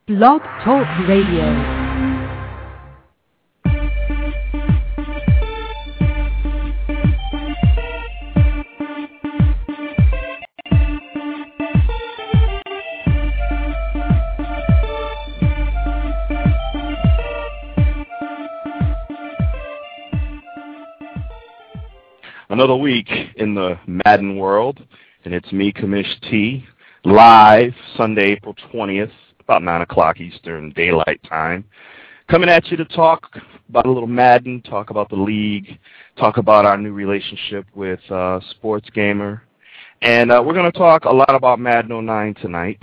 Blog Talk Radio. Another week in the Madden world, and it's me, Commish T, live Sunday, April 20th, about 9 o'clock Eastern Daylight Time, coming at you to talk about a little Madden, talk about the league, talk about our new relationship with Sports Gamer, and we're going to talk a lot about Madden 09 tonight.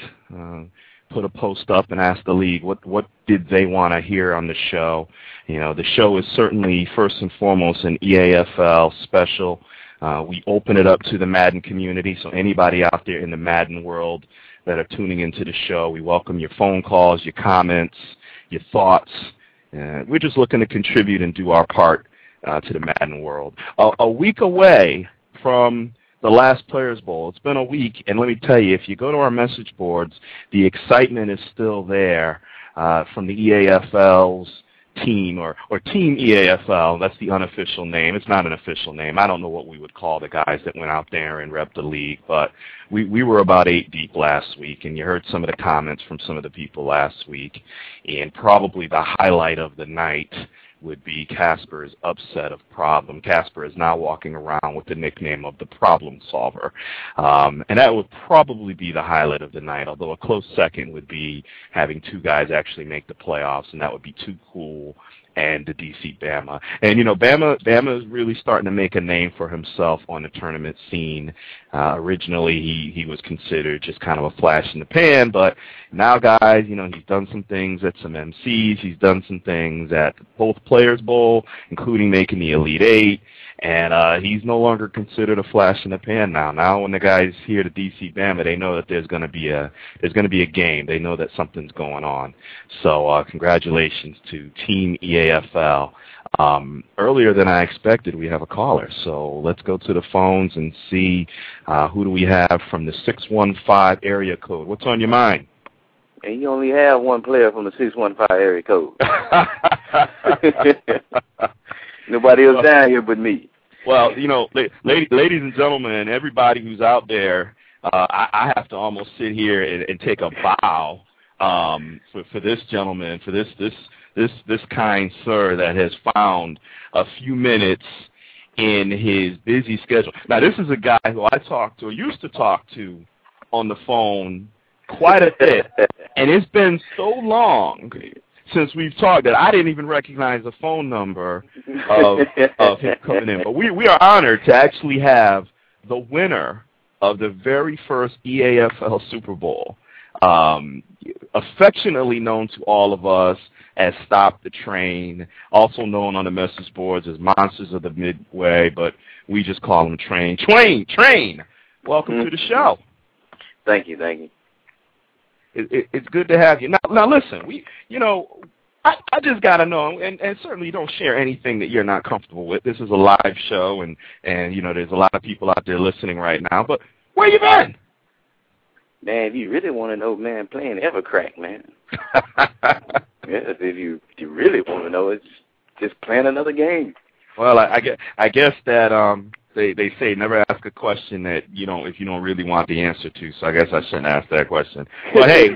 Put a post up and ask the league what did they want to hear on the show. You know, the show is certainly first and foremost an EAFL special. We open it up to the Madden community, so anybody out there in the Madden world that are tuning into the show, we welcome your phone calls, your comments, your thoughts. We're just looking to contribute and do our part to the Madden world. A week away from the last Players Bowl. It's been a week, and let me tell you, if you go to our message boards, the excitement is still there from the EAFL's team, or Team EAFL. That's the unofficial name. It's not an official name. I don't know what we would call the guys that went out there and repped the league, but we were about 8 deep last week, and you heard some of the comments from some of the people last week, and probably the highlight of the night would be Casper's upset of Problem. Casper is now walking around with the nickname of the Problem Solver. And that would probably be the highlight of the night, although a close second would be having two guys actually make the playoffs, and that would be Too Cool and the DC Bama. And, you know, Bama is really starting to make a name for himself on the tournament scene. Originally, he was considered just kind of a flash in the pan, but now, guys, you know, he's done some things at some MCs. He's done some things at both Players Bowl, including making the Elite Eight, and he's no longer considered a flash in the pan now. Now, when the guys hear the DC Bama, they know that there's going to be a game. They know that something's going on. So, congratulations to Team EAFL. Earlier than I expected, we have a caller. So let's go to the phones and see who do we have from the 615 area code. What's on your mind? And you only have one player from the 615 area code. Nobody else down here but me. Well, you know, ladies and gentlemen, everybody who's out there, I have to almost sit here and take a bow for this gentleman, for this kind sir that has found a few minutes in his busy schedule. Now, this is a guy who I used to talk to on the phone quite a bit, and it's been so long since we've talked that I didn't even recognize the phone number of him coming in. But we are honored to actually have the winner of the very first EAFL Super Bowl, affectionately known to all of us as Stop the Train, also known on the message boards as Monsters of the Midway, but we just call him Train. Train, welcome to the show. Thank you. It's good to have you. Now listen, I just got to know, and certainly don't share anything that you're not comfortable with. This is a live show, and you know, there's a lot of people out there listening right now, but where you been? Man, if you really want to know, man, playing Evercrack, man. Yes, if you really want to know, it's just playing another game. Well, I guess that they say never ask a question that if you don't really want the answer to. So I guess I shouldn't ask that question. But hey,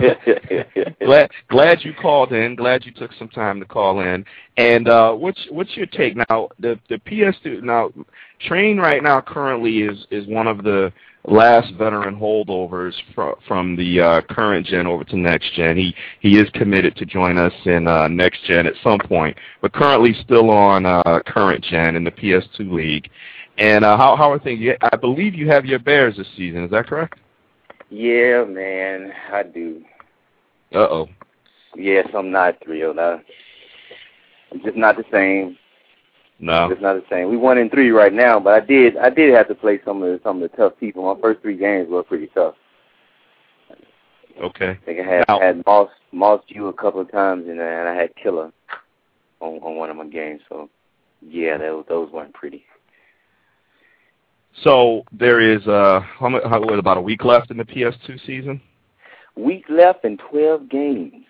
glad you called in. Glad you took some time to call in. And what's your take now? The PS2 now, Train right now currently is one of the last veteran holdovers from the current gen over to next gen. He is committed to join us in next gen at some point, but currently still on current gen in the PS2 league. And how are things? I believe you have your Bears this season. Is that correct? Yeah, man, I do. Uh-oh. Yes, I'm not thrilled. It's just not the same. No, it's not the same. We 1-3 right now, but I did have to play some of the tough people. My first 3 games were pretty tough. Okay. I think I had Moss Jew a couple of times, and I had Killer on one of my games. So yeah, those weren't pretty. So there is about a week left in the PS2 season? Week left and 12 games.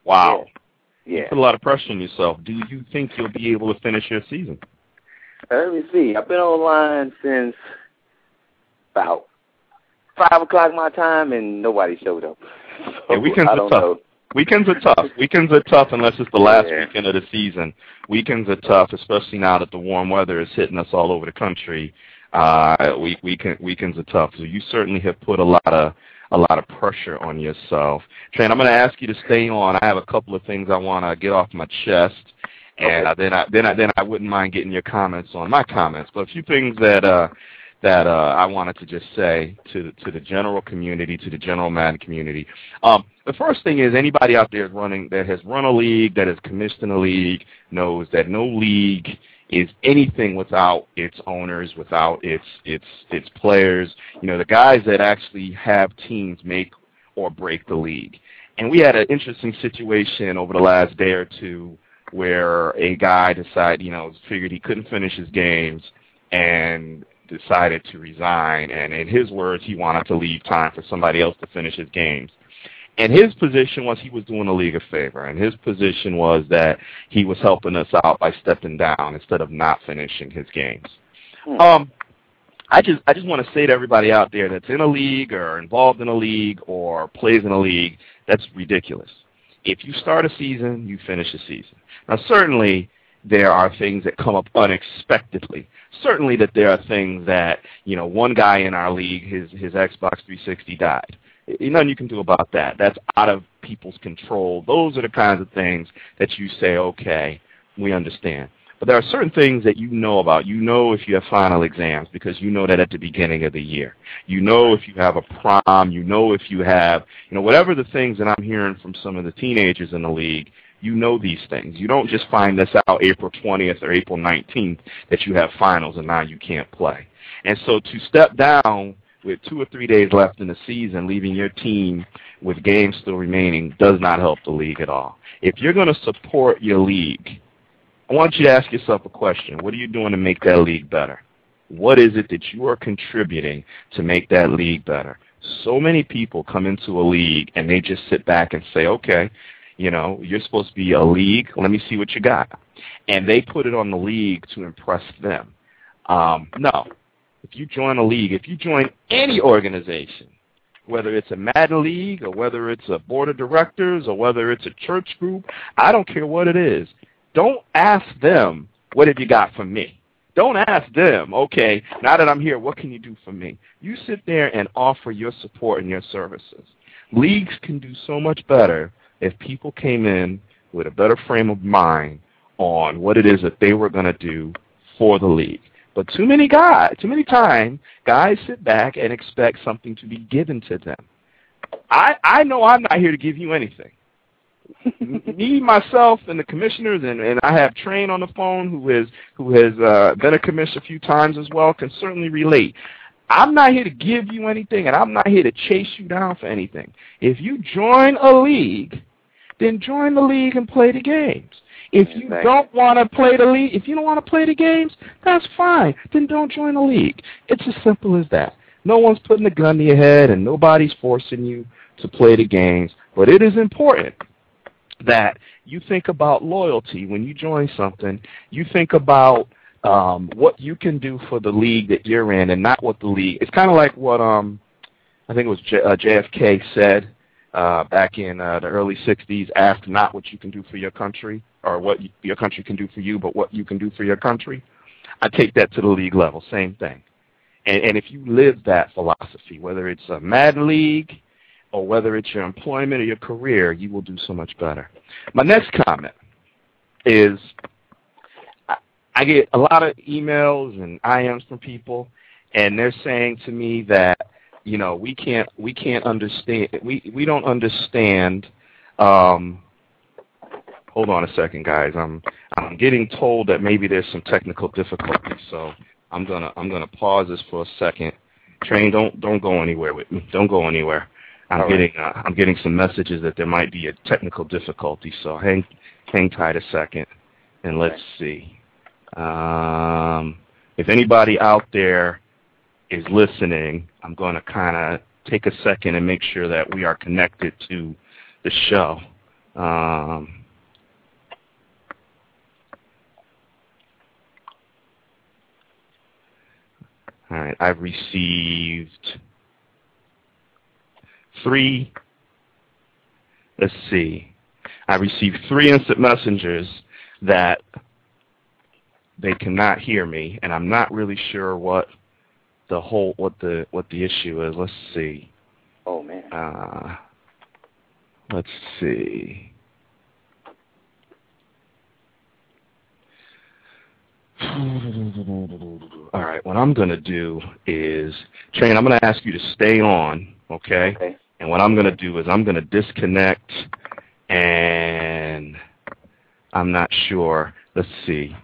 Wow. Yeah. You put a lot of pressure on yourself. Do you think you'll be able to finish your season? Let me see. I've been online since about 5 o'clock my time, and nobody showed up. So Yeah, weekends are tough. Know. Weekends are tough. Weekends are tough unless it's the last weekend of the season. Weekends are tough, especially now that the warm weather is hitting us all over the country. Weekends are tough. So you certainly have put a lot of pressure on yourself. Trent, I'm going to ask you to stay on. I have a couple of things I want to get off my chest, and then I wouldn't mind getting your comments on my comments. But a few things that I wanted to just say to the general community, to the general Madden community. The first thing is anybody out there that has run a league, that has commissioned a league, knows that no league is anything without its owners, without its players. You know, the guys that actually have teams make or break the league. And we had an interesting situation over the last day or two where a guy figured he couldn't finish his games and decided to resign, and in his words, he wanted to leave time for somebody else to finish his games. And his position was he was doing the league a favor, and his position was that he was helping us out by stepping down instead of not finishing his games. I just want to say to everybody out there that's in a league or involved in a league or plays in a league, that's ridiculous. If you start a season, you finish a season. Now, certainly, there are things that come up unexpectedly. Certainly that there are things that, one guy in our league, his Xbox 360 died. Nothing you can do about that. That's out of people's control. Those are the kinds of things that you say, okay, we understand. But there are certain things that you know about. You know if you have final exams because you know that at the beginning of the year. You know if you have a prom. You know if you have, whatever the things that I'm hearing from some of the teenagers in the league, you know these things. You don't just find this out April 20th or April 19th that you have finals and now you can't play. And so to step down with 2 or 3 days left in the season, leaving your team with games still remaining, does not help the league at all. If you're going to support your league, I want you to ask yourself a question. What are you doing to make that league better? What is it that you are contributing to make that league better? So many people come into a league and they just sit back and say, okay, you're supposed to be a league. Let me see what you got. And they put it on the league to impress them. No. If you join a league, if you join any organization, whether it's a Madden league or whether it's a board of directors or whether it's a church group, I don't care what it is. Don't ask them, what have you got for me? Don't ask them, okay, now that I'm here, what can you do for me? You sit there and offer your support and your services. Leagues can do so much better if people came in with a better frame of mind on what it is that they were going to do for the league. But too many times, guys sit back and expect something to be given to them. I know I'm not here to give you anything. Me, myself, and the commissioners, and I have Train on the phone who has been a commissioner a few times as well, can certainly relate. I'm not here to give you anything, and I'm not here to chase you down for anything. If you join a league, then join the league and play the games. If you don't want to play the league, if you don't want to play the games, that's fine. Then don't join the league. It's as simple as that. No one's putting a gun to your head, and nobody's forcing you to play the games. But it is important that you think about loyalty when you join something. You think about what you can do for the league that you're in, and not what the league. It's kind of like what I think it was JFK said back in the early '60s. Ask not what you can do for your country or what your country can do for you, but what you can do for your country. I take that to the league level. Same thing. And if you live that philosophy, whether it's a Madden league or whether it's your employment or your career, you will do so much better. My next comment is I get a lot of emails and IMs from people, and they're saying to me that, we can't understand, we don't understand. Hold on a second, guys. I'm getting told that maybe there's some technical difficulties, so I'm gonna pause this for a second. Train, don't go anywhere with me. Don't go anywhere. I'm getting some messages that there might be a technical difficulty, so hang tight a second, and let's see. If anybody out there is listening, I'm going to kind of take a second and make sure that we are connected to the show. All right, I've received 3. Let's see. I received 3 instant messengers that they cannot hear me, and I'm not really sure what the issue is. Let's see. Oh man. Let's see. All right, what I'm going to do is, Train, I'm going to ask you to stay on, okay? Okay. And what I'm going to do is I'm going to disconnect, and I'm not sure. Let's see.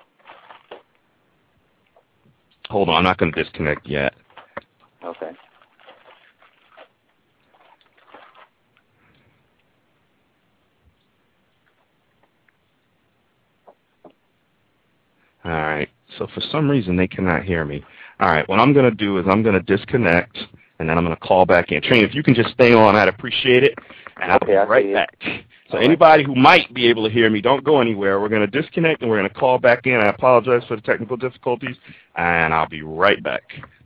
Hold on, I'm not going to disconnect yet. Okay. All right. So for some reason, they cannot hear me. All right. What I'm going to do is I'm going to disconnect, and then I'm going to call back in. Train, if you can just stay on, I'd appreciate it, and I'll be right back. So anybody who might be able to hear me, don't go anywhere. We're going to disconnect, and we're going to call back in. I apologize for the technical difficulties, and I'll be right back.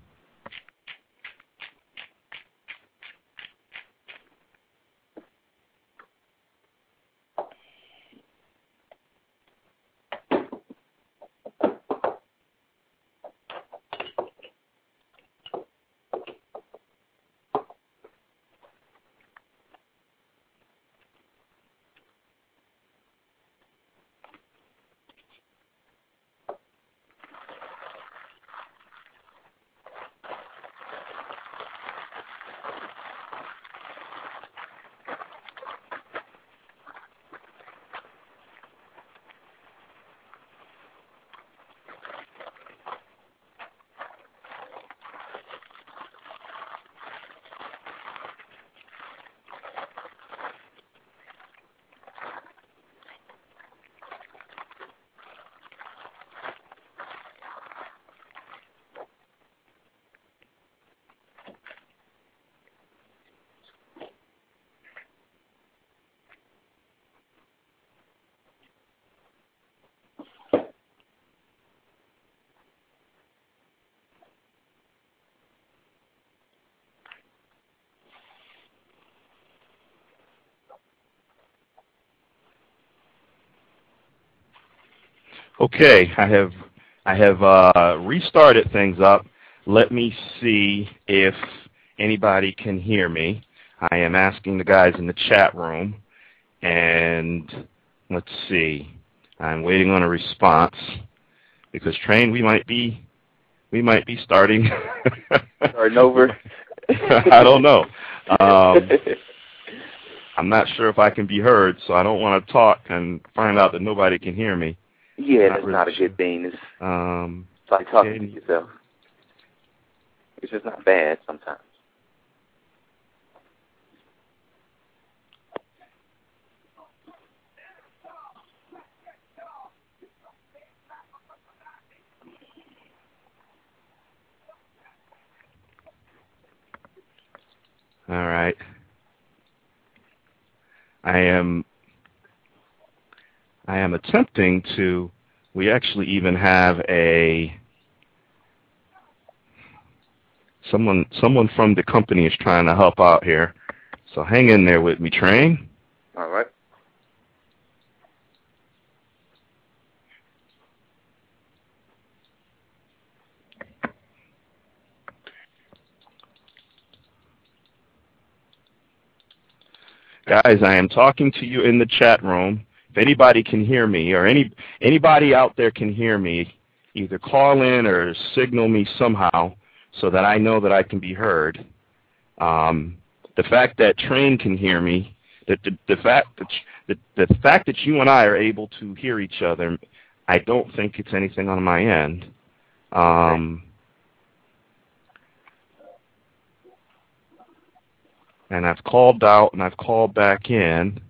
Okay, I have restarted things up. Let me see if anybody can hear me. I am asking the guys in the chat room, and let's see. I'm waiting on a response because Train, we might be starting starting over. I don't know. I'm not sure if I can be heard, so I don't want to talk and find out that nobody can hear me. Yeah, that's not a good thing. It's like talking to yourself. It's just not bad sometimes. All right. I am attempting to. We actually even have someone from the company is trying to help out here. So hang in there with me, Train. All right. Guys, I am talking to you in the chat room. If anybody can hear me, or anybody out there can hear me, either call in or signal me somehow so that I know that I can be heard. The fact that Train can hear me, the fact that you and I are able to hear each other, I don't think it's anything on my end. And I've called out and I've called back in.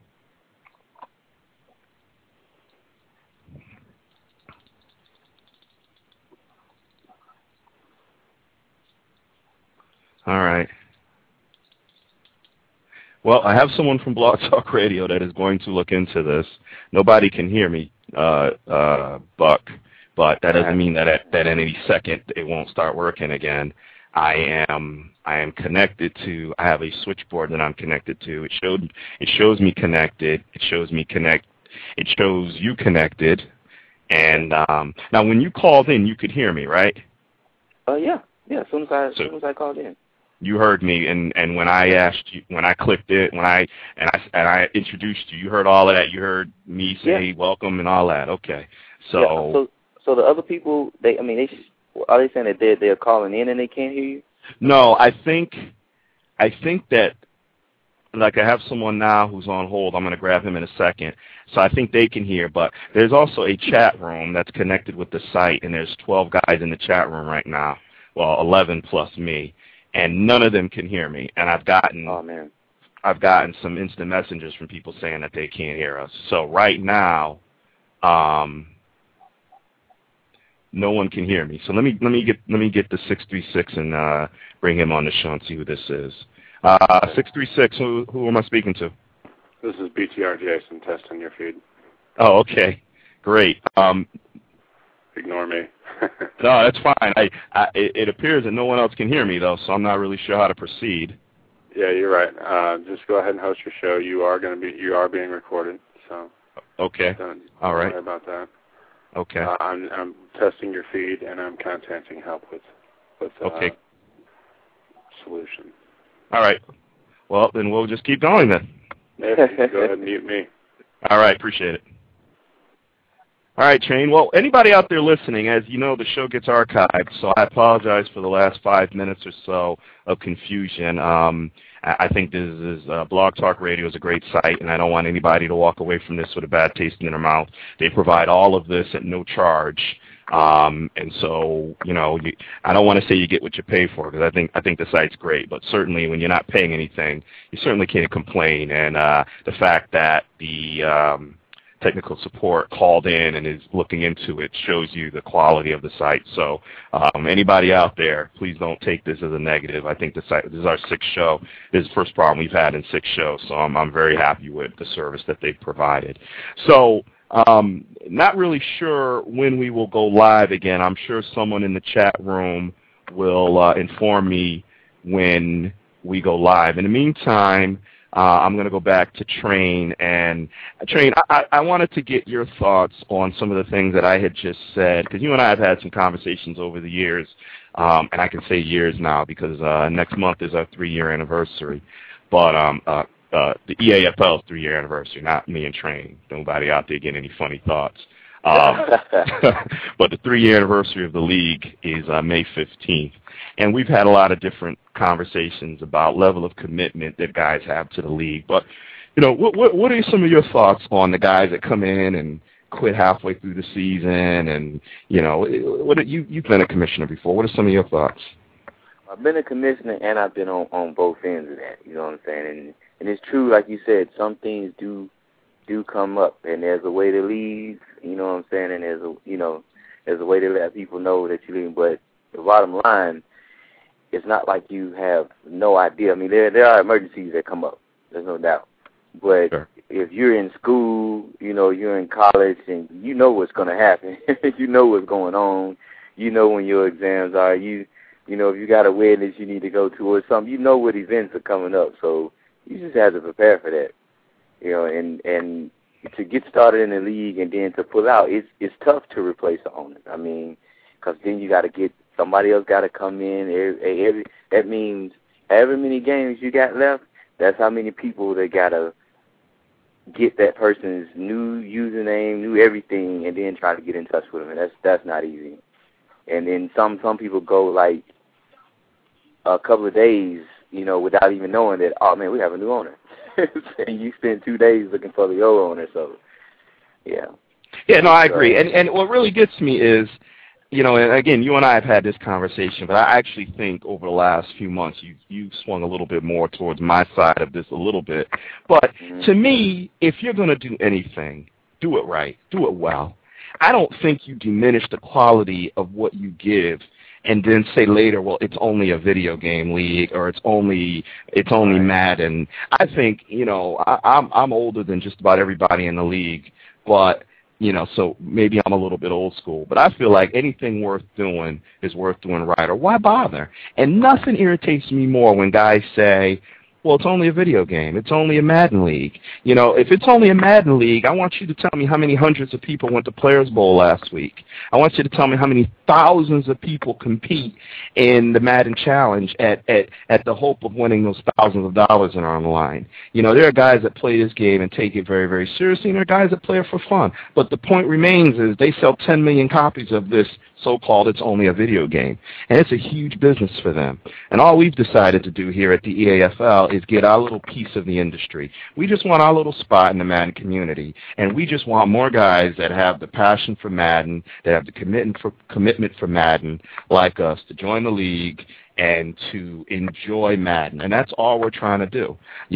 All right. Well, I have someone from Blog Talk Radio that is going to look into this. Nobody can hear me, Buck, but that doesn't mean that at any second it won't start working again. I am connected to. I have a switchboard that I'm connected to. It shows me connected. It shows you connected. And now, when you called in, you could hear me, right? Yeah. As soon as I called in. You heard me, and when I asked you, when I clicked it, when I introduced you, you heard all of that. You heard me say welcome and all that. Okay, so the other people, are they saying that they're calling in and they can't hear you? No, I think that, like, I have someone now who's on hold. I'm going to grab him in a second. So I think they can hear, but there's also a chat room that's connected with the site, and there's 12 guys in the chat room right now. Well, 11 plus me, and none of them can hear me. And I've gotten some instant messages from people saying that they can't hear us. So right now, no one can hear me. So let me get the 636 and bring him on the show and see who this is. 636. Who am I speaking to? This is BTR Jason testing your feed. Oh, okay, great. Ignore me. No, that's fine. It appears that no one else can hear me though, so I'm not really sure how to proceed. Yeah, you're right. Just go ahead and host your show. You are being recorded. So. Okay. All right. Don't worry about that. Okay. I'm testing your feed, and I'm contacting help with solution. All right. Well, then we'll just keep going then. Yeah, you can go ahead and mute me. All right. Appreciate it. All right, Shane. Well, anybody out there listening, as you know, the show gets archived, so I apologize for the last 5 minutes or so of confusion. I think this is Blog Talk Radio is a great site, and I don't want anybody to walk away from this with a bad taste in their mouth. They provide all of this at no charge. And so, I don't want to say you get what you pay for, because I think the site's great, but certainly when you're not paying anything, you certainly can't complain. And the fact that the technical support called in and is looking into it shows you the quality of the site. So anybody out there, please don't take this as a negative. I think the site, this is our 6th show. This is the first problem we've had in 6 shows, so I'm very happy with the service that they've provided. So not really sure when we will go live again. I'm sure someone in the chat room will inform me when we go live. In the meantime, I'm going to go back to Train. And Train, I wanted to get your thoughts on some of the things that I had just said, because you and I have had some conversations over the years, and I can say years now because next month is our 3-year anniversary. But the EAFL's 3-year anniversary, not me and Train. Nobody out there getting any funny thoughts. But the 3-year anniversary of the league is May 15th. And we've had a lot of different conversations about level of commitment that guys have to the league. But, what are some of your thoughts on the guys that come in and quit halfway through the season? And, you've been a commissioner before. What are some of your thoughts? I've been a commissioner, and I've been on both ends of that. You know what I'm saying? And it's true, like you said, some things do come up, and there's a way to leave. You know what I'm saying? And there's a way to let people know that you leave. But the bottom line, it's not like you have no idea. I mean, there are emergencies that come up. There's no doubt. But sure. If you're in school, you're in college, and you know what's going to happen. You know what's going on. You know when your exams are. If you got a wedding that you need to go to or something, you know what events are coming up. So you just have to prepare for that. And to get started in the league and then to pull out, it's tough to replace the owner. I mean, because then you got to get somebody else got to come in. That means however many games you got left, that's how many people they got to get that person's new username, new everything, and then try to get in touch with them. And that's not easy. And then some people go like a couple of days, without even knowing that, oh man, we have a new owner. And you spend 2 days looking for the old owner, so yeah. Yeah, no, I agree. And what really gets me is, and again, you and I have had this conversation, but I actually think over the last few months you've swung a little bit more towards my side of this a little bit. But to me, if you're going to do anything, do it right, do it well. I don't think you diminish the quality of what you give and then say later, well, it's only a video game league, or it's only Madden. I think, I'm older than just about everybody in the league, but so maybe I'm a little bit old school, but I feel like anything worth doing is worth doing right, or why bother? And nothing irritates me more when guys say, well, it's only a video game. It's only a Madden league. If it's only a Madden league, I want you to tell me how many hundreds of people went to Players Bowl last week. I want you to tell me how many thousands of people compete in the Madden Challenge at the hope of winning those thousands of dollars that are on the line. There are guys that play this game and take it very, very seriously, and there are guys that play it for fun. But the point remains is they sell 10 million copies of this so-called it's only a video game. And it's a huge business for them. And all we've decided to do here at the EAFL is get our little piece of the industry. We just want our little spot in the Madden community. And we just want more guys that have the passion for Madden, that have the commitment for Madden like us to join the league and to enjoy Madden. And that's all we're trying to do.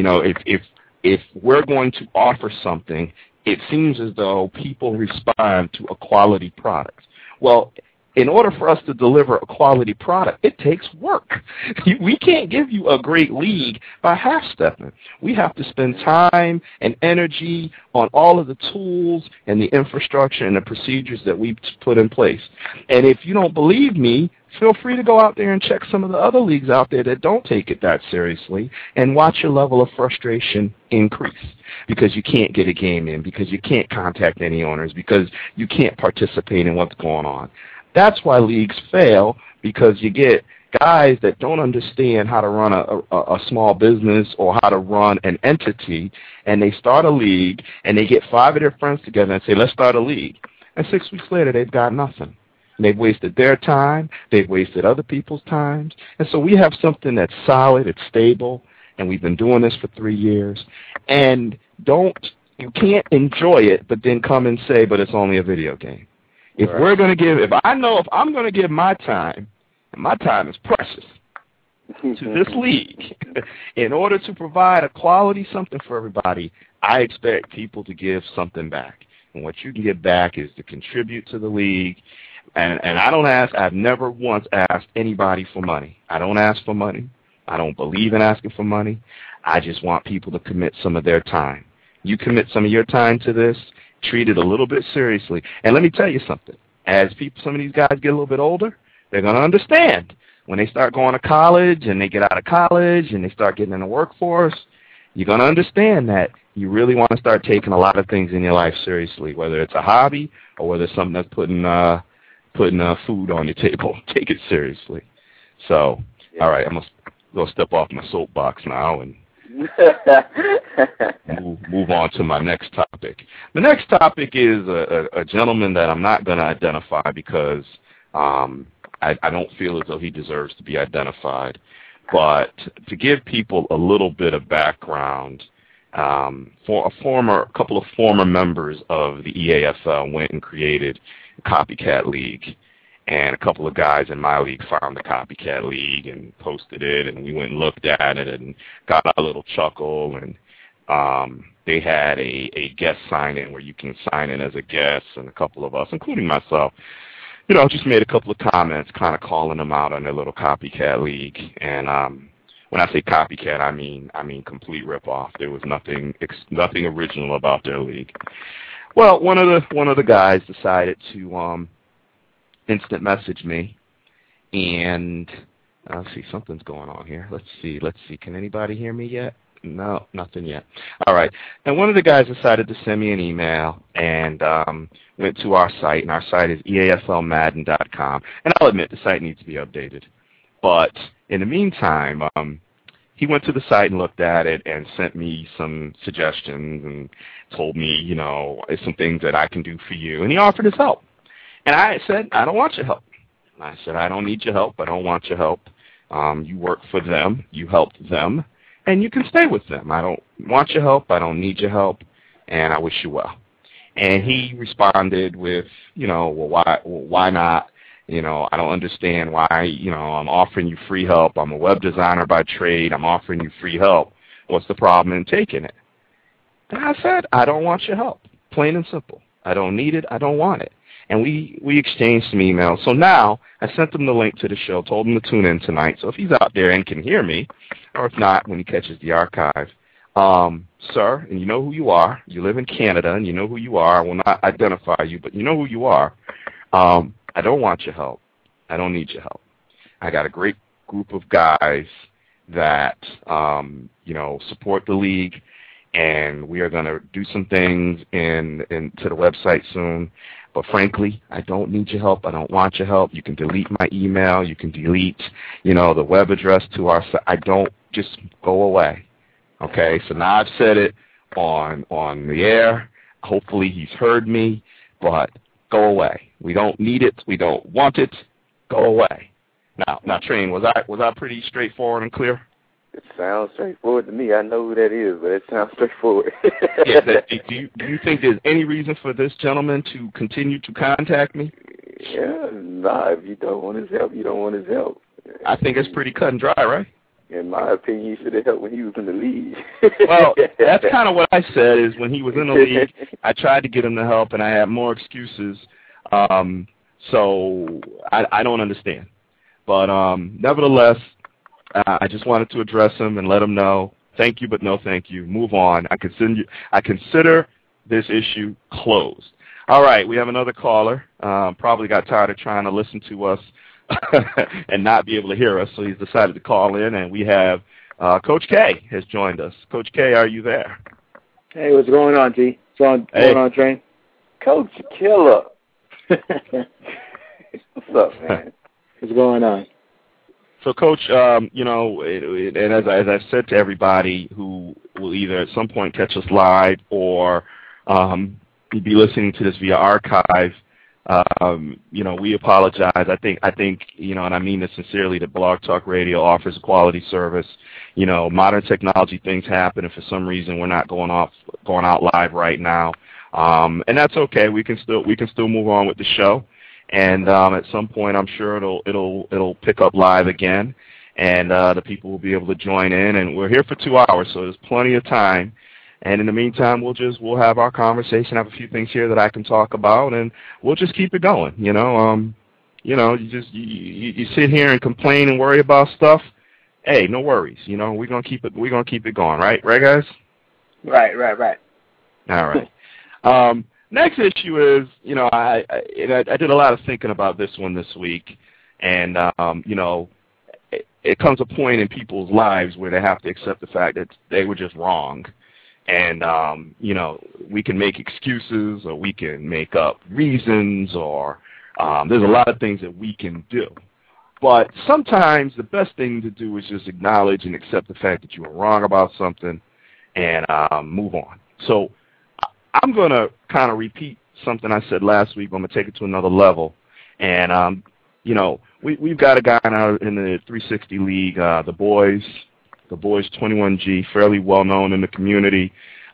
If we're going to offer something, it seems as though people respond to a quality product. Well, in order for us to deliver a quality product, it takes work. We can't give you a great league by half-stepping. We have to spend time and energy on all of the tools and the infrastructure and the procedures that we put in place. And if you don't believe me, feel free to go out there and check some of the other leagues out there that don't take it that seriously and watch your level of frustration increase because you can't get a game in, because you can't contact any owners, because you can't participate in what's going on. That's why leagues fail, because you get guys that don't understand how to run a small business or how to run an entity, and they start a league, and they get 5 of their friends together and say, let's start a league. And 6 weeks later, they've got nothing. And they've wasted their time. They've wasted other people's times. And so we have something that's solid, it's stable, and we've been doing this for 3 years. And you can't enjoy it, but then come and say, but it's only a video game. If I'm going to give my time, and my time is precious, to this league, in order to provide a quality something for everybody, I expect people to give something back. And what you can give back is to contribute to the league. And I've never once asked anybody for money. I don't ask for money. I don't believe in asking for money. I just want people to commit some of their time. You commit some of your time to this, treat it a little bit seriously. And let me tell you something. As some of these guys get a little bit older, they're going to understand. When they start going to college and they get out of college and they start getting in the workforce, you're going to understand that you really want to start taking a lot of things in your life seriously, whether it's a hobby or whether it's something that's putting food on your table. Take it seriously. So, all right, I'm going to step off my soapbox now and move on to my next topic. The next topic is a gentleman that I'm not going to identify because I don't feel as though he deserves to be identified. But to give people a little bit of background, for a couple of former members of the EAFL went and created a copycat league. And a couple of guys in my league found the copycat league and posted it, and we went and looked at it and got a little chuckle. And they had a guest sign-in where you can sign in as a guest, and a couple of us, including myself, just made a couple of comments kind of calling them out on their little copycat league. And when I say copycat, I mean complete ripoff. There was nothing original about their league. Well, one of the guys decided to instant message me, and let's see, something's going on here. Let's see. Can anybody hear me yet? No, nothing yet. All right. And one of the guys decided to send me an email and went to our site, and our site is eaflmadden.com. And I'll admit the site needs to be updated. But in the meantime, he went to the site and looked at it and sent me some suggestions and told me, some things that I can do for you. And he offered his help. And I said, I don't want your help. I said, I don't need your help. I don't want your help. You work for them. You helped them. And you can stay with them. I don't want your help. I don't need your help. And I wish you well. And he responded with, why not? I don't understand why, I'm offering you free help. I'm a web designer by trade. I'm offering you free help. What's the problem in taking it? And I said, I don't want your help. Plain and simple. I don't need it. I don't want it. And we exchanged some emails. So now I sent him the link to the show, told him to tune in tonight. So if he's out there and can hear me, or if not, when he catches the archive, sir, and you know who you are. You live in Canada, and you know who you are. I will not identify you, but you know who you are. I don't want your help. I don't need your help. I got a great group of guys that, support the league, and we are going to do some things to the website soon. But frankly, I don't need your help. I don't want your help. You can delete my email. You can delete, the web address to our site. I don't, just go away. Okay? So now I've said it on the air. Hopefully he's heard me, but go away. We don't need it. We don't want it. Go away. Now, Train, was I pretty straightforward and clear? It sounds straightforward to me. I know who that is, but it sounds straightforward. Do you think there's any reason for this gentleman to continue to contact me? Yeah, nah, if you don't want his help, you don't want his help. I think it's pretty cut and dry, right? In my opinion, he should have helped when he was in the league. Well, that's kind of what I said, is when he was in the league, I tried to get him to help, and I had more excuses. So I don't understand. But nevertheless, I just wanted to address him and let him know, thank you, but no thank you. Move on. I consider this issue closed. All right, we have another caller. Probably got tired of trying to listen to us and not be able to hear us, so he's decided to call in, and we have Coach K has joined us. Coach K, are you there? Hey, what's going on, T? What's going on, Train? Coach Killer. What's up, man? What's going on? So, Coach, and as I've said to everybody who will either at some point catch us live or be listening to this via archive, we apologize. I think, and I mean this sincerely, that Blog Talk Radio offers a quality service. Modern technology, things happen, and for some reason we're not going out live right now, and that's okay. We can still move on with the show. And at some point, I'm sure it'll pick up live again, and the people will be able to join in. And we're here for 2 hours, so there's plenty of time. And in the meantime, we'll have our conversation. I have a few things here that I can talk about, and we'll just keep it going. You sit here and complain and worry about stuff. Hey, no worries. We're gonna keep it going, right, guys? Right. All right. Next issue is, I did a lot of thinking about this one this week, and, it comes a point in people's lives where they have to accept the fact that they were just wrong. And, we can make excuses, or we can make up reasons, or there's a lot of things that we can do. But sometimes the best thing to do is just acknowledge and accept the fact that you were wrong about something and move on. So I'm going to kind of repeat something I said last week. I'm going to take it to another level. And, we've got a guy now in the 360 League, the boys 21G, fairly well-known in the community,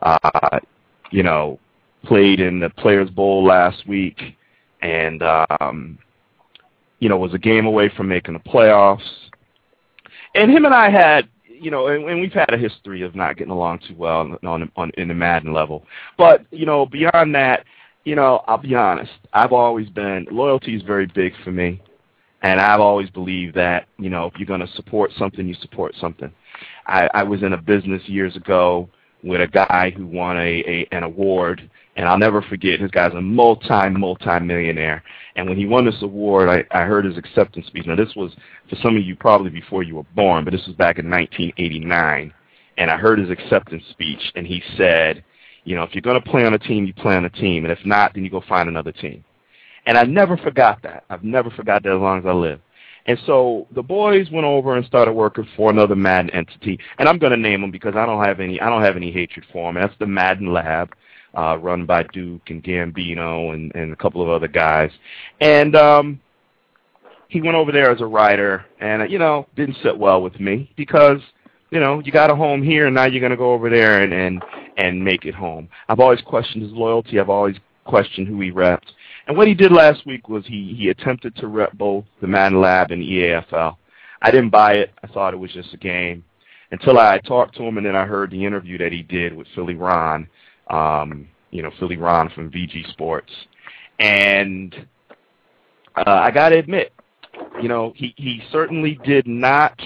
played in the Players Bowl last week and, was a game away from making the playoffs. And him and I had, and we've had a history of not getting along too well in the Madden level. But, beyond that, I'll be honest. Loyalty is very big for me. And I've always believed that, if you're going to support something, you support something. I was in a business years ago with a guy who won an award, and I'll never forget, this guy's a multi-millionaire. And when he won this award, I heard his acceptance speech. Now, this was, for some of you, probably before you were born, but this was back in 1989. And I heard his acceptance speech, and he said, if you're going to play on a team, you play on a team. And if not, then you go find another team. And I never forgot that. I've never forgot that as long as I live. And so the boys went over and started working for another Madden entity. And I'm going to name them because I don't have any hatred for them. That's the Madden Lab. Run by Duke and Gambino and a couple of other guys. And he went over there as a writer and, didn't sit well with me because, you got a home here and now you're going to go over there and make it home. I've always questioned his loyalty. I've always questioned who he repped. And what he did last week was he attempted to rep both the Madden Lab and the EAFL. I didn't buy it. I thought it was just a game until I talked to him, and then I heard the interview that he did with Philly Ron. Philly Ron from VG Sports. And I got to admit, he certainly did not,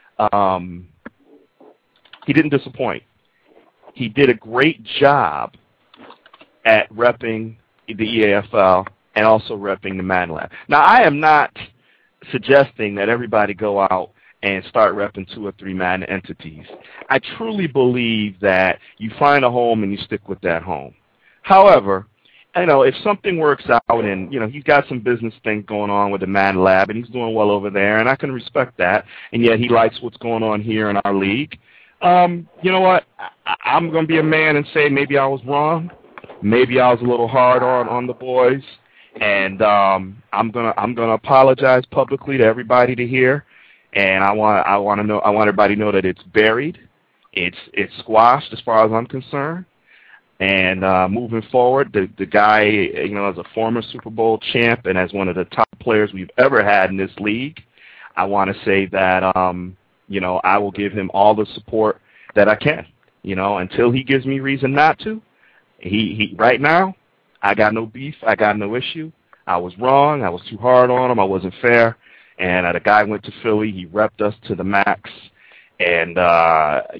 he didn't disappoint. He did a great job at repping the EAFL and also repping the Madden Lab. Now, I am not suggesting that everybody go out and start repping 2 or 3 Madden entities. I truly believe that you find a home and you stick with that home. However, if something works out and, he's got some business things going on with the Madden Lab and he's doing well over there, and I can respect that, and yet he likes what's going on here in our league, you know what? I'm going to be a man and say maybe I was wrong. Maybe I was a little hard on the boys, and I'm gonna apologize publicly to everybody to hear. And I want everybody to know that it's buried, it's squashed as far as I'm concerned. And moving forward, the guy, as a former Super Bowl champ and as one of the top players we've ever had in this league, I want to say that I will give him all the support that I can. Until he gives me reason not to. He right now, I got no beef. I got no issue. I was wrong. I was too hard on him. I wasn't fair. And the guy went to Philly. He repped us to the max. And I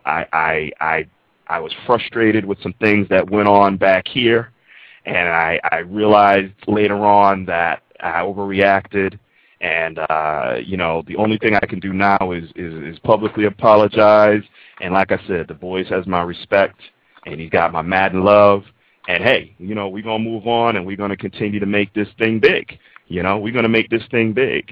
was frustrated with some things that went on back here. And I realized later on that I overreacted. And the only thing I can do now is publicly apologize. And like I said, the boys has my respect. And he's got my Madden love. And, hey, we're going to move on, and we're going to continue to make this thing big. We're going to make this thing big.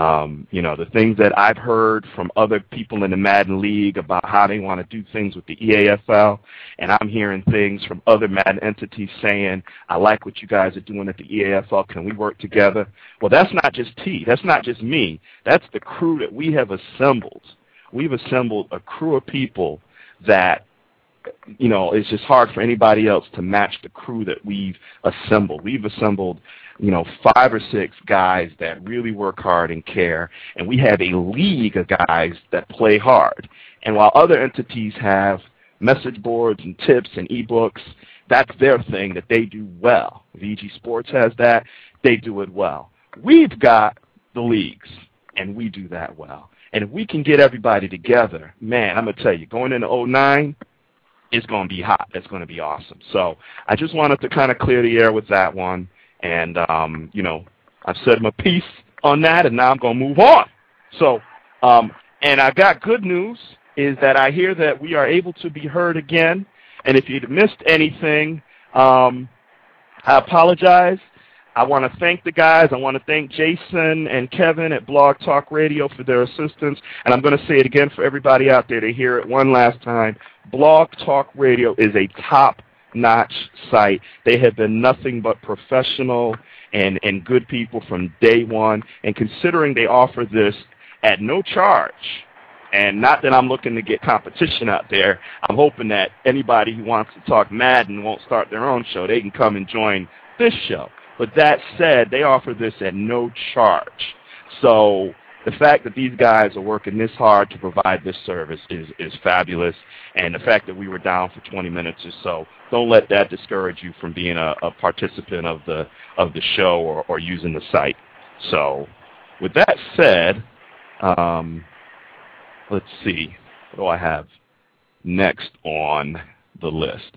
The things that I've heard from other people in the Madden League about how they want to do things with the EAFL, and I'm hearing things from other Madden entities saying, I like what you guys are doing at the EAFL. Can we work together? Well, that's not just T. That's not just me. That's the crew that we have assembled. We've assembled a crew of people that it's just hard for anybody else to match the crew that we've assembled. We've assembled, 5 or 6 guys that really work hard and care, and we have a league of guys that play hard. And while other entities have message boards and tips and ebooks, that's their thing that they do well. VG Sports has that. They do it well. We've got the leagues, and we do that well. And if we can get everybody together, man, I'm going to tell you, going into 2009, it's going to be hot. It's going to be awesome. So I just wanted to kind of clear the air with that one. And, I've said my piece on that, and now I'm going to move on. So, and I got good news is that I hear that we are able to be heard again. And if you'd missed anything, I apologize. I want to thank the guys. I want to thank Jason and Kevin at Blog Talk Radio for their assistance. And I'm going to say it again for everybody out there to hear it one last time. Blog Talk Radio is a top-notch site. They have been nothing but professional and good people from day one. And considering they offer this at no charge, and not that I'm looking to get competition out there, I'm hoping that anybody who wants to talk Madden won't start their own show. They can come and join this show. But that said, they offer this at no charge. So the fact that these guys are working this hard to provide this service is fabulous. And the fact that we were down for 20 minutes or so, don't let that discourage you from being a participant of the show or using the site. So with that said, let's see. What do I have next on the list?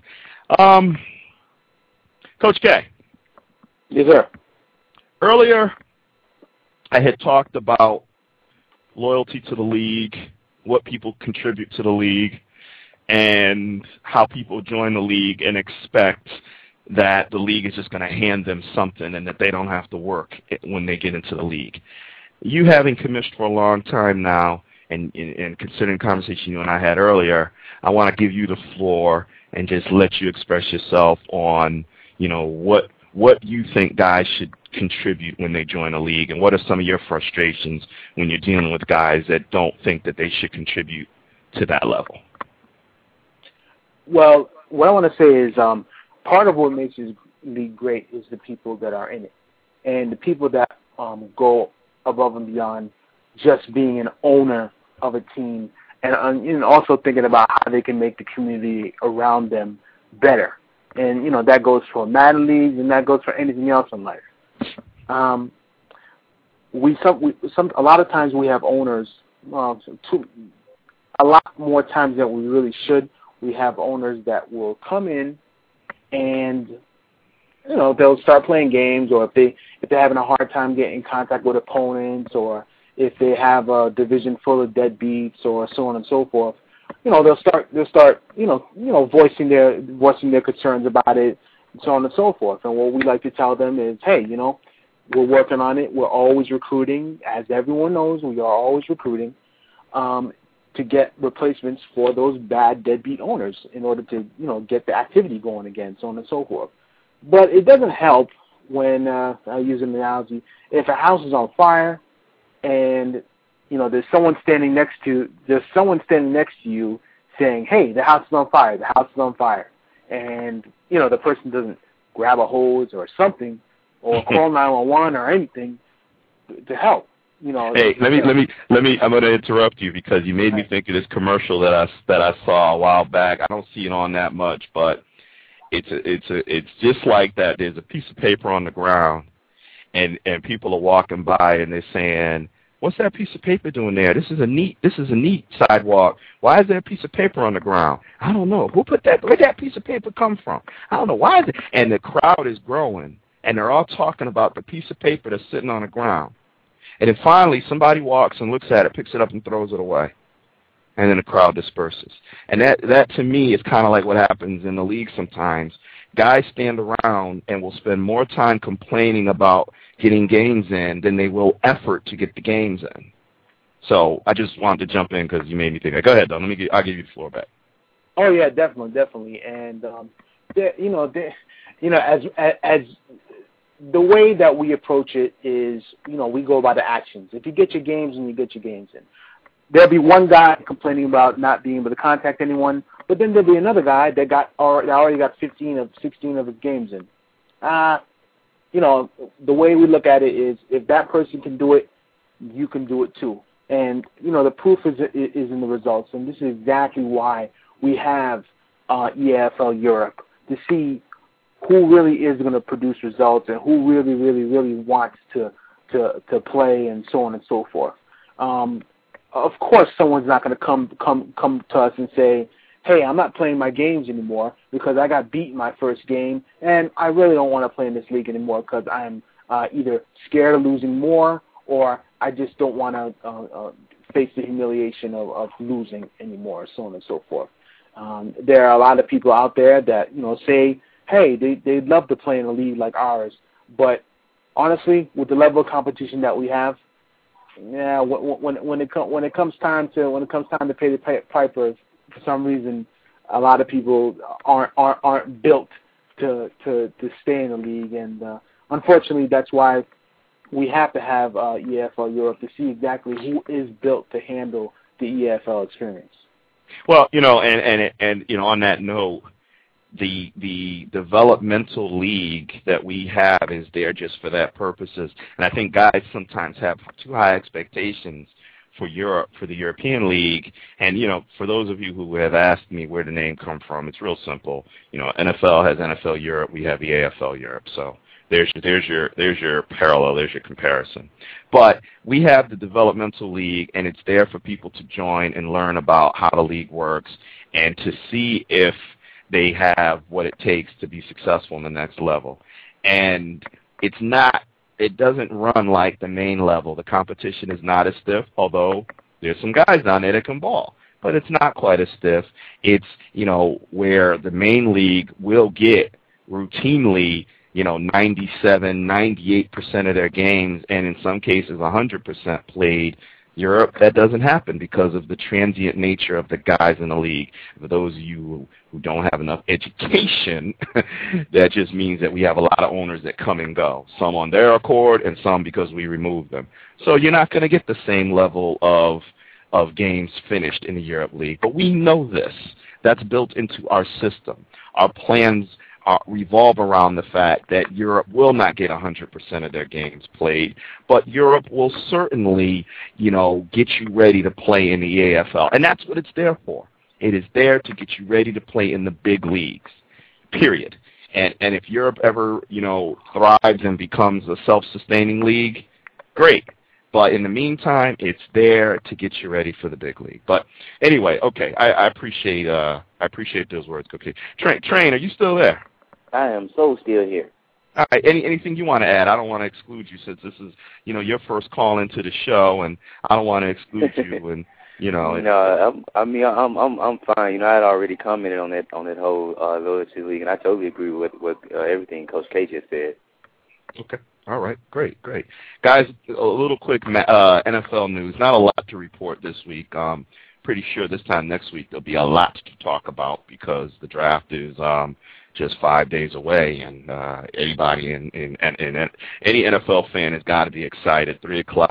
Coach K. Yes, sir. Earlier, I had talked about loyalty to the league, what people contribute to the league, and how people join the league and expect that the league is just going to hand them something and that they don't have to work when they get into the league. You having commissioned for a long time now, and considering the conversation you and I had earlier, I want to give you the floor and just let you express yourself on, what you think guys should contribute when they join a league, and what are some of your frustrations when you're dealing with guys that don't think that they should contribute to that level? Well, what I want to say is part of what makes this league great is the people that are in it, and the people that go above and beyond just being an owner of a team, and also thinking about how they can make the community around them better. And, that goes for Madden leagues, and that goes for anything else in life. A lot of times we have owners, a lot more times than we really should, we have owners that will come in and, they'll start playing games, or if they're having a hard time getting in contact with opponents, or if they have a division full of deadbeats, or so on and so forth, they'll start voicing their concerns about it, and so on and so forth. And what we like to tell them is, hey, we're working on it. We're always recruiting. As everyone knows, we are always recruiting to get replacements for those bad deadbeat owners in order to, get the activity going again, so on and so forth. But it doesn't help when, I use an analogy, if a house is on fire and, there's someone standing next to you saying, hey, the house is on fire, the house is on fire. And, the person doesn't grab a hose or something or call 911 or anything to help. Hey, let me. I'm going to interrupt you because you made me think of this commercial that I saw a while back. I don't see it on that much, but it's just like that. There's a piece of paper on the ground, and people are walking by and they're saying, "What's that piece of paper doing there? This is a neat sidewalk. Why is there a piece of paper on the ground? I don't know. Who put that? Where'd that piece of paper come from? I don't know. Why is it?" And the crowd is growing, and they're all talking about the piece of paper that's sitting on the ground. And then finally, somebody walks and looks at it, picks it up, and throws it away. And then the crowd disperses. And that to me, is kind of like what happens in the league sometimes. Guys stand around and will spend more time complaining about getting games in than they will effort to get the games in. So I just wanted to jump in because you made me think. Go ahead, Don. I'll give you the floor back. Oh yeah, definitely. And as the way that we approach it is, we go by the actions. If you get your games in, you get your games in. There'll be one guy complaining about not being able to contact anyone, but then there'll be another guy that already got 16 of his games in. The way we look at it is, if that person can do it, you can do it too. And the proof is in the results, and this is exactly why we have EAFL Europe, to see who really is going to produce results and who really, really, really wants to play, and so on and so forth. Of course, someone's not going to come to us and say, hey, I'm not playing my games anymore because I got beat in my first game, and I really don't want to play in this league anymore because I'm either scared of losing more, or I just don't want to face the humiliation of losing anymore, so on and so forth. There are a lot of people out there that say, hey, they'd love to play in a league like ours, but honestly, with the level of competition that we have, yeah, when it comes time to pay the piper, for some reason, a lot of people aren't built to stay in the league, and unfortunately, that's why we have to have EAFL Europe to see exactly who is built to handle the EAFL experience. Well, and on that note, the developmental league that we have is there just for that purposes. And I think guys sometimes have too high expectations for Europe, for the European League. And, for those of you who have asked me where the name come from, it's real simple. NFL has NFL Europe, we have the AFL Europe. So there's your parallel, there's your comparison. But we have the developmental league, and it's there for people to join and learn about how the league works and to see if they have what it takes to be successful in the next level. And it doesn't run like the main level. The competition is not as stiff, although there's some guys down there that can ball. But it's not quite as stiff. It's, where the main league will get routinely, 97, 98% of their games, and in some cases 100% played. Europe, that doesn't happen because of the transient nature of the guys in the league. For those of you who don't have enough education, that just means that we have a lot of owners that come and go, some on their accord and some because we remove them. So you're not going to get the same level of games finished in the Europe League. But we know this. That's built into our system. Our plans revolve around the fact that Europe will not get 100% of their games played, but Europe will certainly, get you ready to play in the AFL. And that's what it's there for. It is there to get you ready to play in the big leagues. period. And if Europe ever, thrives and becomes a self-sustaining league, great. But in the meantime, it's there to get you ready for the big league. But anyway, okay, I appreciate those words, Coach. Train, are you still there? I am so still here. All right. Anything you want to add? I don't want to exclude you since this is, your first call into the show, and I don't want to exclude you. And No, I'm fine. I had already commented on that whole loyalty league, and I totally agree with everything Coach K just said. Okay. All right. Great. Guys, a little quick NFL news. Not a lot to report this week. Pretty sure this time next week there'll be a lot to talk about because the draft is just 5 days away, and anybody in any NFL fan has got to be excited.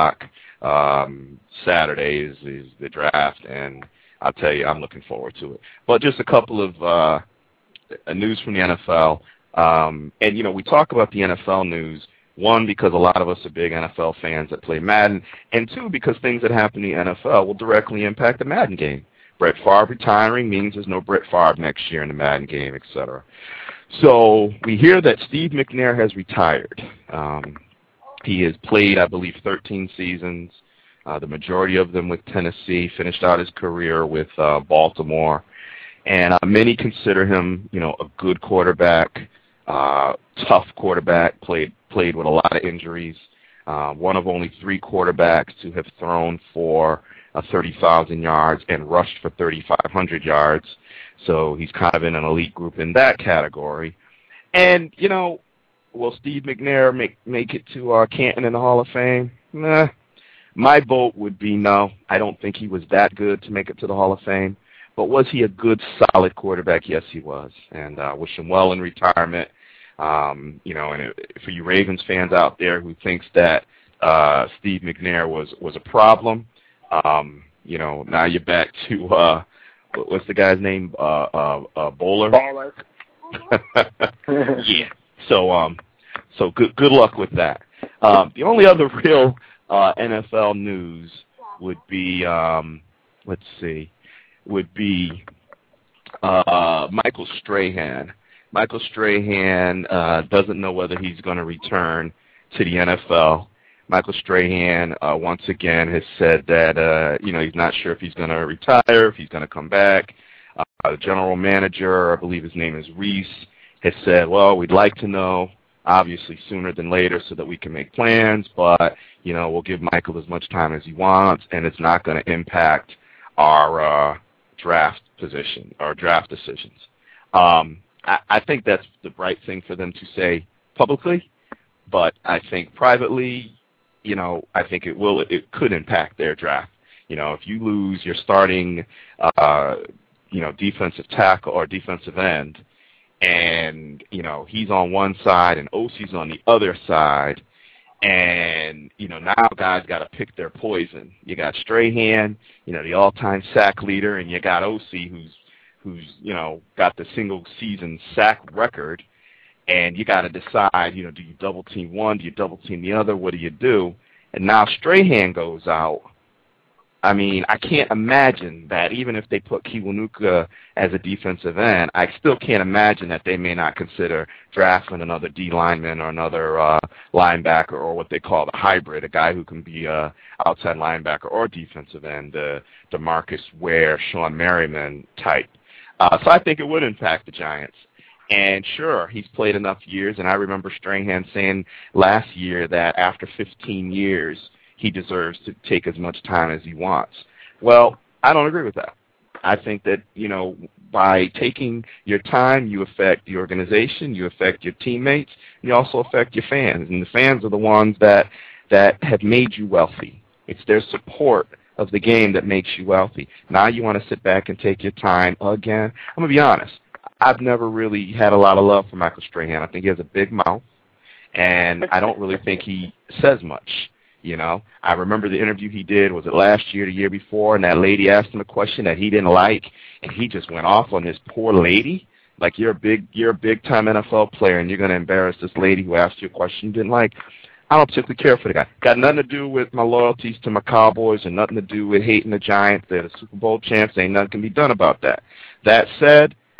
3:00 Saturday is the draft, and I'll tell you, I'm looking forward to it. But just a couple of news from the NFL, and we talk about the NFL news. One, because a lot of us are big NFL fans that play Madden, and two, because things that happen in the NFL will directly impact the Madden game. Brett Favre retiring means there's no Brett Favre next year in the Madden game, etc. So we hear that Steve McNair has retired. He has played, I believe, 13 seasons, the majority of them with Tennessee, finished out his career with Baltimore, and many consider him, a good quarterback, tough quarterback, played with a lot of injuries, one of only 3 quarterbacks to have thrown for 30,000 yards and rushed for 3,500 yards. So he's kind of in an elite group in that category. And, will Steve McNair make it to Canton in the Hall of Fame? Nah. My vote would be no. I don't think he was that good to make it to the Hall of Fame. But was he a good, solid quarterback? Yes, he was. And I wish him well in retirement. And for you Ravens fans out there who thinks that Steve McNair was a problem, now you're back to what's the guy's name? Bowler. Yeah. So good luck with that. The only other real NFL news would be Michael Strahan. Michael Strahan doesn't know whether he's going to return to the NFL. Michael Strahan, once again, has said that, he's not sure if he's going to retire, if he's going to come back. The general manager, I believe his name is Reese, has said, well, we'd like to know, obviously sooner than later so that we can make plans, but, we'll give Michael as much time as he wants, and it's not going to impact our draft position, our draft decisions. I think that's the right thing for them to say publicly, but I think privately, I think it could impact their draft. If you lose your starting, defensive tackle or defensive end, and, he's on one side and OC's on the other side, and, now guys got to pick their poison. You got Strahan, the all-time sack leader, and you got OC who's got the single season sack record, and you got to decide, do you double team one, do you double team the other, what do you do? And now Strahan goes out. I mean, I can't imagine that even if they put Kiwanuka as a defensive end, I still can't imagine that they may not consider drafting another D lineman or another linebacker, or what they call the hybrid, a guy who can be a outside linebacker or defensive end, the DeMarcus Ware, Sean Merriman type. So I think it would impact the Giants. And sure, he's played enough years, and I remember Strahan saying last year that after 15 years, he deserves to take as much time as he wants. Well, I don't agree with that. I think that, by taking your time, you affect the organization, you affect your teammates, and you also affect your fans. And the fans are the ones that have made you wealthy. It's their support of the game that makes you wealthy. Now you want to sit back and take your time again. I'm going to be honest. I've never really had a lot of love for Michael Strahan. I think he has a big mouth, and I don't really think he says much. I remember the interview he did, was it last year, the year before, and that lady asked him a question that he didn't like, and he just went off on this poor lady. Like, you're a big time NFL player, and you're going to embarrass this lady who asked you a question you didn't like. I don't particularly care for the guy. Got nothing to do with my loyalties to my Cowboys, and nothing to do with hating the Giants. They're the Super Bowl champs. Ain't nothing can be done about that. That said,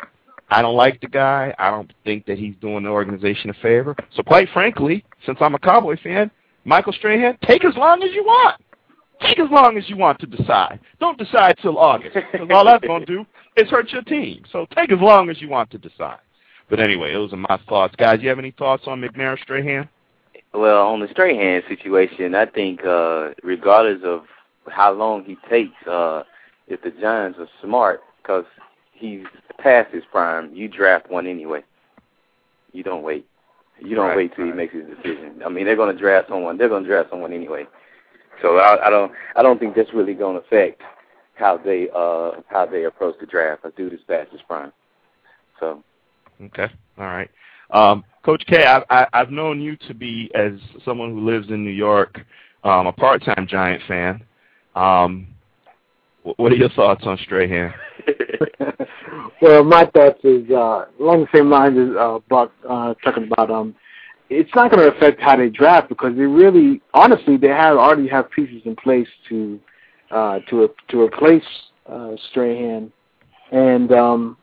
I don't like the guy. I don't think that he's doing the organization a favor. So quite frankly, since I'm a Cowboy fan, Michael Strahan, take as long as you want. Take as long as you want to decide. Don't decide till August, because all that's going to do is hurt your team. So take as long as you want to decide. But anyway, those are my thoughts. Guys, you have any thoughts on McNair Strahan? Well, on the Strahan situation, I think regardless of how long he takes, if the Giants are smart, because he's past his prime, you draft one anyway. You don't wait. You don't wait till he makes his decision. I mean, they're going to draft someone. They're going to draft someone anyway. So I don't think that's really going to affect how they approach the draft. A dude is past his prime. So. Okay. All right. Coach K, I've known you to be, as someone who lives in New York, a part-time Giant fan. What are your thoughts on Strahan? Well, my thoughts is along the same lines as Buck talking about. It's not going to affect how they draft because they really, honestly, they already have pieces in place to replace Strahan, and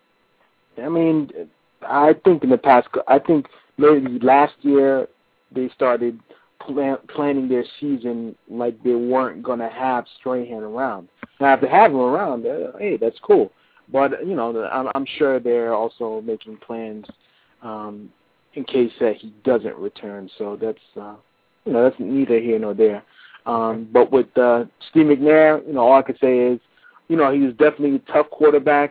I mean, I think in the past, I think maybe last year they started planning their season like they weren't going to have Strahan around. Now, if they have him around, hey, that's cool. But, you know, I'm sure they're also making plans in case that he doesn't return. So that's, you know, that's neither here nor there. But with Steve McNair, you know, all I could say is, you know, he was definitely a tough quarterback.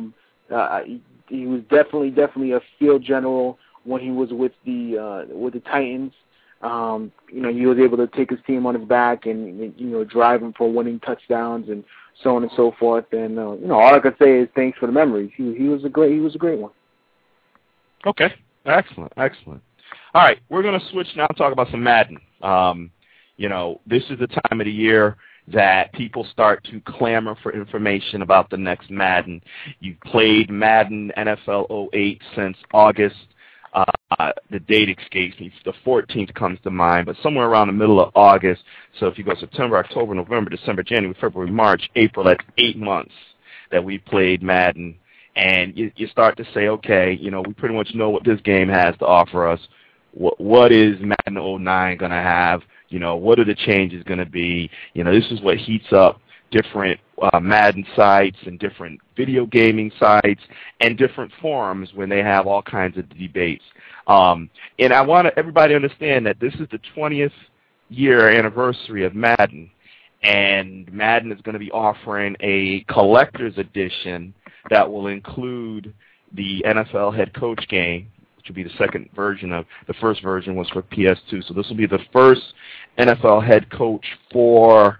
He was definitely a field general when he was with the Titans. You know, he was able to take his team on his back and, you know, drive them for winning touchdowns and so on and so forth. And you know, all I could say is thanks for the memories. He was a great one. Okay, excellent. All right, we're going to switch now and talk about some Madden. You know, this is the time of the year that people start to clamor for information about the next Madden. You've played Madden NFL 08 since August. The date escapes me. The 14th comes to mind, but somewhere around the middle of August. So if you go September, October, November, December, January, February, March, April, that's 8 months that we played Madden. And you start to say, okay, you know, we pretty much know what this game has to offer us. What is Madden 09 going to have? You know, what are the changes going to be? You know, this is what heats up different Madden sites and different video gaming sites and different forums when they have all kinds of debates. And I want everybody to understand that this is the 20th year anniversary of Madden, and Madden is going to be offering a collector's edition that will include the NFL head coach game, which will be the second version of the first version was for PS2. So this will be the first NFL head coach for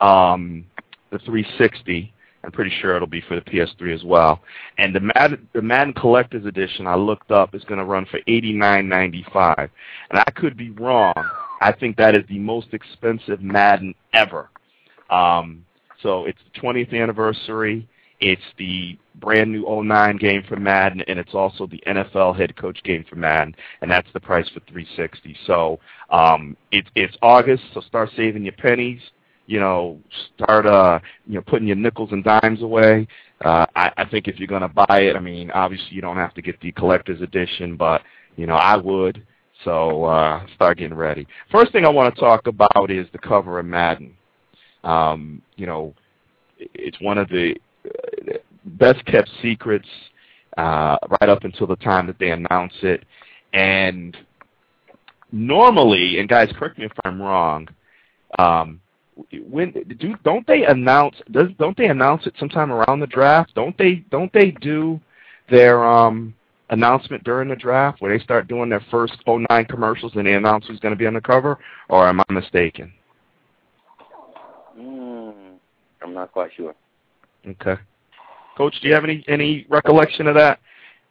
the 360. I'm pretty sure it'll be for the PS3 as well. And the Madden Collector's Edition I looked up is going to run for $89.95. And I could be wrong. I think that is the most expensive Madden ever. So it's the 20th anniversary. It's the brand new 09 game for Madden, and it's also the NFL head coach game for Madden, and that's the price for 360. So it's August, so start saving your pennies. You know, start putting your nickels and dimes away. I think if you're going to buy it, I mean, obviously you don't have to get the collector's edition, but you know, I would. So start getting ready. First thing I want to talk about is the cover of Madden. You know, it's one of the best kept secrets right up until the time that they announce it. And normally, and guys, correct me if I'm wrong, don't they announce it sometime around the draft? Don't they do their announcement during the draft where they start doing their first 09 commercials and they announce who's going to be on the cover? Or am I mistaken? I'm not quite sure. Okay. Coach, do you have any recollection of that?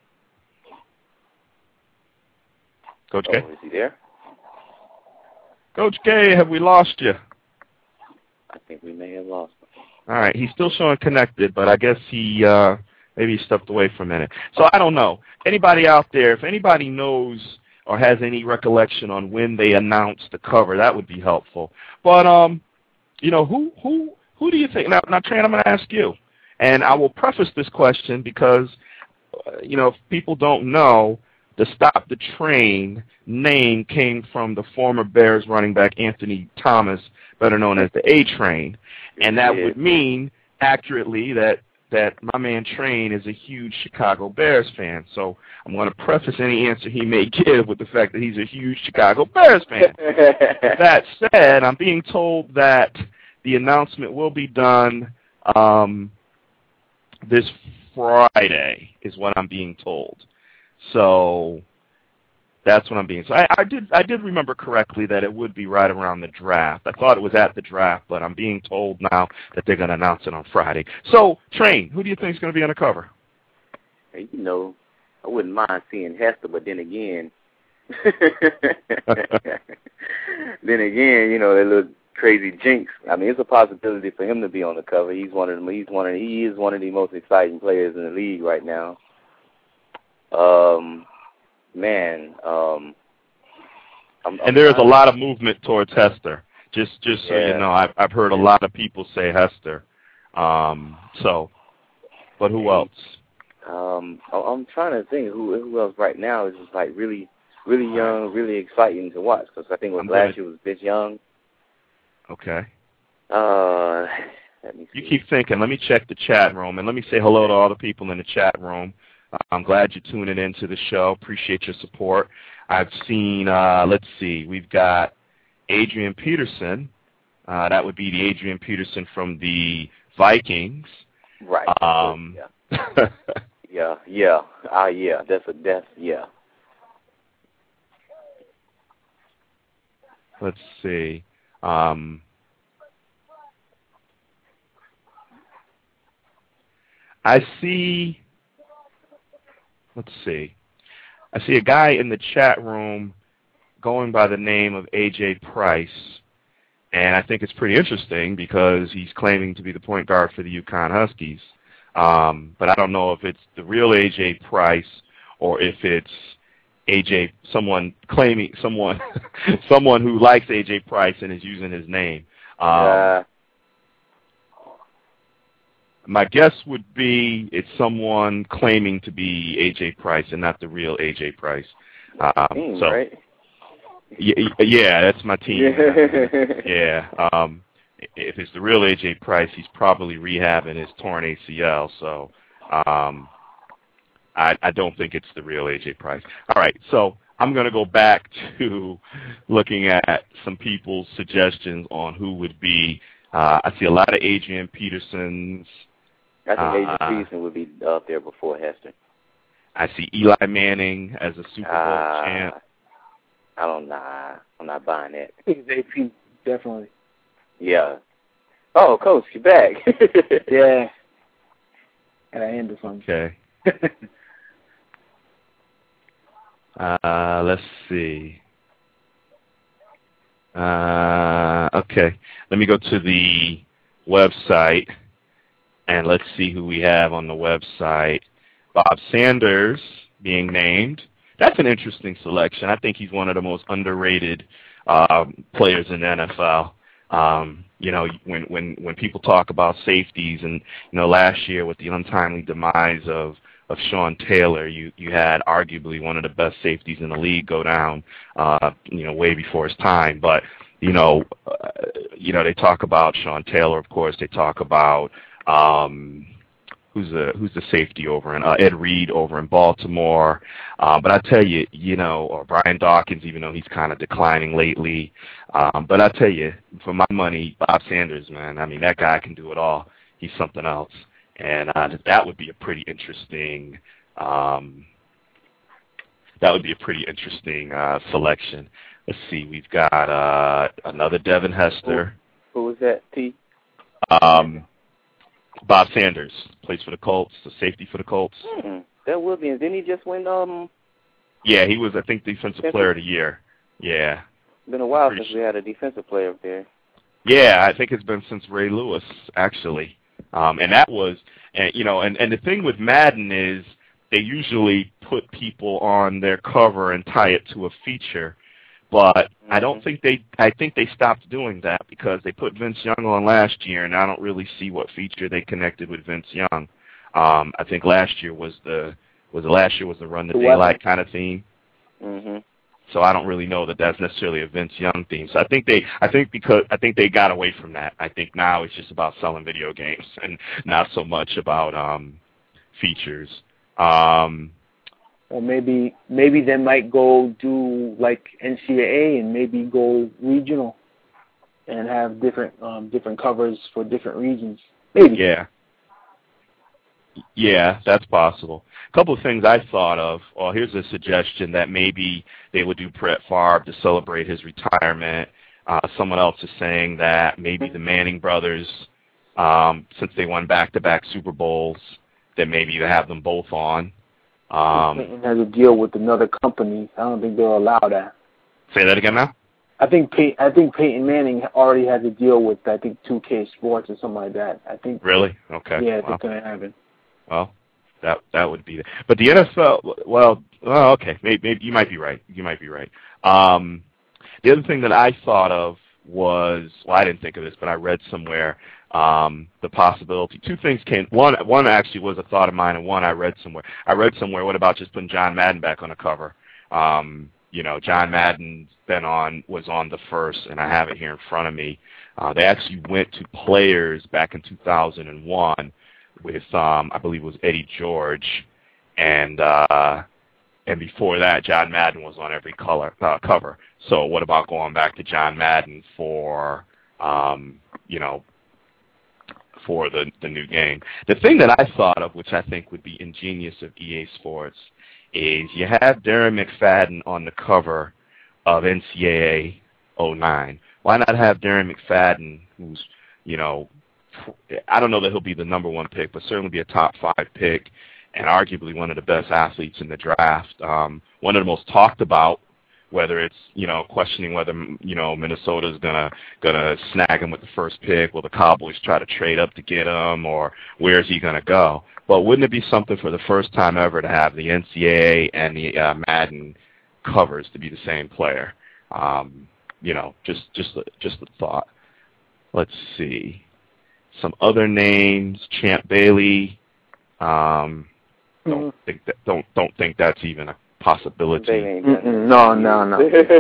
Coach K? Is he there? Coach K, have we lost you? I think we may have lost him. All right. He's still showing connected, but I guess he maybe he stepped away for a minute. So I don't know. Anybody out there, if anybody knows or has any recollection on when they announced the cover, that would be helpful. But, you know, who do you think? Now, Tran, I'm going to ask you. And I will preface this question because if people don't know, the Stop the Train name came from the former Bears running back Anthony Thomas, better known as the A-Train. And that would mean, accurately, that my man Train is a huge Chicago Bears fan. So I'm going to preface any answer he may give with the fact that he's a huge Chicago Bears fan. That said, I'm being told that the announcement will be done this Friday, is what I'm being told. So that's what I'm being. So I did remember correctly that it would be right around the draft. I thought it was at the draft, but I'm being told now that they're going to announce it on Friday. So, Train, who do you think is going to be on the cover? Hey, I wouldn't mind seeing Hester, but then again, that little crazy Jinx. I mean, it's a possibility for him to be on the cover. He is one of the most exciting players in the league right now. And there is a lot of movement towards Hester. Just so you know, I've heard a lot of people say Hester. But who else? I'm trying to think who else right now is just like really, really young, really exciting to watch. Because I think last year was Vince Young. Okay. Let me see. You keep thinking. Let me check the chat room, and let me say hello to all the people in the chat room. I'm glad you're tuning into the show. Appreciate your support. I've seen, let's see, we've got Adrian Peterson. That would be the Adrian Peterson from the Vikings. Right. Yeah. Yeah. Let's see. I see a guy in the chat room going by the name of A.J. Price, and I think it's pretty interesting because he's claiming to be the point guard for the UConn Huskies. But I don't know if it's the real A.J. Price or if it's someone who likes A.J. Price and is using his name. My guess would be it's someone claiming to be A.J. Price and not the real A.J. Price. Right? Yeah, that's my team. Yeah. If it's the real A.J. Price, he's probably rehabbing his torn ACL. So I don't think it's the real A.J. Price. All right, so I'm going to go back to looking at some people's suggestions on who would be. I see a lot of Adrian Petersons. I think Adrian Peterson would be up there before Hester. I see Eli Manning as a Super Bowl champ. I don't know. I'm not buying that. AP, definitely. Yeah. Oh, Coach, you're back. Yeah. And I ended something. Okay. Let's see. Okay. Let me go to the website, and let's see who we have on the website. Bob Sanders being named. That's an interesting selection. I think he's one of the most underrated players in the NFL. When people talk about safeties, and last year with the untimely demise of Sean Taylor, you had arguably one of the best safeties in the league go down, way before his time. But they talk about Sean Taylor, of course. They talk about who's the safety over in Ed Reed over in Baltimore. But I tell you, or Brian Dawkins, even though he's kind of declining lately. But I tell you, for my money, Bob Sanders, man. I mean, that guy can do it all. He's something else. And that would be a pretty interesting. Selection. Let's see. We've got another Devin Hester. Who was that? T. Bob Sanders plays for the Colts, the safety for the Colts. That would be. And didn't he just win? Yeah, he was, I think, Defensive Player of the Year. Yeah. It's been a while since we had a defensive player up there. Yeah, I think it's been since Ray Lewis, actually. And that was, and the thing with Madden is they usually put people on their cover and tie it to a feature. But I think they stopped doing that because they put Vince Young on last year, and I don't really see what feature they connected with Vince Young. I think last year was the was it last year was the Run the Daylight kind of theme. Mm-hmm. So I don't really know that that's necessarily a Vince Young theme. So I think they got away from that. I think now it's just about selling video games and not so much about features. Or maybe they might go do like NCAA and maybe go regional and have different covers for different regions. Maybe. Yeah, that's possible. A couple of things I thought of. Well, here's a suggestion that maybe they would do Brett Favre to celebrate his retirement. Someone else is saying that maybe the Manning brothers, since they won back-to-back Super Bowls, that maybe you have them both on. Clinton has a deal with another company. I don't think they'll allow that. Say that again now? I think Peyton Manning already has a deal with 2K Sports or something like that. I think. Really? Okay. Yeah, I think gonna happen. Well, that would be. But the NFL. Well, okay. Maybe you might be right. The other thing that I thought of was, well, I didn't think of this, but I read somewhere the possibility. Two things came. One actually was a thought of mine, and one I read somewhere. What about just putting John Madden back on the cover? John Madden was on the first, and I have it here in front of me. They actually went to players back in 2001 with, I believe it was Eddie George, and before that, John Madden was on every cover. So what about going back to John Madden for the new game? The thing that I thought of, which I think would be ingenious of EA Sports, is you have Darren McFadden on the cover of NCAA 09. Why not have Darren McFadden, who's, I don't know that he'll be the number one pick, but certainly be a top 5 pick and arguably one of the best athletes in the draft. One of the most talked about, whether it's, questioning whether, Minnesota's gonna snag him with the first pick, will the Cowboys try to trade up to get him, or where's he gonna go? But wouldn't it be something for the first time ever to have the NCAA and the Madden covers to be the same player? Just a thought. Let's see. Some other names: Champ Bailey. Don't think that's even a possibility. No.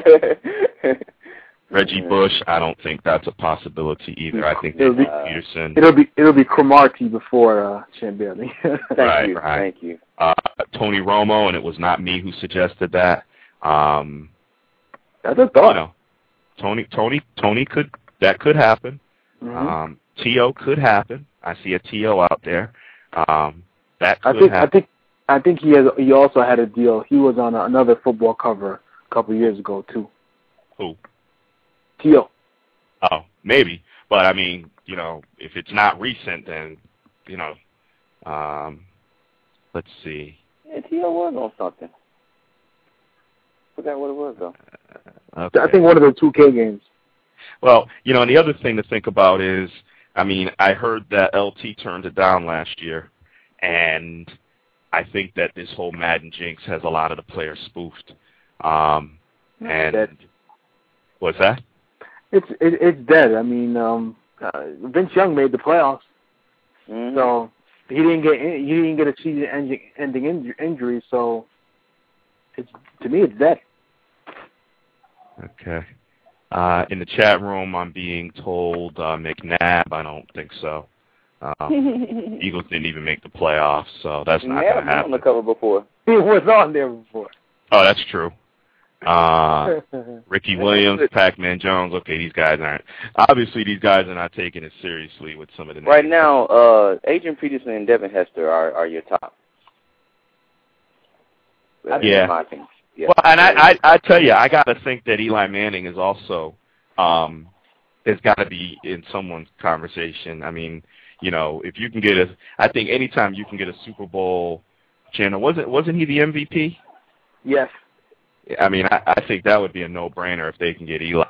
Reggie Bush, I don't think that's a possibility either. I think it'll be Peterson. It'll be Cromartie before Champ Bailey. Thank you. Tony Romo, and it was not me who suggested that. That's a thought. Tony could happen. Mm-hmm. T.O. could happen. I see a T.O. out there. That could happen. I think he also had a deal. He was on another football cover a couple years ago too. Who? T.O. Oh, maybe. But I mean, if it's not recent, then let's see. Yeah, T.O. was on something. Forgot what it was though. Okay. I think one of the 2K games. Well, and the other thing to think about is, I heard that LT turned it down last year, and I think that this whole Madden jinx has a lot of the players spoofed. And what's that? It's dead. Vince Young made the playoffs, so he didn't get a season-ending injury. So to me, it's dead. Okay. In the chat room, I'm being told McNabb. I don't think so. Eagles didn't even make the playoffs, so that's not going to happen. On the cover before. He was on there before. Oh, that's true. Ricky Williams, Pac-Man Jones. Okay, these guys are not taking it seriously with some of the names. Right now, Adrian Peterson and Devin Hester are your top. Yeah. In my opinion. Yeah. Well, and I tell you, I got to think that Eli Manning is also has got to be in someone's conversation. If you can get I think anytime you can get a Super Bowl channel, wasn't he the MVP? Yes. I think that would be a no-brainer if they can get Eli.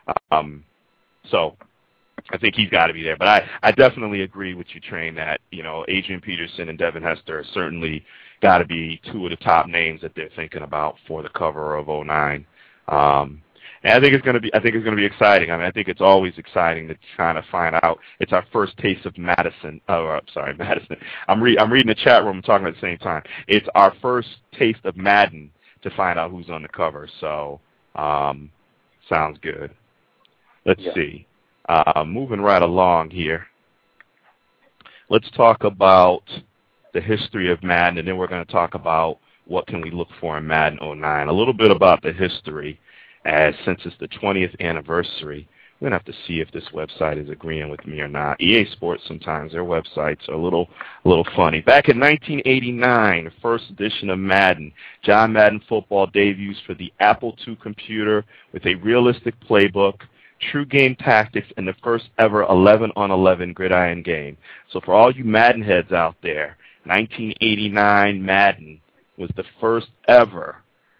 So I think he's got to be there. But I definitely agree with you, Train, that, Adrian Peterson and Devin Hester are certainly got to be two of the top names that they're thinking about for the cover of 09. And I think it's going to be exciting. I mean, I think it's always exciting to kind of find out. It's our first taste of Madison. Oh, sorry, Madison. I'm reading the chat room and talking at the same time. It's our first taste of Madden to find out who's on the cover. So, sounds good. Let's see. Moving right along here. Let's talk about the history of Madden, and then we're going to talk about what can we look for in Madden 09. A little bit about the history, as since it's the 20th anniversary, we're going to have to see if this website is agreeing with me or not. EA Sports, sometimes their websites are a little funny. Back in 1989, the first edition of Madden, John Madden Football debuts for the Apple II computer with a realistic playbook, true game tactics, and the first ever 11-on-11 gridiron game. So for all you Madden heads out there, 1989 Madden was the first ever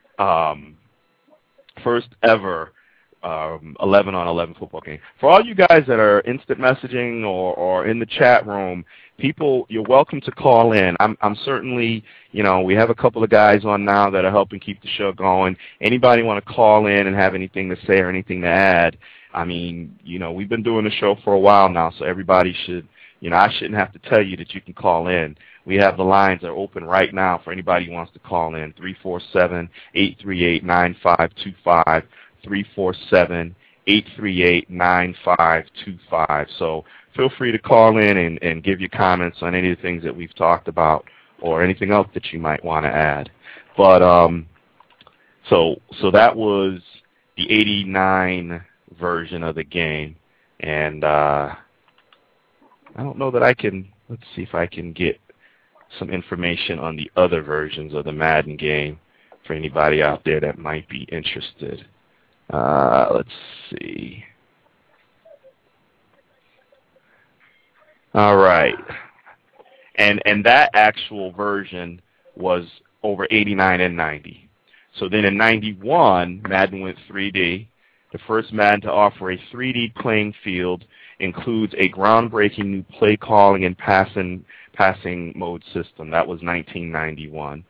11-on-11 football game. For all you guys that are instant messaging or in the chat room, people, you're welcome to call in. I'm certainly, we have a couple of guys on now that are helping keep the show going. Anybody want to call in and have anything to say or anything to add? I mean, we've been doing the show for a while now, so everybody should, I shouldn't have to tell you that you can call in. We have the lines that are open right now for anybody who wants to call in, 347-838-9525, 347-838-9525. So feel free to call in and give your comments on any of the things that we've talked about or anything else that you might want to add. But so that was the 89 version of the game, and I don't know that I can. Let's see if I can get some information on the other versions of the Madden game for anybody out there that might be interested. Let's see. All right. And that actual version was over 89 and 90. So then in 91, Madden went 3D. The first Madden to offer a 3D playing field includes a groundbreaking new play calling and passing mode system. That was 1991.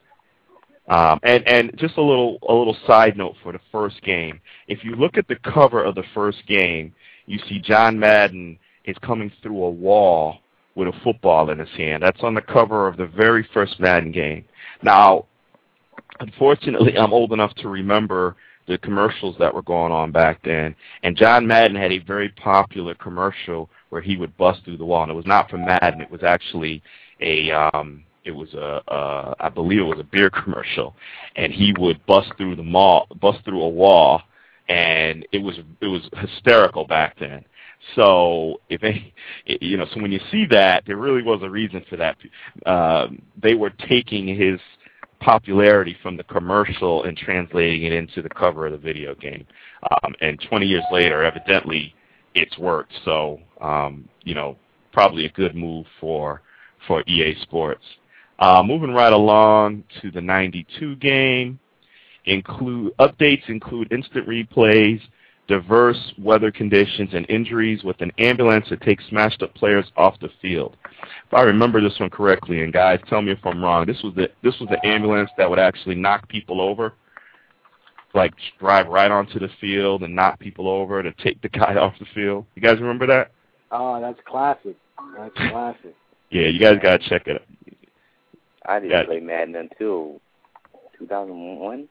And just a little side note for the first game. If you look at the cover of the first game, you see John Madden is coming through a wall with a football in his hand. That's on the cover of the very first Madden game. Now, unfortunately, I'm old enough to remember the commercials that were going on back then, and John Madden had a very popular commercial where he would bust through the wall, and it was not from Madden. It was actually I believe it was a beer commercial, and he would bust through a wall, and it was hysterical back then. So so when you see that, there really was a reason for that. They were taking his popularity from the commercial and translating it into the cover of the video game. And 20 years later, evidently, it's worked. So, probably a good move for EA Sports. Moving right along to the 92 game, updates include instant replays, diverse weather conditions, and injuries with an ambulance that takes smashed up players off the field. If I remember this one correctly, and guys, tell me if I'm wrong, this was the ambulance that would actually knock people over, like drive right onto the field and knock people over to take the guy off the field. You guys remember that? Oh, that's classic. That's classic. Yeah, you guys got to check it out. I didn't play Madden until 2001.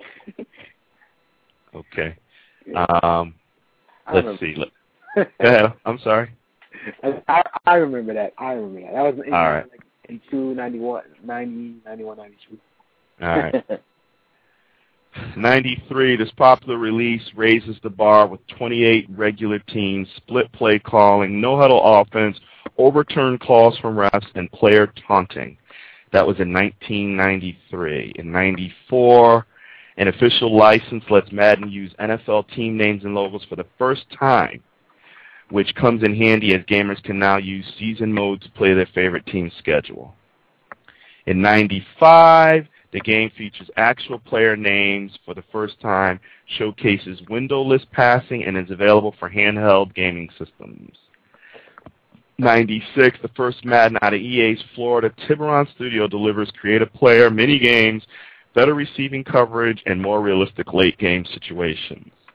Okay. Let's see. Go ahead. I'm sorry. I remember that. That was in all right. 92, 91, 90, 91, 92. All right. 93, this popular release raises the bar with 28 regular teams, split play calling, no-huddle offense, overturned calls from refs, and player taunting. That was in 1993. In 94, an official license lets Madden use NFL team names and logos for the first time, which comes in handy as gamers can now use season mode to play their favorite team's schedule. In 95, the game features actual player names for the first time, showcases windowless passing, and is available for handheld gaming systems. 96, the first Madden out of EA's Florida Tiburon studio delivers creative player, mini games, better receiving coverage, and more realistic late game situations.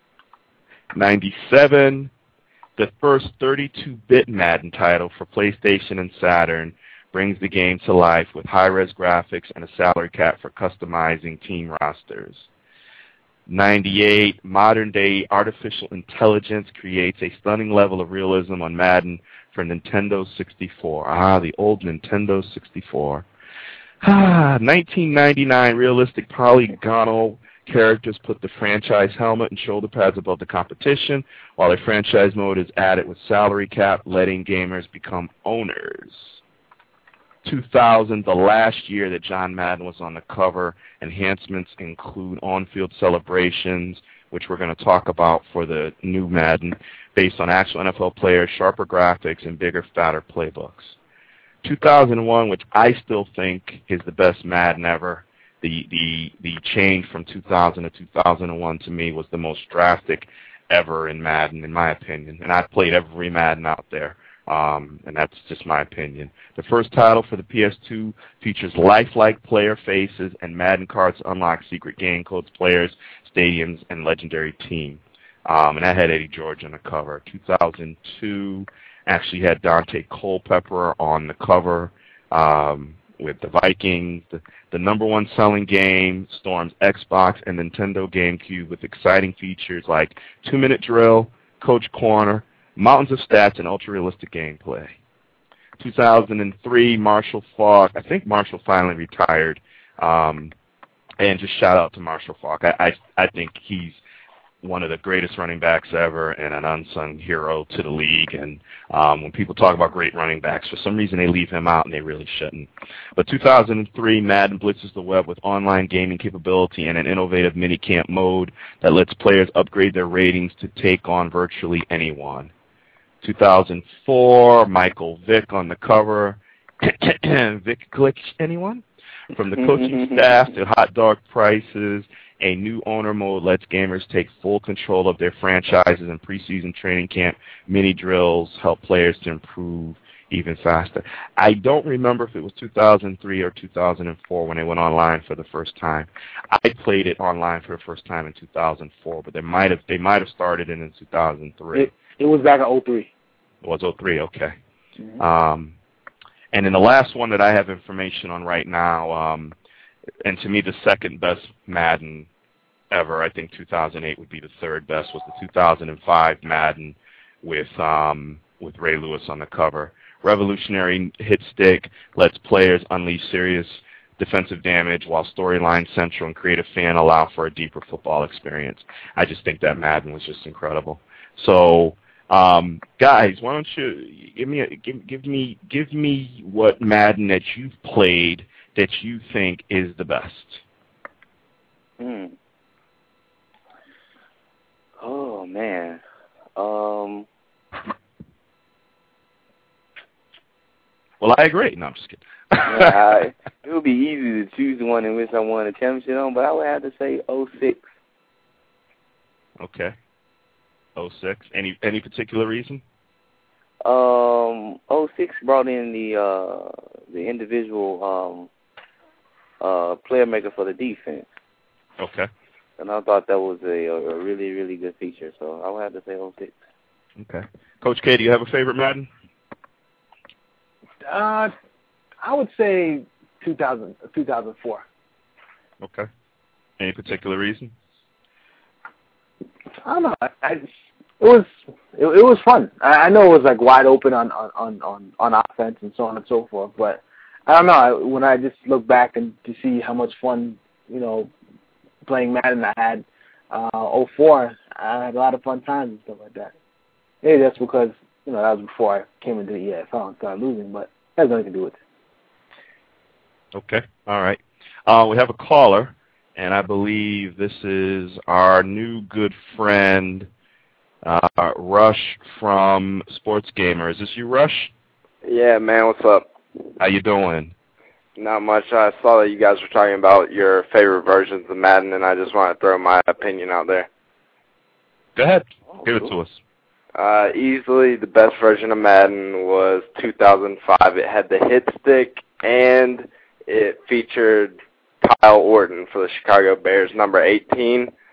97, the first 32-bit Madden title for PlayStation and Saturn brings the game to life with high-res graphics and a salary cap for customizing team rosters. 98, modern-day artificial intelligence creates a stunning level of realism on Madden for Nintendo 64. The old Nintendo 64. 1999, realistic polygonal characters put the franchise helmet and shoulder pads above the competition, while a franchise mode is added with salary cap, letting gamers become owners. 2000, the last year that John Madden was on the cover, enhancements include on-field celebrations, which we're going to talk about for the new Madden, based on actual NFL players, sharper graphics, and bigger, fatter playbooks. 2001, which I still think is the best Madden ever. The change from 2000 to 2001 to me was the most drastic ever in Madden, in my opinion. And I've played every Madden out there, and that's just my opinion. The first title for the PS2 features lifelike player faces, and Madden cards unlock secret game codes, players, stadiums, and legendary team. And that had Eddie George on the cover. 2002 actually had Dante Culpepper on the cover with the Vikings. The number one selling game storms Xbox and Nintendo GameCube with exciting features like 2-minute drill, coach corner, mountains of stats, and ultra-realistic gameplay. 2003, Marshall Faulk. I think Marshall finally retired. And just shout out to Marshall Faulk. I think he's one of the greatest running backs ever and an unsung hero to the league. And when people talk about great running backs, for some reason they leave him out, and they really shouldn't. But 2003, Madden blitzes the web with online gaming capability and an innovative minicamp mode that lets players upgrade their ratings to take on virtually anyone. 2004, Michael Vick on the cover. Vic Glitch, anyone? From the coaching staff to hot dog prices, a new owner mode lets gamers take full control of their franchises, and preseason training camp mini drills help players to improve even faster. I don't remember if it was 2003 or 2004 when they went online for the first time. I played it online for the first time in 2004, but they might have started it in 2003. It was back in 03. It was 03, okay. Mm-hmm. And then the last one that I have information on right now, and to me the second best Madden ever, I think 2008 would be the third best, was the 2005 Madden with Ray Lewis on the cover. Revolutionary hit stick lets players unleash serious defensive damage, while storyline central and creative fan allow for a deeper football experience. I just think that Madden was just incredible. So, guys, why don't you give me what Madden that you've played that you think is the best? Oh man. Well, I agree. No, I'm just kidding. It would be easy to choose the one in which I won a championship on, but I would have to say 06. Okay. 06. Any particular reason? 06 brought in the individual player maker for the defense. Okay. And I thought that was a really, really good feature, so I would have to say 06. Okay. Coach K, do you have a favorite Madden? I would say 2004. Okay. Any particular reason? I don't know. It was fun. I know it was like wide open on offense and so on and so forth, but I don't know. When I just look back and to see how much fun, playing Madden I had 04, I had a lot of fun times and stuff like that. Maybe that's because that was before I came into the EFL and started losing, but that has nothing to do with it. Okay. All right. We have a caller, and I believe this is our new good friend, Rush from Sports Gamer. Is this you, Rush? Yeah, man. What's up? How you doing? Not much. I saw that you guys were talking about your favorite versions of Madden, and I just want to throw my opinion out there. Go ahead. Give it to us. Easily the best version of Madden was 2005. It had the hit stick, and it featured Kyle Orton for the Chicago Bears, number 18.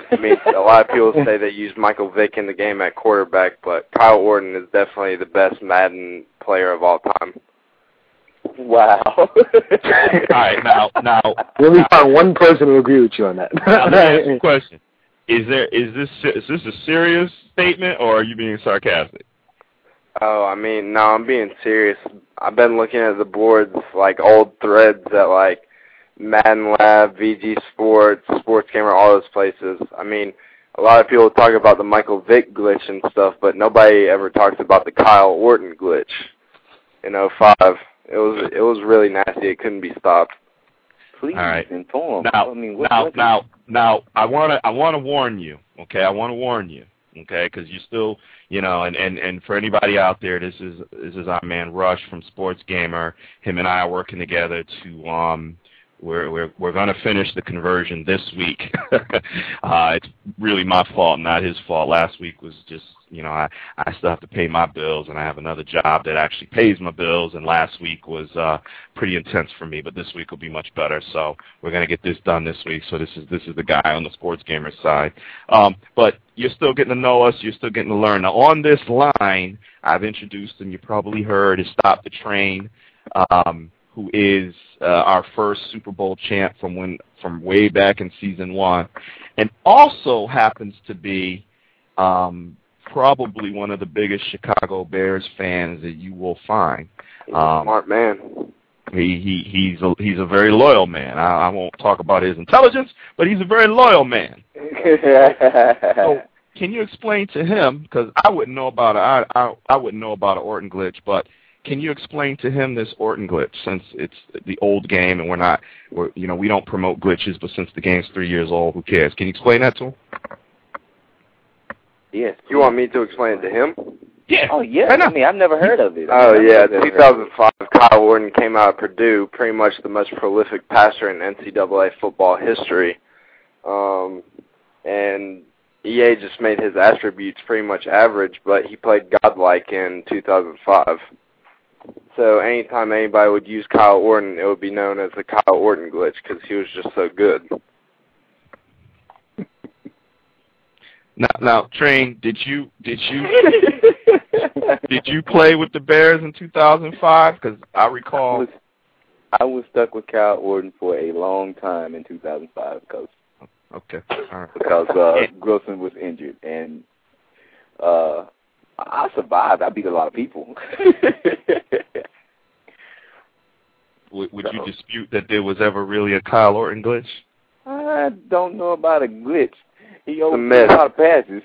I mean, a lot of people say they use Michael Vick in the game at quarterback, but Kyle Orton is definitely the best Madden player of all time. Wow. All right, now. We only found one person who agree with you on that. Now, let me ask you a question. Is this a serious statement, or are you being sarcastic? Oh, I mean, no, I'm being serious. I've been looking at the boards, like old threads at like Madden Lab, VG Sports, Sports Gamer, all those places. I mean, a lot of people talk about the Michael Vick glitch and stuff, but nobody ever talks about the Kyle Orton glitch in 05. It was really nasty. It couldn't be stopped. Please inform. Now, I mean, now, I want to warn you. Okay, I want to warn you. Okay, because you still, and for anybody out there, this is our man Rush from Sports Gamer. Him and I are working together to we're going to finish the conversion this week. It's really my fault, not his fault. Last week was just, I still have to pay my bills, and I have another job that actually pays my bills, and last week was pretty intense for me, but this week will be much better. So we're going to get this done this week. So this is the guy on the Sports Gamer side. But you're still getting to know us. You're still getting to learn. Now, on this line, I've introduced, and you probably heard, is Stop the Train, who is our first Super Bowl champ from way back in season 1, and also happens to be probably one of the biggest Chicago Bears fans that you will find. He's a smart man. He's a very loyal man. I won't talk about his intelligence, but he's a very loyal man. So, can you explain to him, because I wouldn't know about I wouldn't know about an Orton glitch, but can you explain to him this Orton glitch, since it's the old game and we don't promote glitches, but since the game's 3 years old, who cares? Can you explain that to him? Yes. You want me to explain it to him? Yeah. Oh, yeah. I mean, I've never heard of it. Oh, yeah. 2005, Kyle Orton came out of Purdue, pretty much the most prolific passer in NCAA football history. And EA just made his attributes pretty much average, but he played godlike in 2005. So anytime anybody would use Kyle Orton, it would be known as the Kyle Orton glitch, because he was just so good. Now, Train, did you play with the Bears in 2005? Because I recall I was stuck with Kyle Orton for a long time in 2005, Coach. Okay, all right. Because Grossman was injured, and I survived. I beat a lot of people. Would you dispute that there was ever really a Kyle Orton glitch? I don't know about a glitch. He owed a lot of passes.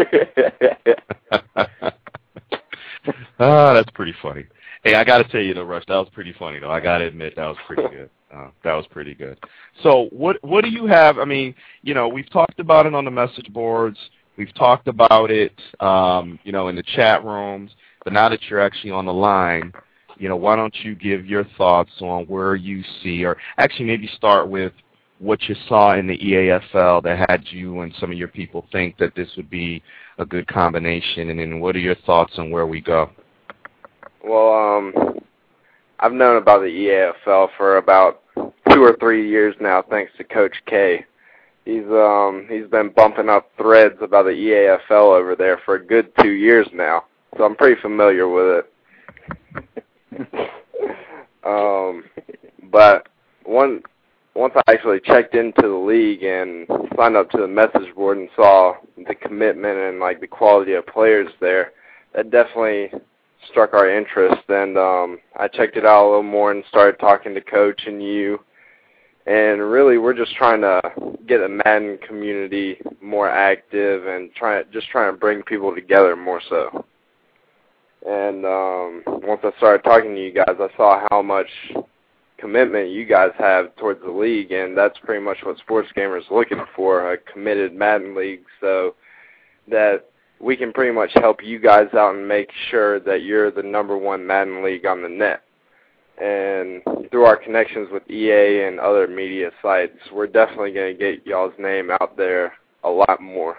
That's pretty funny. Hey, I got to tell you, though, Rush, that was pretty funny, though. I got to admit, that was pretty good. That was pretty good. So what do you have? I mean, we've talked about it on the message boards. We've talked about it, in the chat rooms. But now that you're actually on the line, why don't you give your thoughts on where you see, or actually maybe start with what you saw in the EAFL that had you and some of your people think that this would be a good combination, and then what are your thoughts on where we go? Well, I've known about the EAFL for about 2 or 3 years now, thanks to Coach K. He's been bumping up threads about the EAFL over there for a good 2 years now, so I'm pretty familiar with it. But once I actually checked into the league and signed up to the message board and saw the commitment and the quality of players there, that definitely struck our interest. And I checked it out a little more and started talking to Coach and you. And really, we're just trying to get the Madden community more active and trying to bring people together more so. And once I started talking to you guys, I saw how much commitment you guys have towards the league, and that's pretty much what Sports Gamer is looking for, a committed Madden league, so that we can pretty much help you guys out and make sure that you're the #1 Madden league on the net. And through our connections with EA and other media sites, we're definitely going to get y'all's name out there a lot more.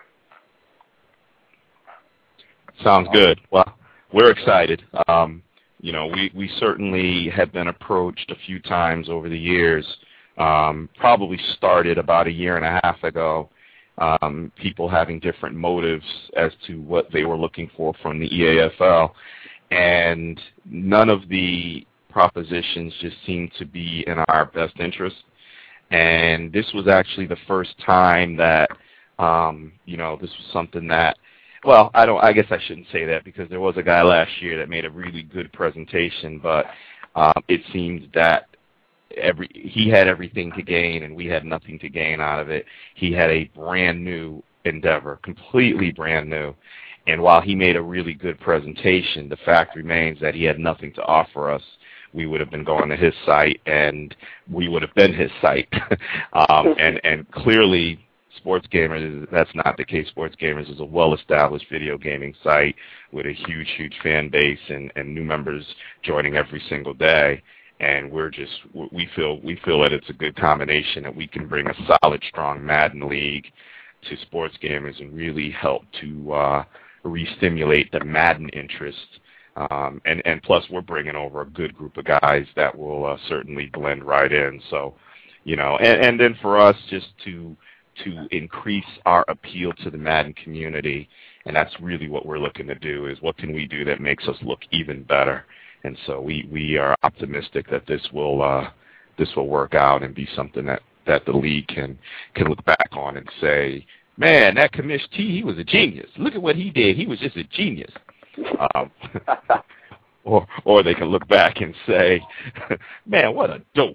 Sounds good. Well, we're excited. We certainly have been approached a few times over the years. Probably started about 1.5 years ago, people having different motives as to what they were looking for from the EAFL, and none of the propositions just seemed to be in our best interest. And this was actually the first time that, this was something that, well, I guess I shouldn't say that, because there was a guy last year that made a really good presentation, but it seemed that he had everything to gain and we had nothing to gain out of it. He had a brand new endeavor, completely brand new. And while he made a really good presentation, the fact remains that he had nothing to offer us. We would have been going to his site, and we would have been his site. And clearly, Sports Gamers, that's not the case. Sports Gamers is a well-established video gaming site with a huge, huge fan base and new members joining every single day. And we feel that it's a good combination, that we can bring a solid, strong Madden league to Sports Gamers and really help to re-stimulate the Madden interest. And plus, we're bringing over a good group of guys that will certainly blend right in. So, and then for us, just to increase our appeal to the Madden community, and that's really what we're looking to do, is what can we do that makes us look even better. And so we are optimistic that this will work out and be something that the league can look back on and say, man, that Commish T, he was a genius. Look at what he did. He was just a genius. Or they can look back and say, man, what a dope.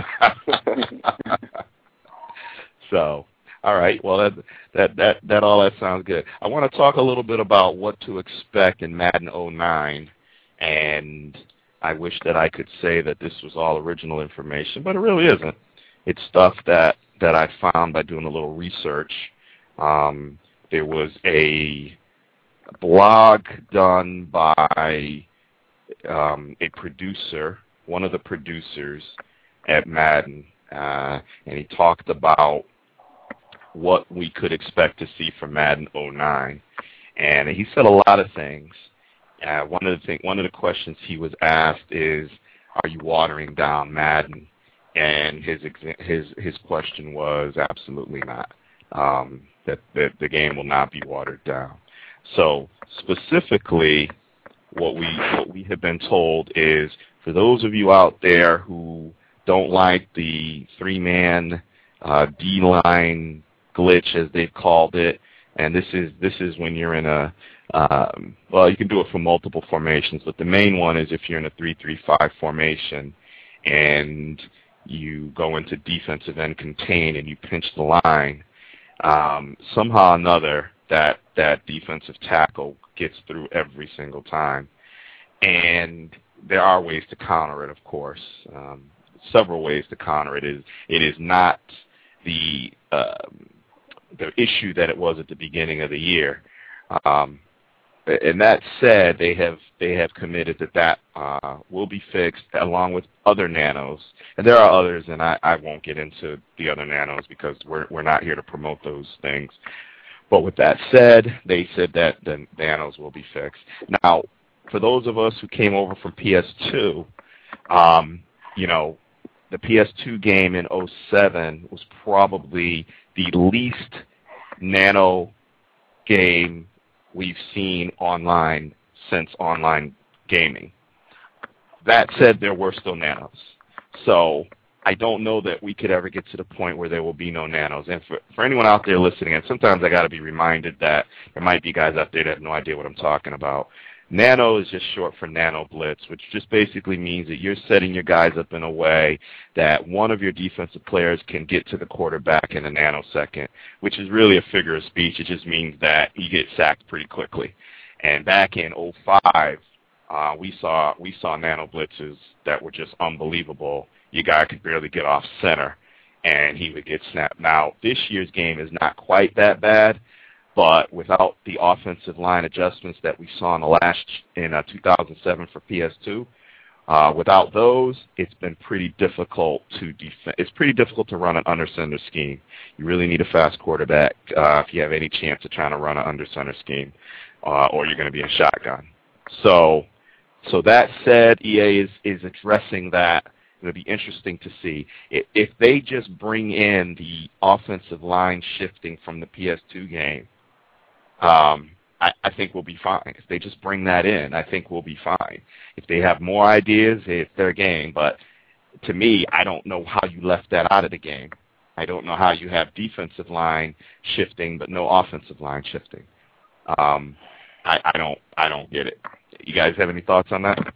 So, all right, well, that sounds good. I want to talk a little bit about what to expect in Madden 09, and I wish that I could say that this was all original information, but it really isn't. It's stuff that I found by doing a little research. There was a blog done by a producer, one of the producers at Madden, and he talked about what we could expect to see from Madden 09. And he said a lot of things. One of the questions he was asked is, "Are you watering down Madden?" And his question was, absolutely not. That the game will not be watered down. So specifically, what we have been told is, for those of you out there who don't like the 3-man D-line glitch, as they've called it, and this is when you're in a you can do it for multiple formations, but the main one is if you're in a 3-3-5 formation and you go into defensive end contain and you pinch the line, somehow or another that defensive tackle gets through every single time. And there are ways to counter it, of course. Several ways to counter it. It is not the issue that it was at the beginning of the year. And that said, they have committed that will be fixed along with other nanos. And there are others, and I won't get into the other nanos because we're not here to promote those things. But with that said, they said that the nanos will be fixed. Now, for those of us who came over from PS2, the PS2 game in 07 was probably the least nano game we've seen online since online gaming. That said, there were still nanos. So I don't know that we could ever get to the point where there will be no nanos. And for anyone out there listening, and sometimes I got to be reminded that there might be guys out there that have no idea what I'm talking about. Nano is just short for nano blitz, which just basically means that you're setting your guys up in a way that one of your defensive players can get to the quarterback in a nanosecond, which is really a figure of speech. It just means that you get sacked pretty quickly. And back in 05, we saw nano blitzes that were just unbelievable. Your guy could barely get off center, and he would get snapped. Now, this year's game is not quite that bad, but without the offensive line adjustments that we saw in 2007 for PS2, without those, it's been pretty difficult to defend. It's pretty difficult to run an under center scheme. You really need a fast quarterback if you have any chance of trying to run an under center scheme, or you're going to be in shotgun. So that said, EA is addressing that It'll be interesting to see. If they just bring in the offensive line shifting from the PS2 game, I think we'll be fine. If they just bring that in, I think we'll be fine. If they have more ideas, it's their game. But to me, I don't know how you left that out of the game. I don't know how you have defensive line shifting but no offensive line shifting. I don't get it. You guys have any thoughts on that?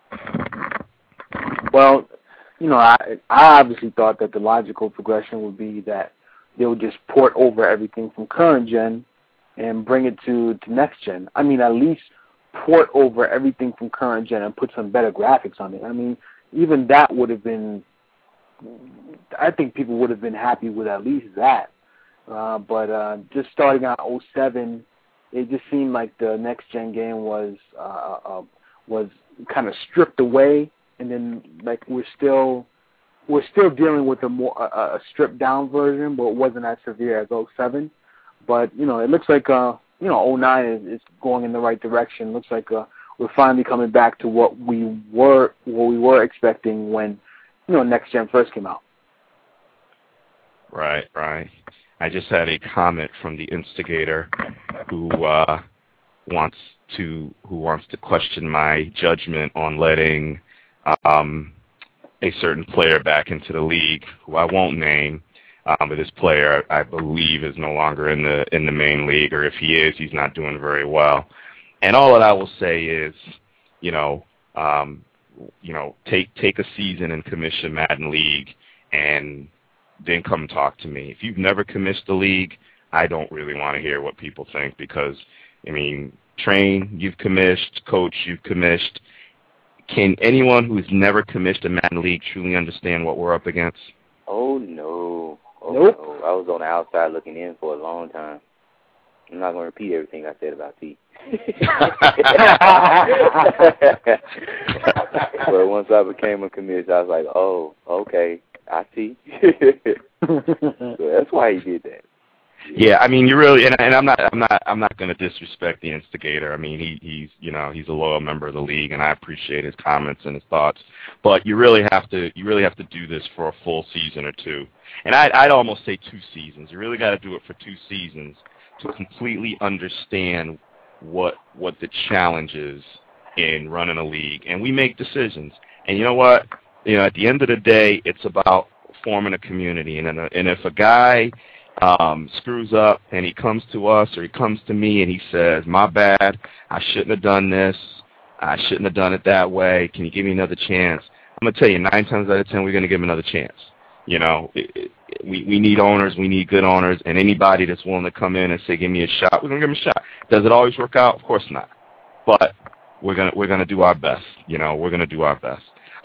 Well, I obviously thought that the logical progression would be that they would just port over everything from current gen and bring it to next gen. I mean, at least port over everything from current gen and put some better graphics on it. I mean, even that would have been, I think people would have been happy with at least that. But just starting out 07, it just seemed like the next gen game was kind of stripped away, and then like we're still dealing with a stripped down version, but it wasn't as severe as 07. But it looks like 09 is going in the right direction. It looks like we're finally coming back to what we were expecting when next gen first came out. Right. I just had a comment from the instigator who wants to question my judgment on letting a certain player back into the league, who I won't name, but this player I believe is no longer in the main league, or if he is, he's not doing very well. And all that I will say is, take a season in Commission Madden League and then come talk to me. If you've never commissioned the league, I don't really want to hear what people think, because, I mean, Train, you've commissioned, Coach, you've commissioned. Can anyone who's never commissioned a Madden League truly understand what we're up against? Oh, no. Nope. No. I was on the outside looking in for a long time. I'm not going to repeat everything I said about T. But once I became a commish, I was like, oh, okay, I see. So that's why he did that. Yeah, I mean, you really, and I'm not going to disrespect the instigator. I mean, he's a loyal member of the league, and I appreciate his comments and his thoughts. But you really have to do this for a full season or two, and I'd almost say 2 seasons. You really got to do it for 2 seasons to completely understand what the challenge is in running a league. And we make decisions, and you know what? At the end of the day, it's about forming a community, and if a guy screws up and he comes to us or he comes to me and he says, my bad, I shouldn't have done this, I shouldn't have done it that way, can you give me another chance? I'm going to tell you, 9 times out of 10, we're going to give him another chance. We need owners, we need good owners, and anybody that's willing to come in and say, give me a shot, we're going to give him a shot. Does it always work out? Of course not. But we're going to do our best. We're going to do our best.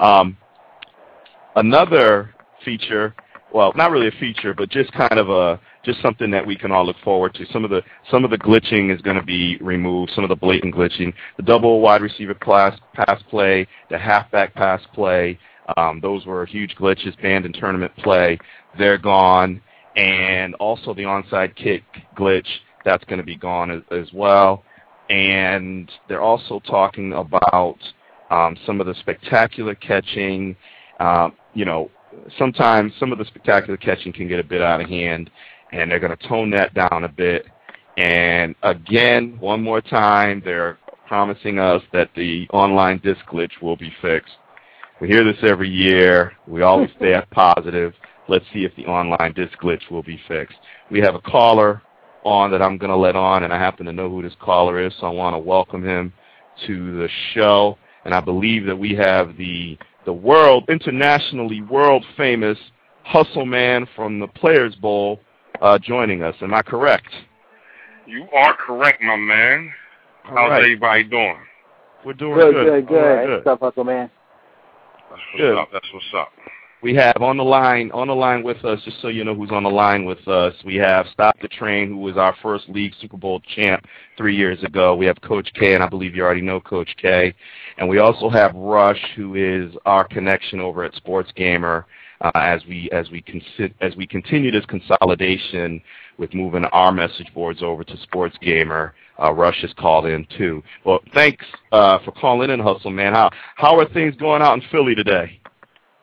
Another feature, well, not really a feature, but just kind of just something that we can all look forward to. Some of the glitching is going to be removed, some of the blatant glitching. The double wide receiver pass play, the halfback pass play, those were huge glitches banned in tournament play. They're gone. And also the onside kick glitch, that's going to be gone as well. And they're also talking about some of the spectacular catching. Sometimes some of the spectacular catching can get a bit out of hand, and they're going to tone that down a bit. And again, one more time, they're promising us that the online disc glitch will be fixed. We hear this every year. We always stay positive. Let's see if the online disc glitch will be fixed. We have a caller on that I'm going to let on, and I happen to know who this caller is, so I want to welcome him to the show. And I believe that we have the internationally world-famous Hustle Man from the Players Bowl joining us. Am I correct? You are correct, my man. How's everybody doing? We're doing good. Good. What's up, Hustle Man? That's what's up. We have on the line with us, just so you know who's on the line with us, we have Stop the Train, who was our first league Super Bowl champ 3 years ago. We have Coach K, and I believe you already know Coach K. And we also have Rush, who is our connection over at Sports Gamer, as we continue this consolidation with moving our message boards over to Sports Gamer. Rush has called in too. Well, thanks for calling in, Hustle Man. How are things going out in Philly today?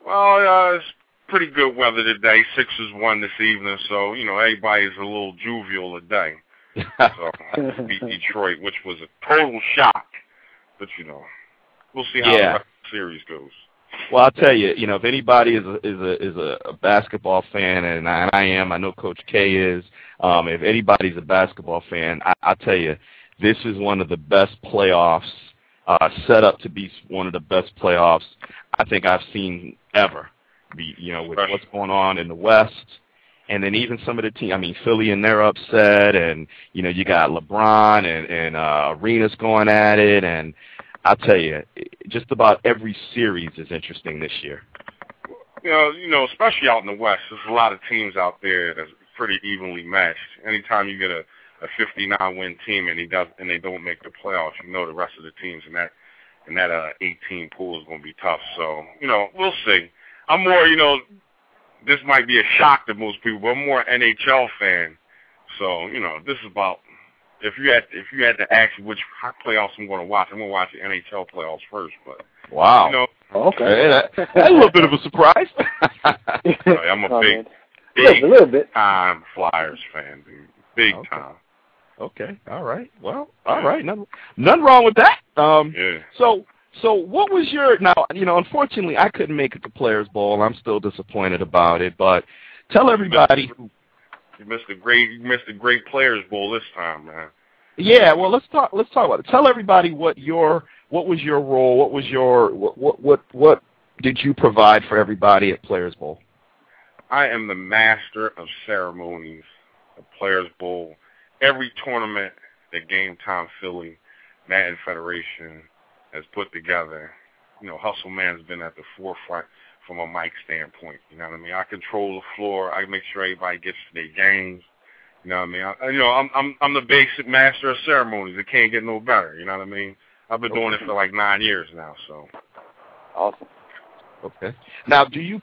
It's pretty good weather today. Sixers won this evening, so, everybody's a little jovial today. So, beat Detroit, which was a total shock. But, we'll see how the rest of the series goes. Well, I'll tell you, if anybody is a basketball fan, and I am, I know Coach K is, if anybody's a basketball fan, I'll tell you, this is one of the best playoffs, set up to be one of the best playoffs I think I've seen ever. With what's going on in the West, and then even some of the teams. I mean, Philly and they're upset, and you got LeBron and Arenas going at it, and I'll tell you, just about every series is interesting this year. Especially out in the West, there's a lot of teams out there that's pretty evenly matched. Anytime you get a 59-win team and they don't make the playoffs, the rest of the teams in that 18 pool is going to be tough. So we'll see. I'm more, this might be a shock to most people, but I'm more an NHL fan. So, this is about, if you had to ask me which playoffs I'm going to watch, I'm going to watch the NHL playoffs first. But wow, okay, that's a little bit of a surprise. I'm a big time Flyers fan, dude. Big time. Okay, all right. Well, all right, nothing wrong with that. So what was now, unfortunately, I couldn't make it to Players Bowl. I'm still disappointed about it, but tell everybody. You missed a great Players Bowl this time, man. Yeah, well, let's talk about it. Tell everybody what was your role, what did you provide for everybody at Players Bowl? I am the master of ceremonies at Players Bowl. Every tournament that Game Time Philly, Madden Federation has put together, Hustle Man's been at the forefront from a mic standpoint. You know what I mean? I control the floor. I make sure everybody gets to their games. You know what I mean? I'm the basic master of ceremonies. It can't get no better. You know what I mean? I've been doing it for like 9 years now. So awesome. Okay. Now,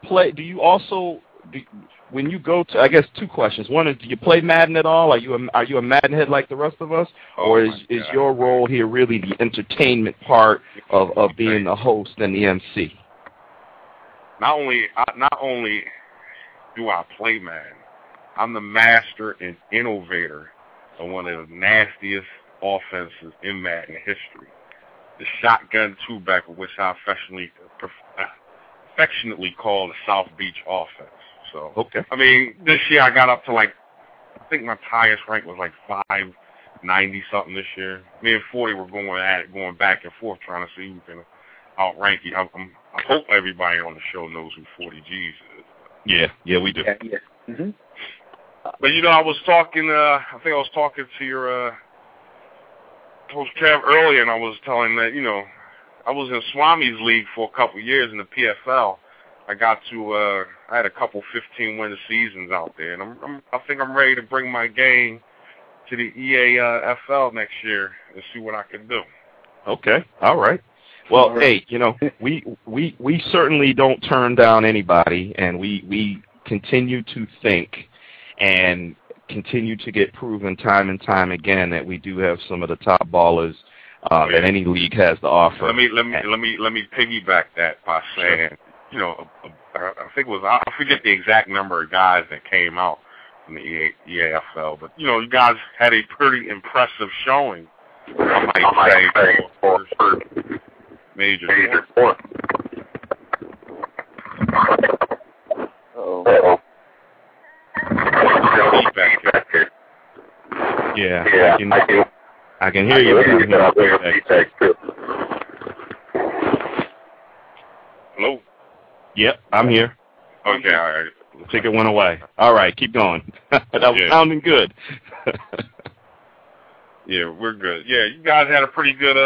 when you go to, I guess 2 questions. One is, do you play Madden at all? Are you a Madden head like the rest of us, or is your role here really the entertainment part of being the host and the MC? Not only do I play Madden, I'm the master and innovator of one of the nastiest offenses in Madden history, the shotgun two-back, which I affectionately call the South Beach offense. So, okay. I mean, this year I got up to I think my highest rank was like 590 something this year. Me and 40 were going back and forth trying to see who can outrank you. I hope everybody on the show knows who 40 G's is. Yeah, we do. Yeah. Mm-hmm. But I was talking. I think I was talking to your Coach Kev earlier, and I was telling that I was in Swami's league for a couple of years in the PFL. I had a couple 15-win seasons out there, and I think I'm ready to bring my game to the EAFL next year and see what I can do. Okay, all right. Well, hey, we certainly don't turn down anybody, and we continue to think and continue to get proven time and time again that we do have some of the top ballers that any league has to offer. Let me piggyback that by saying, I think it was, I forget the exact number of guys that came out from the EAFL, but you guys had a pretty impressive showing. I might say for major sport. Uh-oh. Yeah, I can hear you. Hello? Yep, I'm here. Okay, all right. The ticket went away. All right, keep going. That was sounding good. Yeah, we're good. Yeah, you guys had a pretty good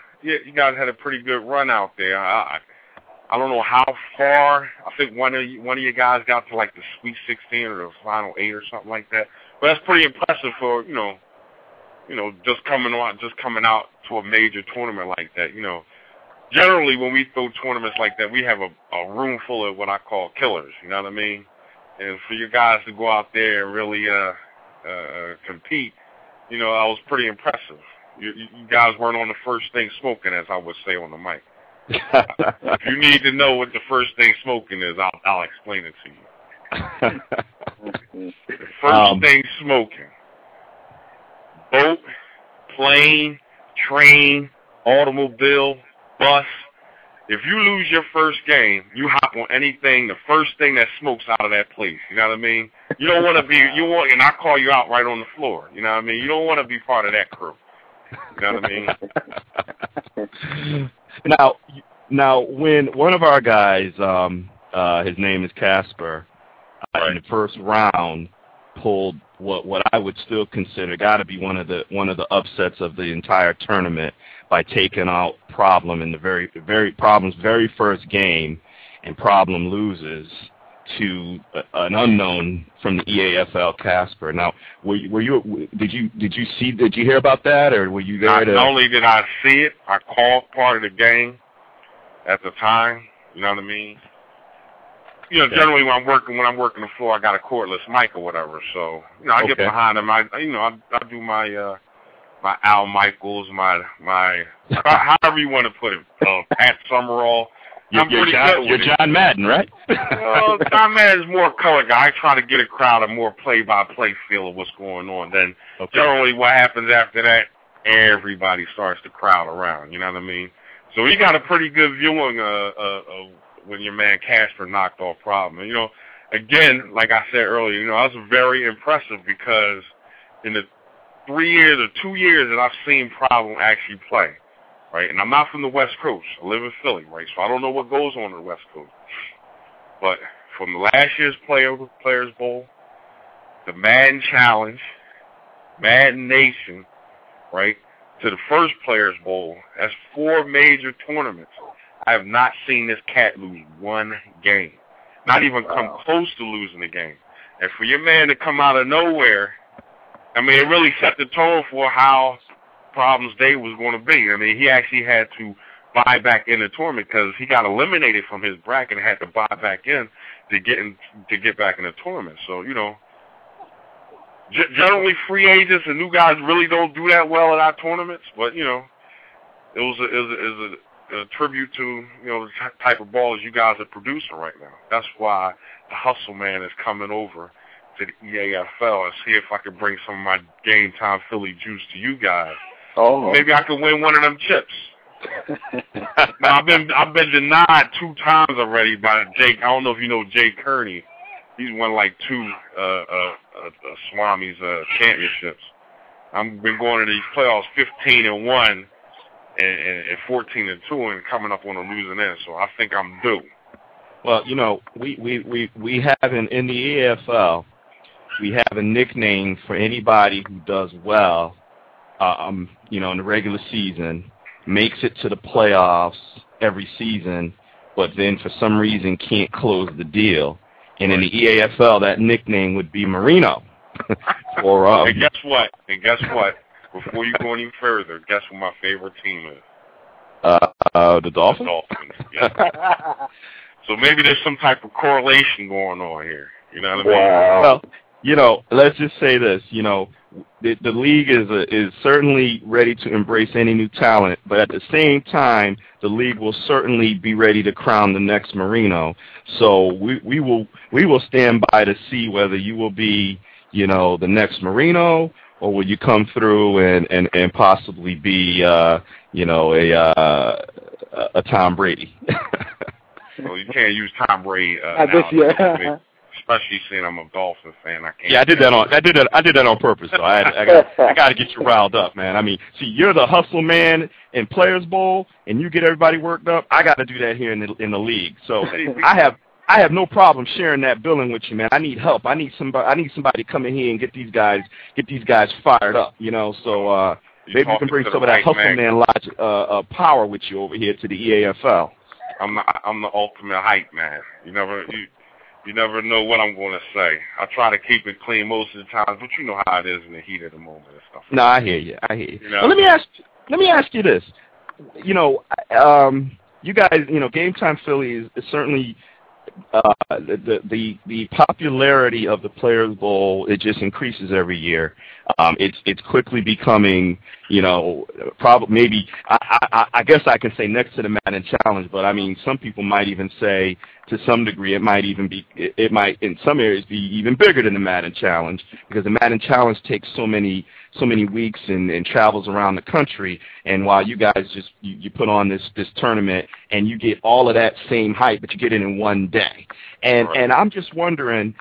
run out there. I don't know how far. I think one of you guys got to like the Sweet 16 or the Final 8 or something like that. But that's pretty impressive for just coming out to a major tournament like that. Generally when we throw tournaments like that, we have a room full of what I call killers. You know what I mean? And for you guys to go out there and really compete, I was pretty impressive. You guys weren't on the first thing smoking, as I would say on the mic. If you need to know what the first thing smoking is, I'll explain it to you. The first thing smoking: boat, plane, train, automobile, bus. If you lose your first game, you hop on anything, the first thing that smokes out of that place. You know what I mean? You don't want to be, and I call you out right on the floor. You know what I mean? You don't want to be part of that crew. You know what I mean? Now, when one of our guys, his name is Casper, in the first round, pulled what I would still consider got to be one of the upsets of the entire tournament by taking out Problem in the Problem's very first game, and Problem loses to an unknown from the EAFL, Casper. Now, did you hear about that, or were you there? Not only did I see it, I called part of the game at the time. You know what I mean? Generally when I'm working the floor, I got a cordless mic or whatever. So I get behind him. I do my Al Michaels, my however you want to put it, Pat Summerall. You're John Madden, right? John Madden is more a color guy. I try to get a crowd a more play-by-play feel of what's going on. Then generally what happens after that, everybody starts to crowd around. You know what I mean? So he got a pretty good viewing of when your man Casper knocked off Problem. And, again, like I said earlier, I was very impressive because in the 3 years or 2 years that I've seen Problem actually play, right? And I'm not from the West Coast. I live in Philly, right? So I don't know what goes on in the West Coast. But from last year's Players Bowl, the Madden Challenge, Madden Nation, right, to the first Players Bowl, that's 4 major tournaments. I have not seen this cat lose one game. Not even come close to losing a game. And for your man to come out of nowhere, I mean, it really set the tone for how Problem's day was going to be. I mean, he actually had to buy back in the tournament because he got eliminated from his bracket and had to buy back in to get back in the tournament. So, generally free agents and new guys really don't do that well at our tournaments. But, it was a tribute to, the type of ballers you guys are producing right now. That's why the Hustle Man is coming over to the EAFL and see if I can bring some of my Game Time Philly juice to you guys. Oh. Maybe I could win one of them chips. Now, I've been denied 2 times already by Jake. I don't know if you know Jay Kearney. He's won like 2 Swami's championships. I've been going to these playoffs 15-1. And 14-2 and coming up on a losing end, so I think I'm due. Well, we have in the EAFL, we have a nickname for anybody who does well, in the regular season, makes it to the playoffs every season, but then for some reason can't close the deal. And in the EAFL, that nickname would be Marino. And guess what? Before you go any further, guess what my favorite team is? The Dolphins? The Dolphins, yeah. So maybe there's some type of correlation going on here. You know what I mean? Wow. Well, let's just say this. The league is certainly ready to embrace any new talent, but at the same time, the league will certainly be ready to crown the next Marino. So we will stand by to see whether you will be, the next Marino, or will you come through and possibly be, a Tom Brady? Well, you can't use Tom Brady. Especially seeing I'm a Dolphin fan, I can't. Yeah, I did that on purpose. Though I got to get you riled up, man. I mean, see, you're the hustle man in Players Bowl, and you get everybody worked up. I got to do that here in the league. So I have no problem sharing that billing with you, man. I need help. I need somebody to come in here and get these guys fired up. So maybe you can bring some of that hustle man logic, power with you over here to the EAFL. I'm the ultimate hype man. You never know what I'm going to say. I try to keep it clean most of the time, but you know how it is in the heat of the moment and stuff. No, I hear you. Well, let me ask you this. You guys, Game Time Philly is certainly the popularity of the Players Bowl, it just increases every year. It's quickly becoming, maybe I guess I can say next to the Madden Challenge, but I mean some people might even say to some degree it might in some areas be even bigger than the Madden Challenge, because the Madden Challenge takes so many weeks and travels around the country, and while you guys just you put on this tournament and you get all of that same hype, but you get it in one day. And I'm just wondering,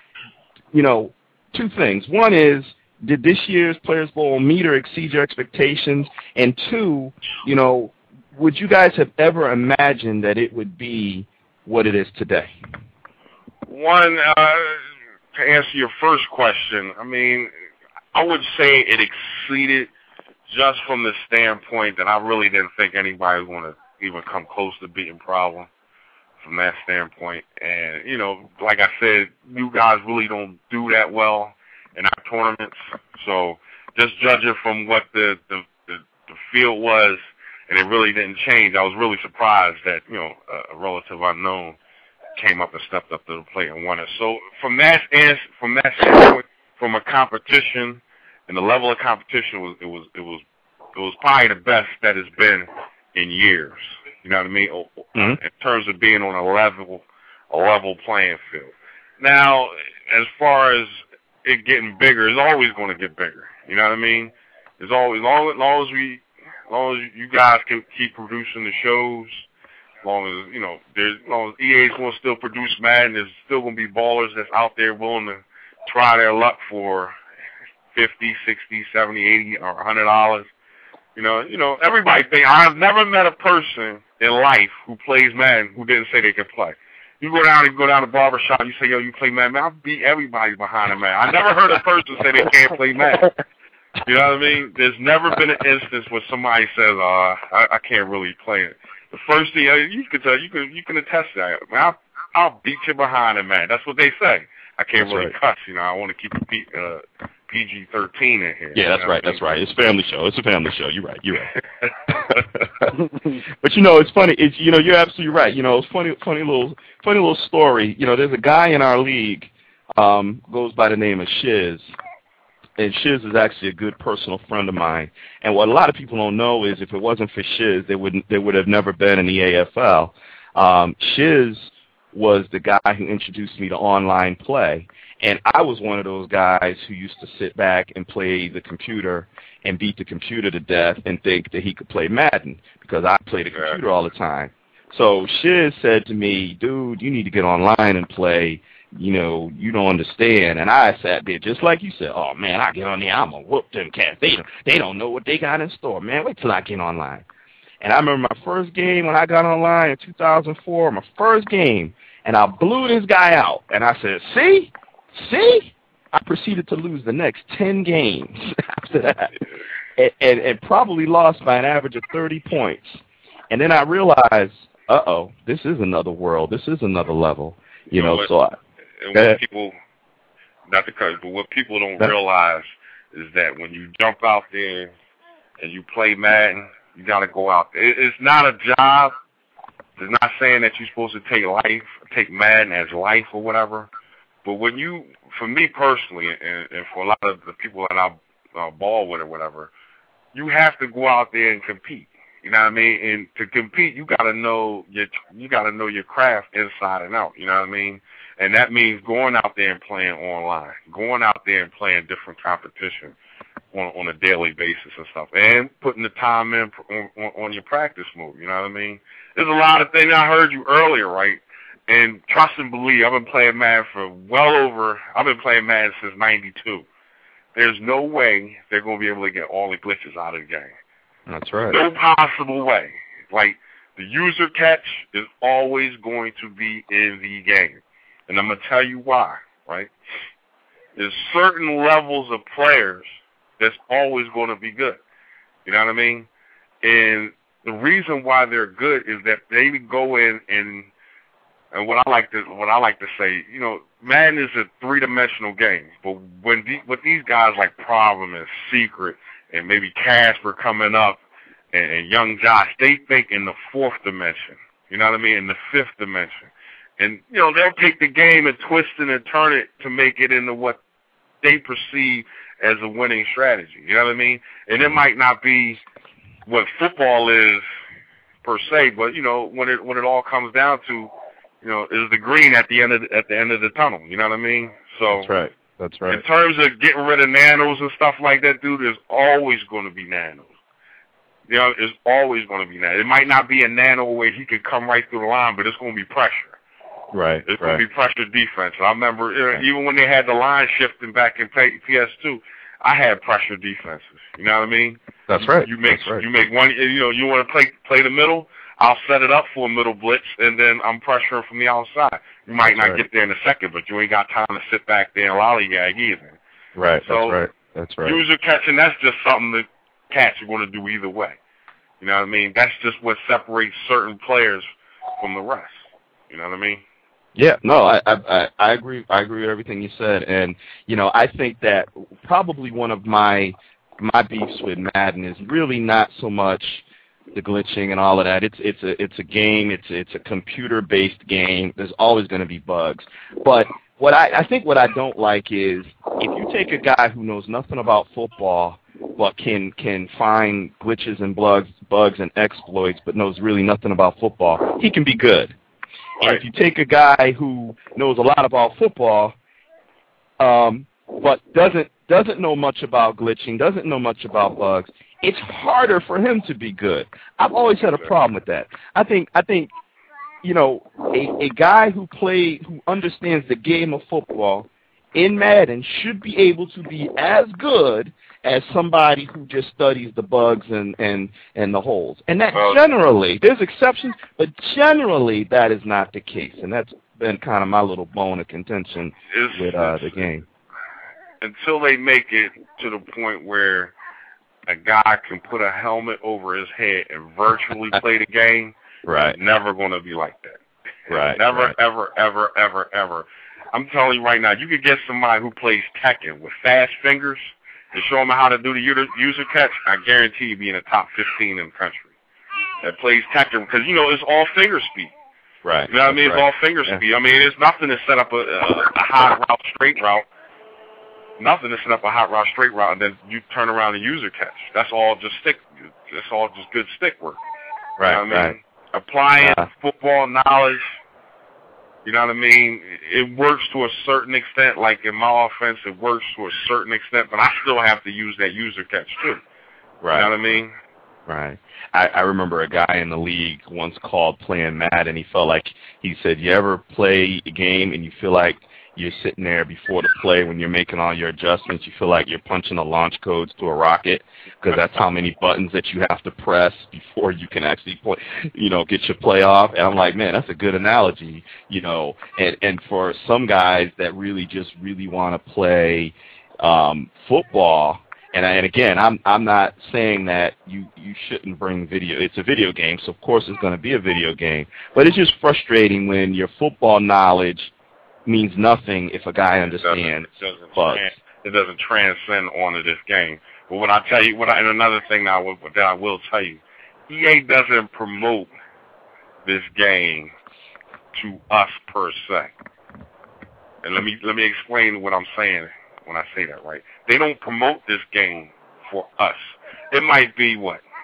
two things. One is, did this year's Players Bowl meet or exceed your expectations? And two, would you guys have ever imagined that it would be what it is today? One, to answer your first question, I mean, I would say it exceeded just from the standpoint that I really didn't think anybody was going to even come close to beating Problem from that standpoint. And, like I said, you guys really don't do that well in our tournaments. So just judging from what the field was, and it really didn't change, I was really surprised that, a relative unknown came up and stepped up to the plate and won it. So from that standpoint, from a competition and the level of competition, it was probably the best that it's been in years. You know what I mean? Mm-hmm. In terms of being on a level playing field. Now, as far as it getting bigger, it's always going to get bigger. You know what I mean? It's always as long as you guys can keep producing the shows, as long as EA's going to still produce Madden, there's still going to be ballers that's out there willing to try their luck for $50, $60, $70, $80, or $100. Everybody think I've never met a person in life who plays Madden who didn't say they could play. You go down to the barbershop, you say, yo, you play Madden? Man, I beat everybody behind a man. I never heard a person say they can't play Madden. You know what I mean? There's never been an instance where somebody says, I can't really play it. The first thing you can attest to that. Man, I'll beat you behind a man. That's what they say. I can't really cuss. I want to keep it PG-13 in here. Yeah, that's right. That's right. It's a family show. It's a family show. You're right. But it's funny. You're absolutely right. It's funny little story. There's a guy in our league, goes by the name of Shiz. And Shiz is actually a good personal friend of mine. And what a lot of people don't know is if it wasn't for Shiz, they would have never been in the AFL. Shiz was the guy who introduced me to online play. And I was one of those guys who used to sit back and play the computer and beat the computer to death and think that he could play Madden because I play the computer all the time. So Shiz said to me, dude, you need to get online and play. You don't understand. And I sat there just like you said, oh, man, I get on there, I'm going to whoop them cats. They don't know what they got in store, man. Wait till I get online. And I remember my first game when I got online in 2004, my first game, and I blew this guy out. And I said, see? I proceeded to lose the next 10 games after that and probably lost by an average of 30 points. And then I realized, this is another world. This is another level. What people, not to cut you, but what people don't realize is that when you jump out there and you play Madden, you got to go out there. It's not a job. It's not saying that you're supposed to take Madden as life or whatever. But for me personally, and for a lot of the people that I ball with or whatever, you have to go out there and compete. You know what I mean? And to compete, you gotta know your craft inside and out. You know what I mean? And that means going out there and playing online, going out there and playing different competition on a daily basis and stuff, and putting the time in on your practice move. You know what I mean? There's a lot of things. I heard you earlier, right? And trust and believe, I've been playing Madden I've been playing Madden since '92. There's no way they're going to be able to get all the glitches out of the game. That's right. No possible way. Like, the user catch is always going to be in the game. And I'm going to tell you why, right? There's certain levels of players that's always going to be good. You know what I mean? And the reason why they're good is that they go in and what I like to say, Madden is a three-dimensional game. But with these guys like Problem and Secret and maybe Casper coming up and Young Josh, they think in the fourth dimension. You know what I mean? In the fifth dimension. And, you know, they'll take the game and twist it and turn it to make it into what they perceive as a winning strategy. You know what I mean? And it might not be what football is per se, but, you know, when it all comes down to, you know, is the green at the end of the tunnel. You know what I mean? So That's right. That's right. In terms of getting rid of nanos and stuff like that, dude, there's always going to be nanos. You know, there's always going to be nanos. It might not be a nano where he could come right through the line, but it's going to be pressure. Right. It's going to be pressure defense. And I remember even when they had the line shifting back in PS2, I had pressure defenses. You know what I mean? That's right. You make one. You know, you want to play the middle. I'll set it up for a middle blitz, and then I'm pressuring from the outside. You might not get there in a second, but you ain't got time to sit back there and lollygag either. Right. So That's right. User catching, that's just something that cats are going to do either way. You know what I mean? That's just what separates certain players from the rest. You know what I mean? Yeah, no, I agree. I agree with everything you said, and you know, I think that probably one of my beefs with Madden is really not so much the glitching and all of that. It's a game. It's a computer-based game. There's always going to be bugs. But what I think what I don't like is if you take a guy who knows nothing about football but can find glitches and bugs and exploits, but knows really nothing about football, he can be good. And if you take a guy who knows a lot about football, but doesn't know much about glitching, doesn't know much about bugs, it's harder for him to be good. I've always had a problem with that. I think you know, a guy who understands the game of football in Madden should be able to be as good as somebody who just studies the bugs and the holes. And that generally, there's exceptions, but generally that is not the case. And that's been kind of my little bone of contention with the game. Until they make it to the point where a guy can put a helmet over his head and virtually play the game, right? It's never going to be like that. Right. Never, ever. I'm telling you right now, you could get somebody who plays Tekken with fast fingers and show them how to do the user catch. I guarantee you be in the top 15 in the country that plays Tekken because, you know, it's all finger speed. Right. You know what I mean? It's all finger speed. I mean, it's nothing to set up a hot route, straight route. Nothing to set up a hot route, straight route, and then you turn around and user catch. That's all just That's all just good stick work. Right. You know what I mean? Applying football knowledge. You know what I mean? It works to a certain extent. Like in my offense, it works to a certain extent, but I still have to use that user catch too. Right. You know what I mean? Right. I remember a guy in the league once called playing Madden. He said, you ever play a game and you feel like you're sitting there before the play when you're making all your adjustments, you feel like you're punching the launch codes to a rocket because that's how many buttons that you have to press before you can actually play, you know, get your play off. And I'm like, man, that's a good analogy, you know. And for some guys that really want to play football, and again, I'm not saying that you shouldn't bring video. It's a video game, so of course it's going to be a video game. But it's just frustrating when your football knowledge means nothing if a guy understands bugs. It doesn't transcend onto this game. But what I tell you, and another thing that I will tell you, EA doesn't promote this game to us per se. And let me explain what I'm saying when I say that, right? They don't promote this game for us. It might be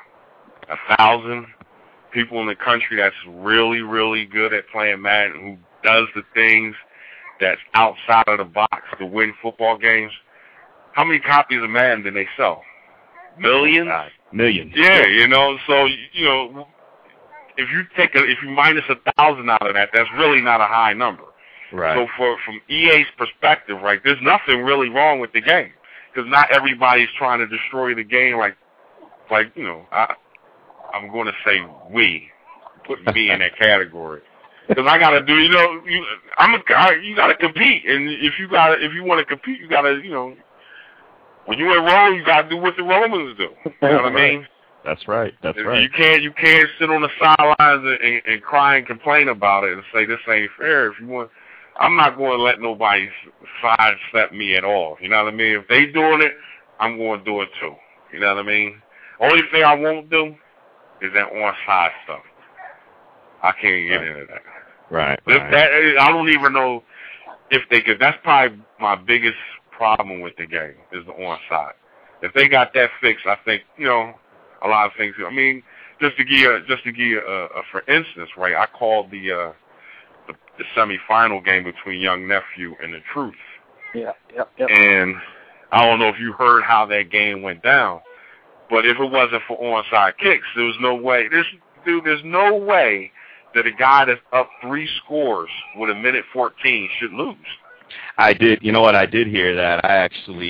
1,000 people in the country that's really, really good at playing Madden, who does the things that's outside of the box to win football games. How many copies of Madden do they sell? Millions? Millions. Yeah, you know, so, you know, if you minus 1,000 out of that, that's really not a high number. Right. So from EA's perspective, right, there's nothing really wrong with the game because not everybody's trying to destroy the game like you know, I'm going to say put me in that category. Because I gotta do, you know, you gotta compete, and if you want to compete, you gotta, you know, when you in Rome, you gotta do what the Romans do. You know what I mean? That's right. That's right. You can't sit on the sidelines and cry and complain about it and say this ain't fair. If you want, I'm not going to let nobody sidestep me at all. You know what I mean? If they doing it, I'm going to do it too. You know what I mean? Only thing I won't do is that on-side stuff. I can't get into that. Right. I don't even know if they could. That's probably my biggest problem with the game is the onside. If they got that fixed, I think a lot of things. I mean, just to give you for instance, right? I called the semifinal game between Young Nephew and the Truth. Yeah. And I don't know if you heard how that game went down, but if it wasn't for onside kicks, there was no way. There's no way that a guy that's up 3 scores with a minute 14 should lose. I did. You know what? I did hear that. I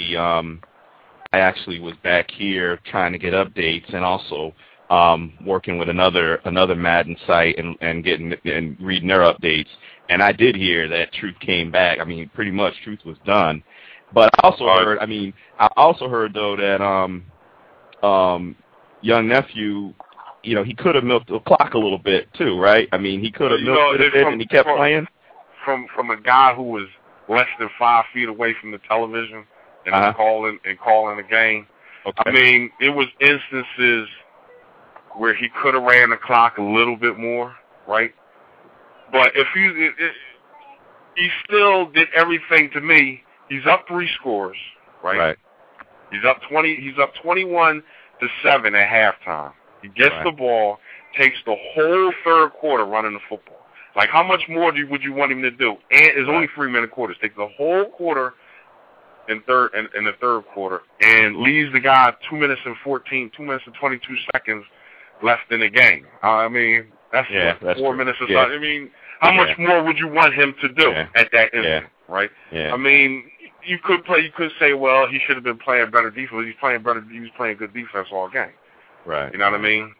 actually was back here trying to get updates and also working with another Madden site and reading their updates. And I did hear that Truth came back. I mean, pretty much Truth was done. But I also heard though that Young Nephew, he could have milked the clock a little bit too, right? I mean, he could have milked it a bit and he kept playing. From a guy who was less than 5 feet away from the television and calling the game. Okay. I mean, it was instances where he could have ran the clock a little bit more, right? But if he still did everything to me. He's up 3 scores, right? Right. He's up 21-7 at halftime. He gets the ball, takes the whole third quarter running the football. Like, how much more would you want him to do? And it's only 3-minute quarters. Takes the whole quarter in the third quarter and leaves the guy 2 minutes and 22 seconds left in the game. I mean, that's 4 minutes or something. I mean, how much more would you want him to do at that instant, right? Yeah. I mean, you could say, well, he should have been playing better defense. He was playing good defense all game. Right. You know what I mean?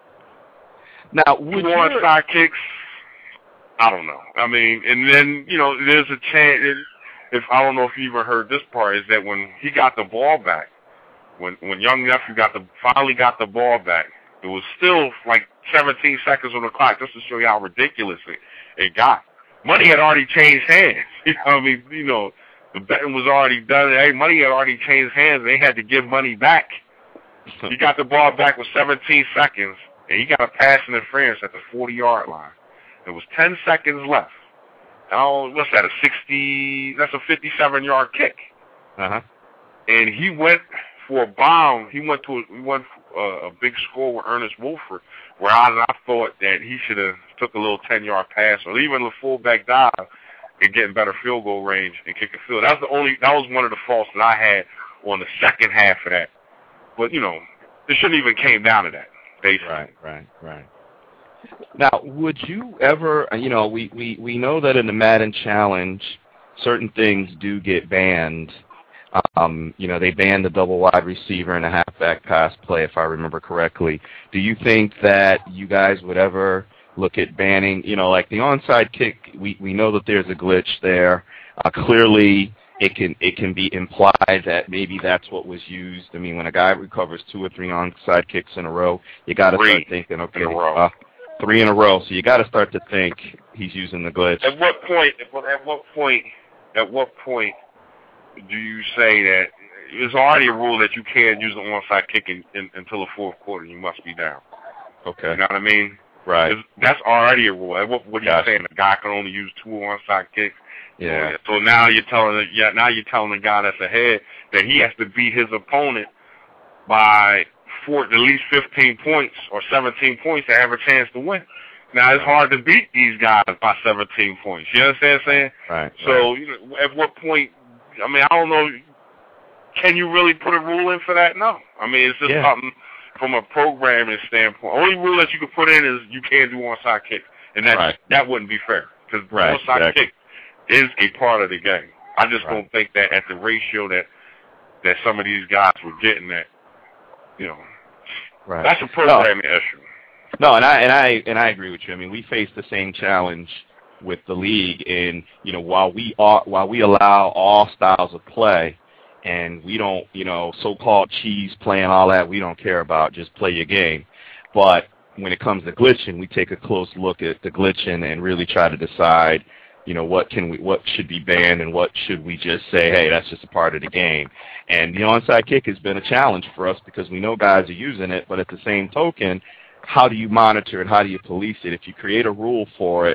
Now, would you side kicks? I don't know. I mean, and then there's a chance. If I don't know if you even heard this part, is that when he got the ball back, when Young Nephew finally got the ball back, it was still like 17 seconds on the clock, just to show you how ridiculous it got. Money had already changed hands. I mean, the betting was already done. Hey, money had already changed hands. They had to give money back. He got the ball back with 17 seconds, and he got a pass interference at the 40-yard line. There was 10 seconds left. What's that? That's a 57-yard kick. Uh-huh. And he went for a bomb. He went a big score with Ernest Wolford, where I thought that he should have took a little 10-yard pass or even a fullback dive and getting better field goal range and kick a field. That was one of the faults that I had on the second half of that. But it shouldn't even came down to that. Basically. Right. Now, would you ever? We know that in the Madden Challenge, certain things do get banned. They banned the double wide receiver and a halfback pass play, if I remember correctly. Do you think that you guys would ever look at banning, like the onside kick? We know that there's a glitch there. Clearly, it can be implied that maybe that's what was used. I mean, when a guy recovers 2 or 3 onside kicks in a row, you got to start thinking, okay, 3 in a row. So you got to start to think he's using the glitch. At what point do you say that there's already a rule that you can't use the onside kick until the fourth quarter? You must be down. Okay. You know what I mean? Right. That's already a rule. What are you saying? A guy can only use 2 onside kicks? Yeah. So now you're telling the guy that's ahead that he has to beat his opponent by at least 15 points or 17 points to have a chance to win. Now, it's hard to beat these guys by 17 points. You understand what I'm saying? Right. So, at what point, I mean, I don't know, can you really put a rule in for that? No. I mean, it's just something from a programming standpoint. Only rule that you can put in is you can't do onside kicks. And that wouldn't be fair because onside kick is a part of the game. I just don't think that at the ratio that some of these guys were getting at, that's a programming issue. No, and I agree with you. I mean, we face the same challenge with the league, and while we allow all styles of play, and we don't, so-called cheese playing all that, we don't care about. Just play your game. But when it comes to glitching, we take a close look at the glitching and really try to decide, what should be banned and what should we just say, hey, that's just a part of the game. And the onside kick has been a challenge for us because we know guys are using it, but at the same token, how do you monitor it? How do you police it? If you create a rule for it,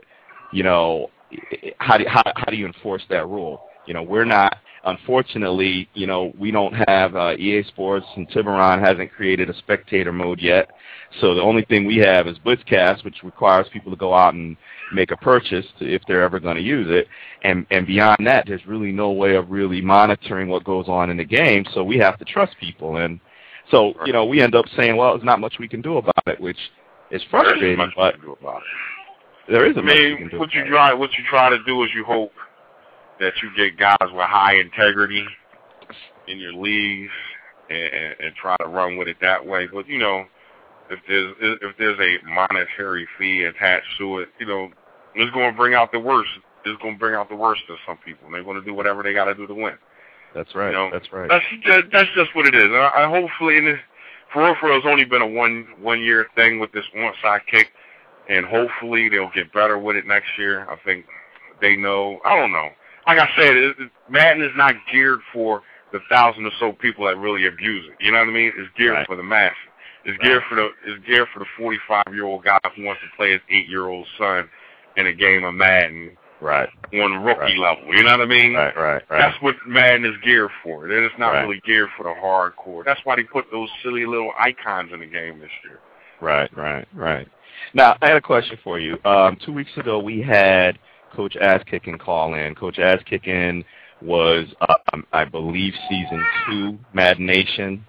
you know, how do you enforce that rule? You know, we're not, unfortunately, you know, we don't have EA Sports, and Tiburon hasn't created a spectator mode yet. So the only thing we have is Blitzcast, which requires people to go out and make a purchase if they're ever going to use it. And beyond that, there's really no way of really monitoring what goes on in the game, so we have to trust people. And so, you know, we end up saying, well, there's not much we can do about it, which is frustrating, but there isn't much we can do about it. What you try to do is you hope that you get guys with high integrity in your leagues and try to run with it that way. But, you know, if there's a monetary fee attached to it, you know, it's going to bring out the worst. It's going to bring out the worst of some people. And they're going to do whatever they got to do to win. That's right. You know, that's right. That's just what it is. I hopefully, and for real, it's only been a one year thing with this onside kick, and hopefully they'll get better with it next year. I think they know. I don't know. Like I said, Madden is not geared for the 1,000 or so people that really abuse it. You know what I mean? It's geared for the masses. It's geared for the 45-year-old guy who wants to play his 8-year-old son in a game of Madden. Right. On rookie level. You know what I mean? Right. That's what Madden is geared for. It's not really geared for the hardcore. That's why they put those silly little icons in the game this year. Right. Now, I had a question for you. 2 weeks ago, we had Coach Ass-Kicking call in. Coach Ass-Kicking was, I believe, Season 2 Madden Nation.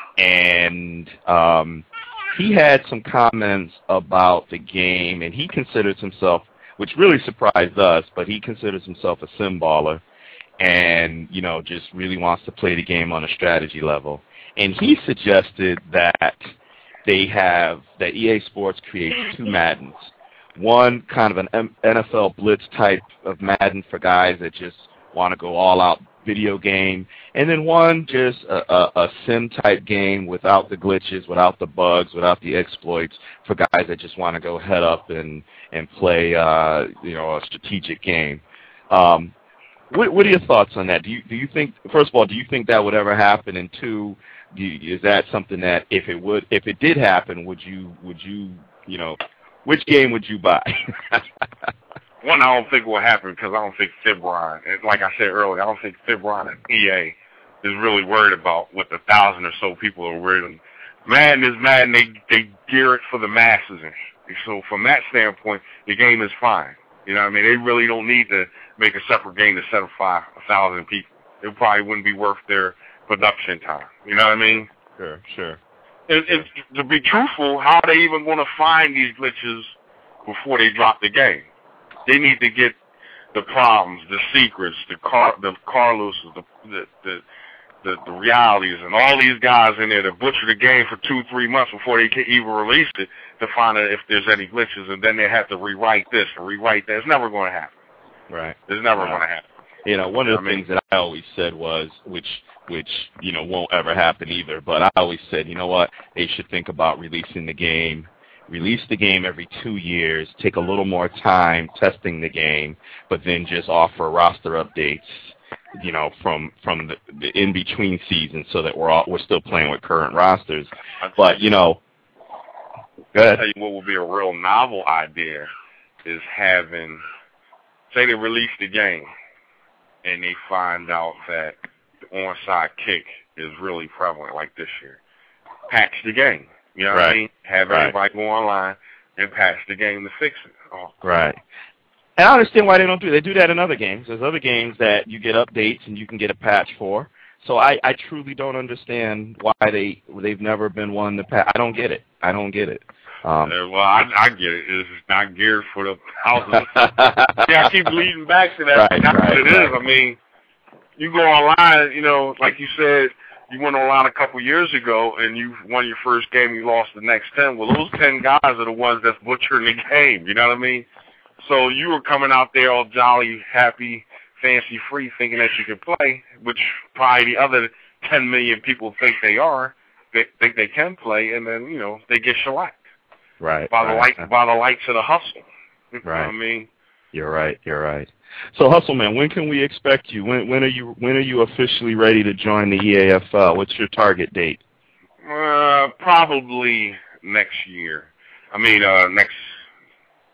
And he had some comments about the game, and he considers himself, which really surprised us, but he considers himself a sim baller and, you know, just really wants to play the game on a strategy level. And he suggested that that EA Sports creates 2 Maddens. One kind of an NFL blitz type of Madden for guys that just want to go all out video game, and then one just a sim type game without the glitches, without the bugs, without the exploits for guys that just want to go head up and play you know, a strategic game. What are your thoughts on that? Do you think, first of all, do you think that would ever happen? And two, is that something that if it did happen, would you know, which game would you buy? One, I don't think will happen because I don't think Tiburon, like I said earlier, I don't think Tiburon and EA is really worried about what the 1,000 or so people are worried. Madden is Madden. They gear it for the masses. And so from that standpoint, the game is fine. You know what I mean? They really don't need to make a separate game to satisfy 1,000 people. It probably wouldn't be worth their production time. You know what I mean? Sure. To be truthful, how are they even going to find these glitches before they drop the game? They need to get the problems, the secrets, the Carloses, the realities, and all these guys in there to butcher the game for 2-3 months before they can even release it to find out if there's any glitches, and then they have to rewrite this and rewrite that. It's never going to happen. Right. It's never going to happen. You know, one of the things that I always said was, which you know won't ever happen either, but I always said, you know what, they should think about releasing the game. Release the game every 2 years, take a little more time testing the game, but then just offer roster updates, you know, from the in-between seasons so that we're still playing with current rosters. But, you know, go ahead. I'll tell you what would be a real novel idea is having, say they release the game and they find out that the onside kick is really prevalent like this year. Patch the game. You know what I mean? Have everybody go online and patch the game to fix it. Right. And I understand why they don't do it. They do that in other games. There's other games that you get updates and you can get a patch for. So I truly don't understand why they've never been one to patch. I don't get it. Well, I get it. It's not geared for the thousands. Yeah, I keep leading back to that. That's what it is. I mean, you go online, you know, like you said, you went online a couple years ago and you won your first game, you lost the next 10. Well, those 10 guys are the ones that's butchering the game, you know what I mean? So you were coming out there all jolly, happy, fancy-free, thinking that you could play, which probably the other 10 million people think they are, think they can play, and then, you know, they get shellacked. Right. By the lights of the hustle. You know what I mean? You're right. So, Hustle Man, when can we expect you? When are you officially ready to join the EAFL? What's your target date? Probably next year. I mean,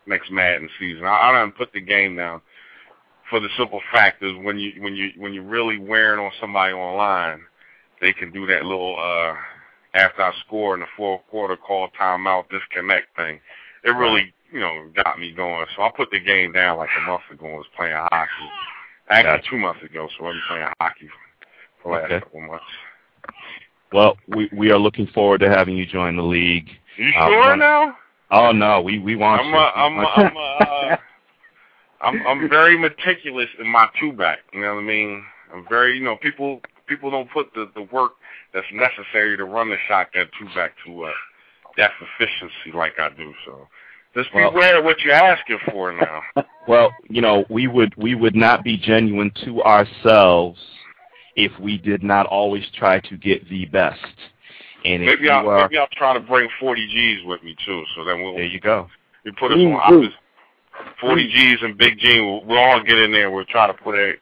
next Madden season. I done put the game down for the simple fact is when you're really wearing on somebody online, they can do that little after I score in the fourth quarter call timeout disconnect thing. It really got me going. So I put the game down like a month ago and was playing hockey. Actually, 2 months ago, so I've been playing hockey for the last couple months. Well, we are looking forward to having you join the league. You sure now? Oh no, we want you. I'm very meticulous in my two-back. You know what I mean? I'm very, people don't put the work that's necessary to run the shotgun two-back to that efficiency like I do. So just beware what you're asking for now. Well, we would not be genuine to ourselves if we did not always try to get the best. And maybe I'll try to bring 40 G's with me too. So then there you go. We put us on opposite. 40 G's and Big G, we'll all get in there. We'll try to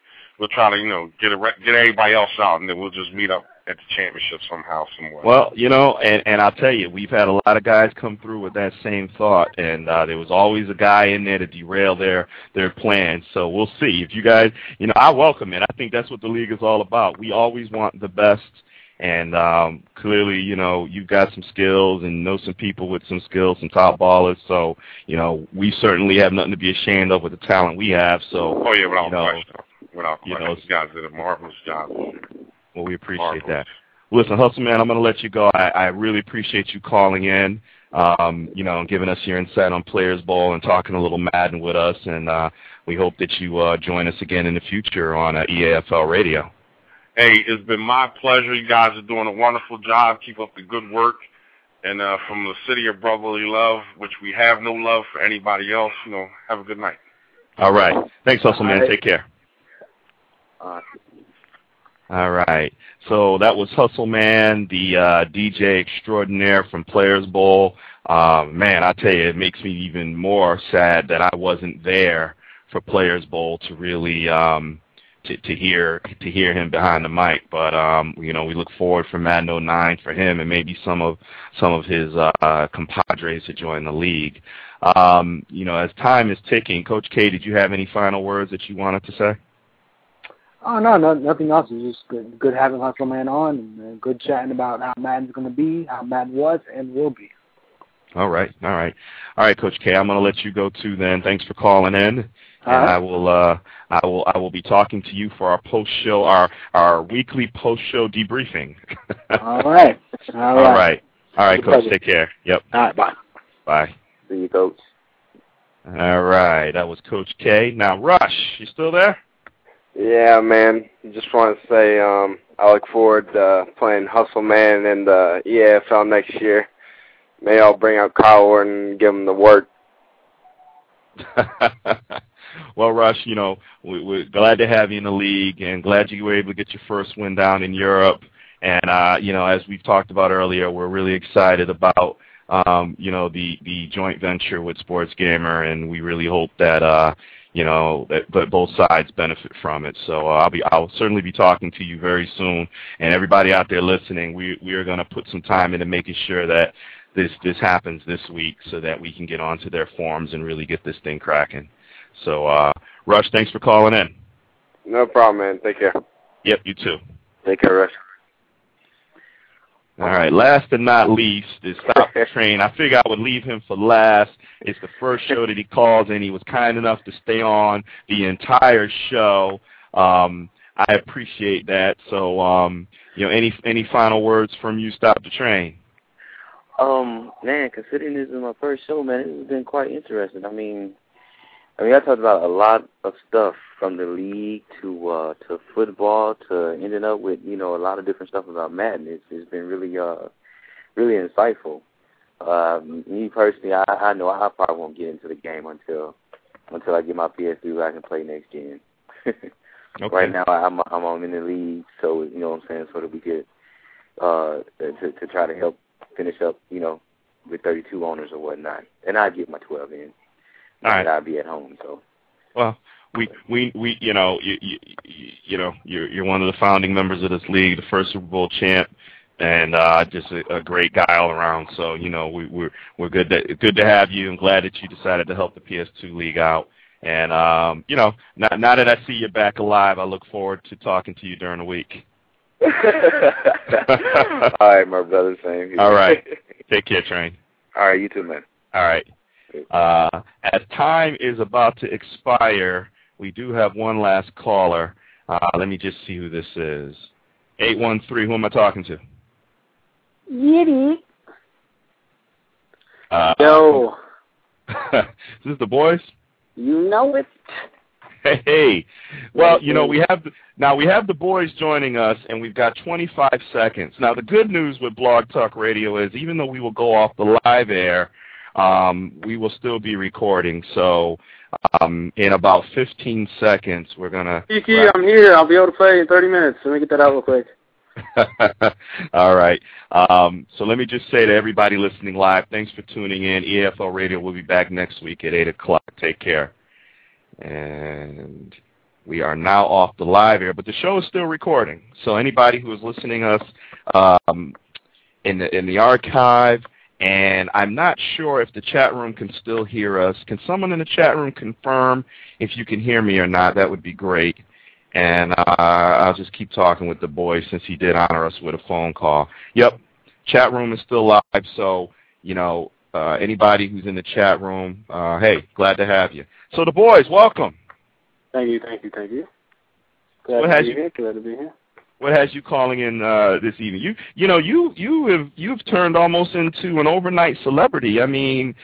get everybody else out, and then we'll just meet up at the championship somehow, somewhere. Well, and I'll tell you, we've had a lot of guys come through with that same thought, and there was always a guy in there to derail their plans. So we'll see. If you guys, I welcome it. I think that's what the league is all about. We always want the best. And clearly, you've got some skills and know some people with some skills, some top ballers. So, we certainly have nothing to be ashamed of with the talent we have. So, without question. Without question. You guys did a marvelous job. Well, we appreciate that. Listen, Hustle Man, I'm going to let you go. I really appreciate you calling in, and giving us your insight on Players Ball and talking a little Madden with us. And we hope that you join us again in the future on EAFL Radio. Hey, it's been my pleasure. You guys are doing a wonderful job. Keep up the good work. And from the city of brotherly love, which we have no love for anybody else, have a good night. All right. Thanks, Hustle Man. Take care. All right. So that was Hustle Man, the DJ extraordinaire from Players Bowl. Man, I tell you, it makes me even more sad that I wasn't there for Players Bowl to really to hear him behind the mic, but we look forward for Madden 09 for him and maybe some of his compadres to join the league. As time is ticking, Coach K, did you have any final words that you wanted to say? Oh no, nothing else. It's just good having Hustle Man on and good chatting about how Madden's going to be, how Madden was and will be. All right, Coach K. I'm going to let you go too. Then, thanks for calling in. And I will be talking to you for our post show, our weekly post show debriefing. All right. All right, Coach. Take care. Yep. All right. Bye. Bye. See you, Coach. All right. That was Coach K. Now, Rush, you still there? Yeah, man. Just want to say I look forward to playing Hustle Man in the EAFL next year. Maybe I'll bring out Kyle Orton and give him the work. Well, Rush, we're glad to have you in the league and glad you were able to get your first win down in Europe. And, as we've talked about earlier, we're really excited about, the joint venture with Sports Gamer, and we really hope that, that both sides benefit from it. So I'll certainly be talking to you very soon. And everybody out there listening, we are going to put some time into making sure that this happens this week so that we can get onto their forums and really get this thing cracking. So, Rush, thanks for calling in. No problem, man. Take care. Yep, you too. Take care, Rush. All right, last but not least is Stop the Train. I figured I would leave him for last. It's the first show that he calls, and he was kind enough to stay on the entire show. I appreciate that. So, any final words from you, Stop the Train? Man, considering this is my first show, man, this has been quite interesting. I mean, I talked about a lot of stuff from the league to football to ending up with, a lot of different stuff about Madden. It's been really insightful. Me personally, I know I probably won't get into the game until I get my PS3 where I can play next gen. Okay. Right now, I'm in the league, so you know what I'm saying, so that we get to try to help finish up, with 32 owners or whatnot, and I get my 12 in. All right. I'll be at home. So. Well, you're one of the founding members of this league, the first Super Bowl champ, and just a great guy all around. So we're good to have you. I'm glad that you decided to help the PS2 League out. And now that I see you back alive, I look forward to talking to you during the week. All right, my brother. Same here. All right. Take care, Train. All right, you too, man. All right. As time is about to expire, we do have one last caller. Let me just see who this is. 813, who am I talking to? Yiddy. Yo. Is this the boys? You know it. Hey. Well, we have the boys joining us, and we've got 25 seconds. Now, the good news with Blog Talk Radio is even though we will go off the live air, we will still be recording. So in about 15 seconds, we're going to... Kiki, I'm here. I'll be able to play in 30 minutes. Let me get that out real quick. All right. So let me just say to everybody listening live, thanks for tuning in. EFL Radio will be back next week at 8 o'clock. Take care. And we are now off the live air, but the show is still recording. So anybody who is listening us in the archive, and I'm not sure if the chat room can still hear us. Can someone in the chat room confirm if you can hear me or not? That would be great. And I'll just keep talking with the boys since he did honor us with a phone call. Yep, chat room is still live, so, anybody who's in the chat room, hey, glad to have you. So the boys, welcome. Thank you. Glad to be here. What has you calling in this evening? You've turned almost into an overnight celebrity. I mean,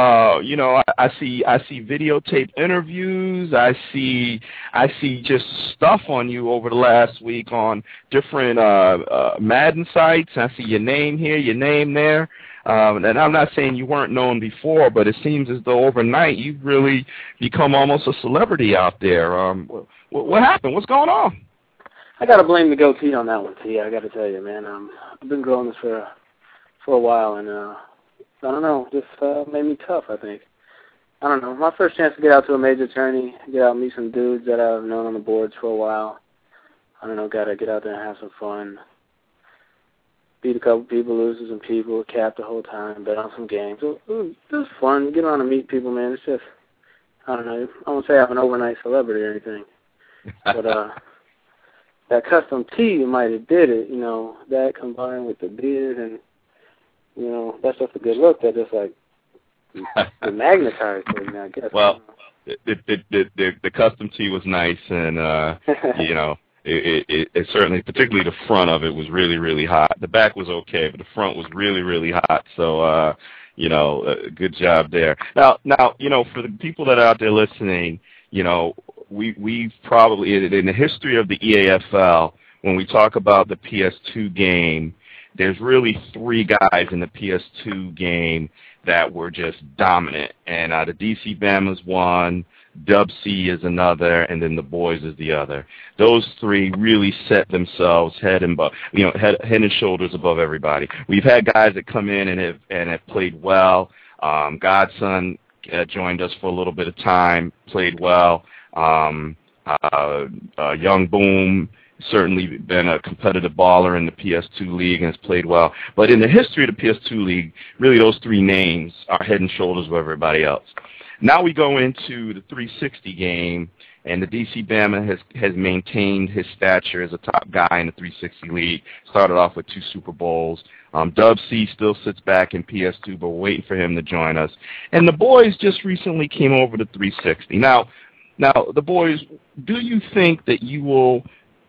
I see videotape interviews. I see just stuff on you over the last week on different Madden sites. I see your name here, your name there. And I'm not saying you weren't known before, but it seems as though overnight you've really become almost a celebrity out there. What happened? What's going on? I gotta blame the goatee on that one, T. I gotta tell you, man. I've been growing this for a while, and I don't know, just made me tough. I think. I don't know. My first chance to get out to a major tourney, get out and meet some dudes that I've known on the boards for a while. I don't know. Gotta get out there and have some fun. Beat a couple people, lose to some people, cap the whole time, bet on some games. It was fun. Get around and meet people, man. It's just, I don't know. I won't say I'm an overnight celebrity or anything, but that custom tee might have did it, that combined with the beard and, that's just a good look that just like magnetized it, I guess. Well, the custom tee was nice, and it certainly, particularly the front of it was really, really hot. The back was okay, but the front was really, really hot. So, good job there. Now, for the people that are out there listening, we've probably, in the history of the EAFL, when we talk about the PS2 game, there's really three guys in the PS2 game that were just dominant. And the DC Bamas one, Dub C is another, and then the boys is the other. Those three really set themselves head and shoulders above everybody. We've had guys that come in and have played well. Godson joined us for a little bit of time, played well. Young Boom certainly been a competitive baller in the PS2 League and has played well. But in the history of the PS2 League, really those three names are head and shoulders above everybody else. Now we go into the 360 game, and the DC Bama has maintained his stature as a top guy in the 360 League. Started off with 2 Super Bowls. Dub C still sits back in PS2, but we're waiting for him to join us. And the boys just recently came over to 360. Now, the boys, do you think that the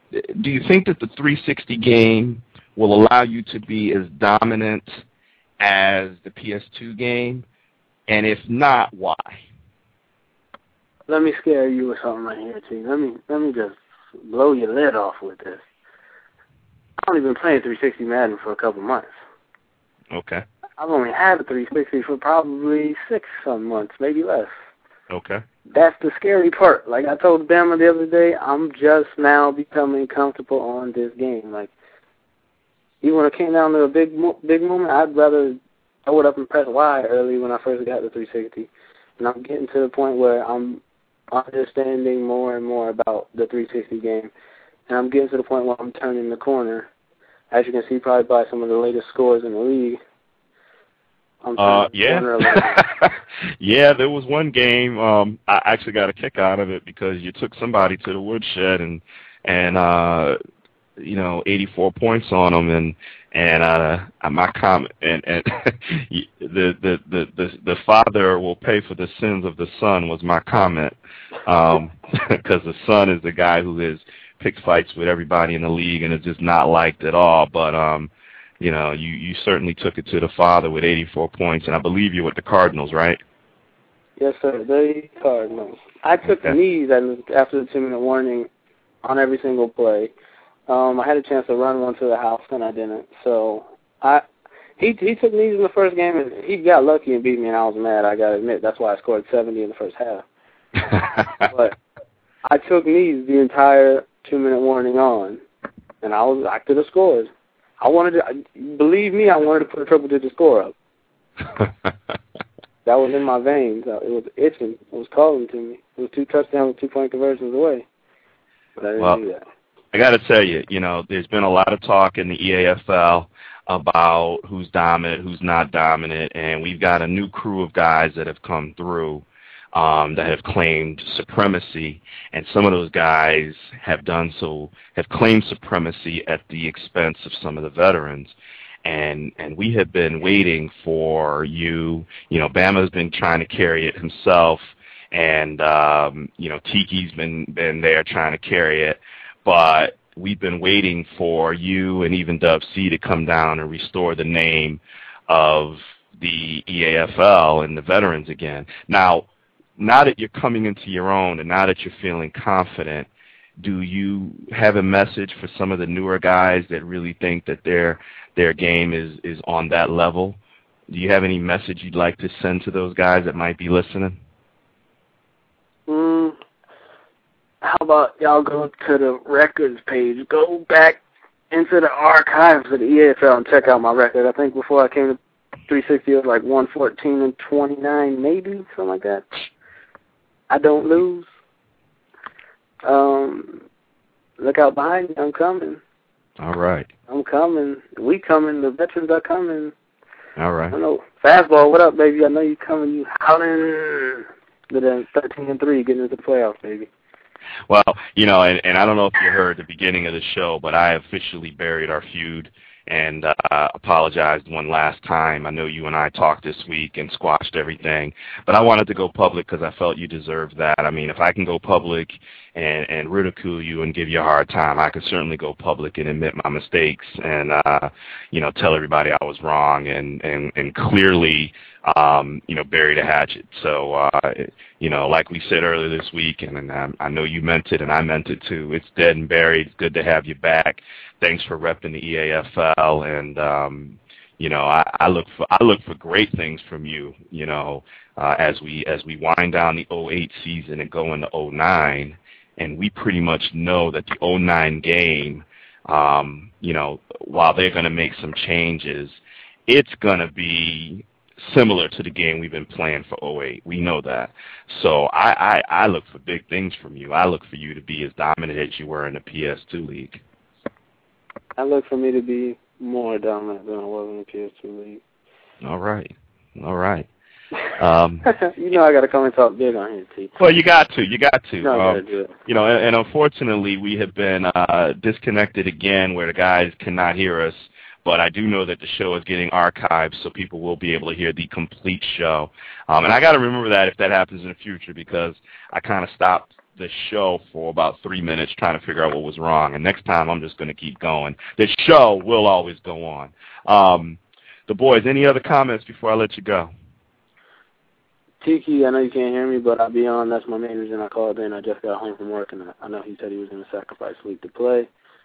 360 game will allow you to be as dominant as the PS2 game? And if not, why? Let me scare you with something right here, T. Let me just blow your lid off with this. I've only been playing 360 Madden for a couple months. Okay. I've only had a 360 for probably 6-some months, maybe less. Okay. That's the scary part. Like I told Bama the other day, I'm just now becoming comfortable on this game. Like, even when it came down to a big moment, I'd rather throw it up and press Y early when I first got the 360. And I'm getting to the point where I'm understanding more and more about the 360 game. And I'm getting to the point where I'm turning the corner as you can see probably by some of the latest scores in the league. Yeah. Yeah, there was one game, I actually got a kick out of it because you took somebody to the woodshed and 84 points on them, and my comment, and the father will pay for the sins of the son was my comment, because the son is the guy who has picked fights with everybody in the league and is just not liked at all, but you certainly took it to the father with 84 points, and I believe you're with the Cardinals, right? Yes, sir, the Cardinals. I took knees after the 2-minute warning on every single play. I had a chance to run one to the house, and I didn't. So he took knees in the first game, and he got lucky and beat me, and I was mad, I got to admit. That's why I scored 70 in the first half. But I took knees the entire 2-minute warning on, and I could have scored. Believe me, I wanted to put a triple-digit score up. That was in my veins. It was itching. It was calling to me. It was 2 touchdowns, 2-point conversions away. But I didn't do that. I got to tell you, there's been a lot of talk in the EAFL about who's dominant, who's not dominant, and we've got a new crew of guys that have come through that have claimed supremacy, and some of those guys have claimed supremacy at the expense of some of the veterans. And we have been waiting for you. Bama's been trying to carry it himself, and Tiki's been there trying to carry it. But we've been waiting for you and even Dub C to come down and restore the name of the EAFL and the veterans again. Now that you're coming into your own and now that you're feeling confident, do you have a message for some of the newer guys that really think that their game is on that level? Do you have any message you'd like to send to those guys that might be listening? How about y'all go to the records page, go back into the archives of the EAFL and check out my record. I think before I came to 360 it was like 114-29, maybe, something like that. I don't lose. Look out behind me. I'm coming. All right. I'm coming. We coming. The veterans are coming. All right. I know. Fastball, what up, baby? I know you coming. You howling. But then 13-3, getting into the playoffs, baby. Well, and I don't know if you heard the beginning of the show, but I officially buried our feud and apologized one last time. I know you and I talked this week and squashed everything, but I wanted to go public because I felt you deserved that. I mean, if I can go public and ridicule you and give you a hard time, I could certainly go public and admit my mistakes and, tell everybody I was wrong and clearly, bury the hatchet. So, like we said earlier this week, and I know you meant it and I meant it too, it's dead and buried. It's good to have you back. Thanks for repping the EAFL, and I look for great things from you. As we wind down the 08 season and go into 09, and we pretty much know that the 09 game, while they're going to make some changes, it's going to be similar to the game we've been playing for 08. We know that. So I look for big things from you. I look for you to be as dominant as you were in the PS2 league. I look for me to be more dominant than I was in the PS2 league. All right. I got to come and talk big on here, T. Well, you got to. No, I got to do it. And unfortunately, we have been disconnected again where the guys cannot hear us. But I do know that the show is getting archived, so people will be able to hear the complete show. And I got to remember that if that happens in the future, because I kind of stopped the show for about 3 minutes trying to figure out what was wrong. And next time, I'm just going to keep going. The show will always go on. The boys, any other comments before I let you go? Tiki, I know you can't hear me, but I'll be on. That's my main reason I called in. I just got home from work, and I know he said he was going to sacrifice sleep to play.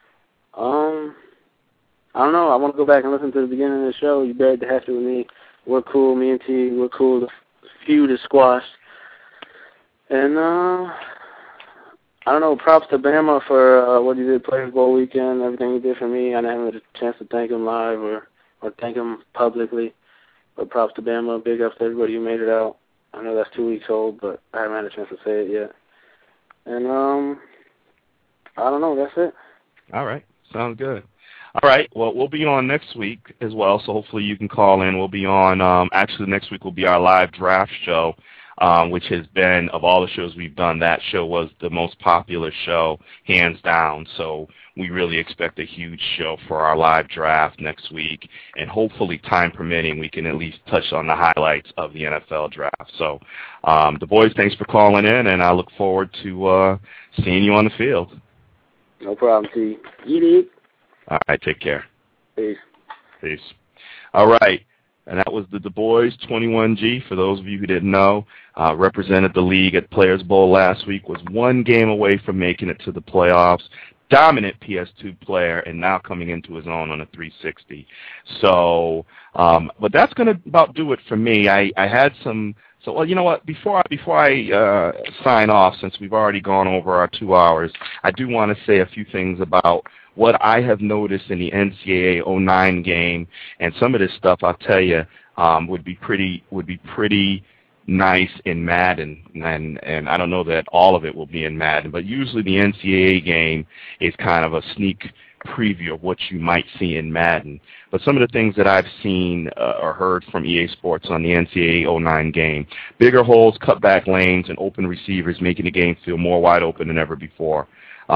I don't know. I want to go back and listen to the beginning of the show. You buried the hatchet with me. We're cool. Me and T, we're cool. The feud is squashed. And, I don't know, props to Bama for what he did Players Bowl weekend, everything he did for me. I didn't have a chance to thank him live or thank him publicly. But props to Bama. Big ups to everybody who made it out. I know that's 2 weeks old, but I haven't had a chance to say it yet. And, I don't know. That's it. All right. Sounds good. All right. Well, we'll be on next week as well, so hopefully you can call in. We'll be on, actually next week will be our live draft show, which has been, of all the shows we've done, that show was the most popular show, hands down. So we really expect a huge show for our live draft next week, and hopefully, time permitting, we can at least touch on the highlights of the NFL draft. So, the boys, thanks for calling in, and I look forward to seeing you on the field. No problem, T. Eat it. All right, take care. Peace. Peace. All right, and that was the Du Bois 21G. For those of you who didn't know, represented the league at Players Bowl last week, was one game away from making it to the playoffs. Dominant PS2 player, and now coming into his own on a 360. So, but that's going to about do it for me. I had some. So, well, you know what? Before I sign off, since we've already gone over our 2 hours, I do want to say a few things about what I have noticed in the NCAA 09 game, and some of this stuff I'll tell you would be pretty nice in Madden, and I don't know that all of it will be in Madden, but usually the NCAA game is kind of a sneak preview of what you might see in Madden. But some of the things that I've seen or heard from EA Sports on the NCAA 09 game: bigger holes, cutback lanes, and open receivers, making the game feel more wide open than ever before.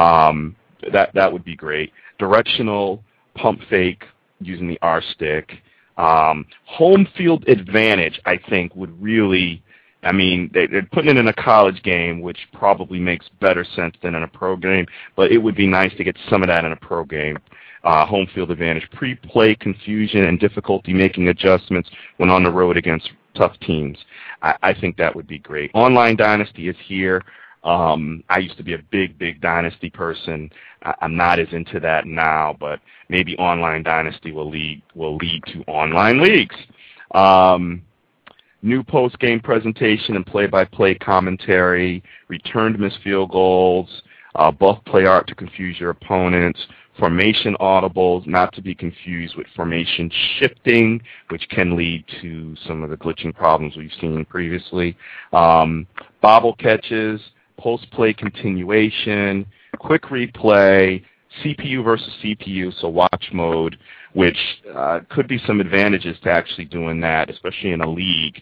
That would be great. Directional pump fake using the R stick. Home field advantage, I think, would really, I mean, they're putting it in a college game, which probably makes better sense than in a pro game, but it would be nice to get some of that in a pro game. Home field advantage, pre-play confusion and difficulty making adjustments when on the road against tough teams. I think that would be great. Online Dynasty is here. I used to be a big Dynasty person. I'm not as into that now, but maybe Online Dynasty will lead to online leagues. New post-game presentation and play-by-play commentary, returned missed field goals, buff play art to confuse your opponents, formation audibles, not to be confused with formation shifting, which can lead to some of the glitching problems we've seen previously, bobble catches, post-play continuation, quick replay, CPU versus CPU, so watch mode, which could be some advantages to actually doing that, especially in a league.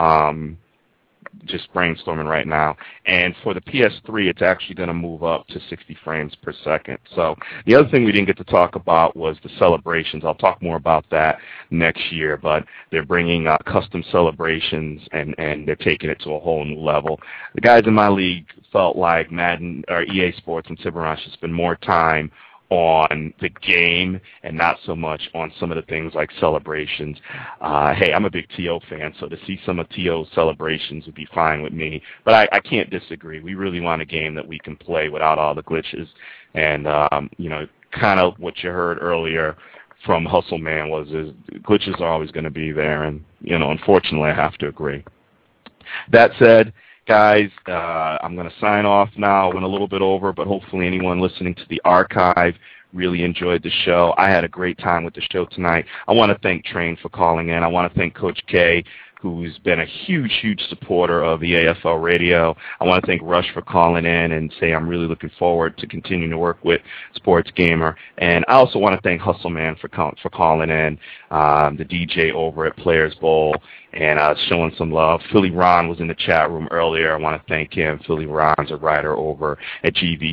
Just brainstorming right now. And for the PS3, it's actually going to move up to 60 frames per second. So the other thing we didn't get to talk about was the celebrations. I'll talk more about that next year, but they're bringing custom celebrations, and they're taking it to a whole new level. The guys in my league felt like Madden or EA Sports and Tiburon should spend more time on the game and not so much on some of the things like celebrations. Hey, I'm a big T.O. fan, so to see some of T.O.'s celebrations would be fine with me. But I can't disagree. We really want a game that we can play without all the glitches. And, kind of what you heard earlier from Hustle Man was glitches are always going to be there. And, unfortunately, I have to agree. That said, guys, I'm going to sign off now. Went a little bit over, but hopefully anyone listening to the archive really enjoyed the show. I had a great time with the show tonight. I want to thank Train for calling in. I want to thank Coach K, who's been a huge supporter of the AFL radio. I want to thank Rush for calling in and say I'm really looking forward to continuing to work with Sports Gamer. And I also want to thank Hustle Man for calling in, the DJ over at Players Bowl, and showing some love. Philly Ron was in the chat room earlier. I want to thank him. Philly Ron's a writer over at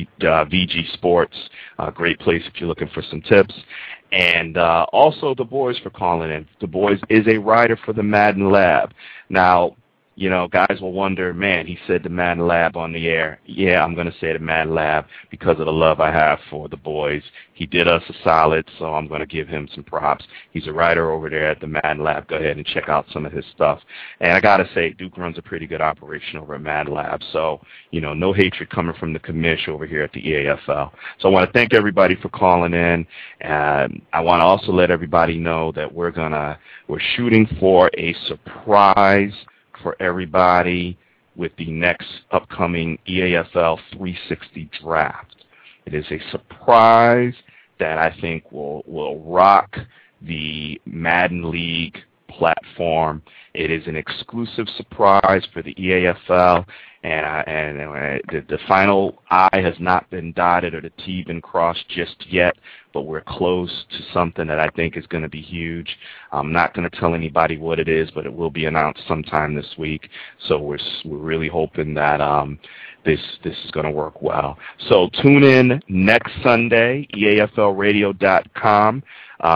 VG Sports. Great place if you're looking for some tips. And also the boys for calling in. The boys is a writer for the Madden Lab. Now, guys will wonder, man, he said the Madden Lab on the air. Yeah, I'm going to say the Madden Lab because of the love I have for the boys. He did us a solid, so I'm going to give him some props. He's a writer over there at the Madden Lab. Go ahead and check out some of his stuff. And I got to say, Duke runs a pretty good operation over at Madden Lab, so, no hatred coming from the commish over here at the EAFL. So I want to thank everybody for calling in. And I want to also let everybody know that we're shooting for a surprise for everybody with the next upcoming EAFL 360 draft. It is a surprise that I think will rock the Madden League platform. It is an exclusive surprise for the EAFL, and the final I has not been dotted or the T been crossed just yet, but we're close to something that I think is going to be huge. I'm not going to tell anybody what it is, but it will be announced sometime this week. So we're really hoping that this is going to work well. So tune in next Sunday, EAFLradio.com,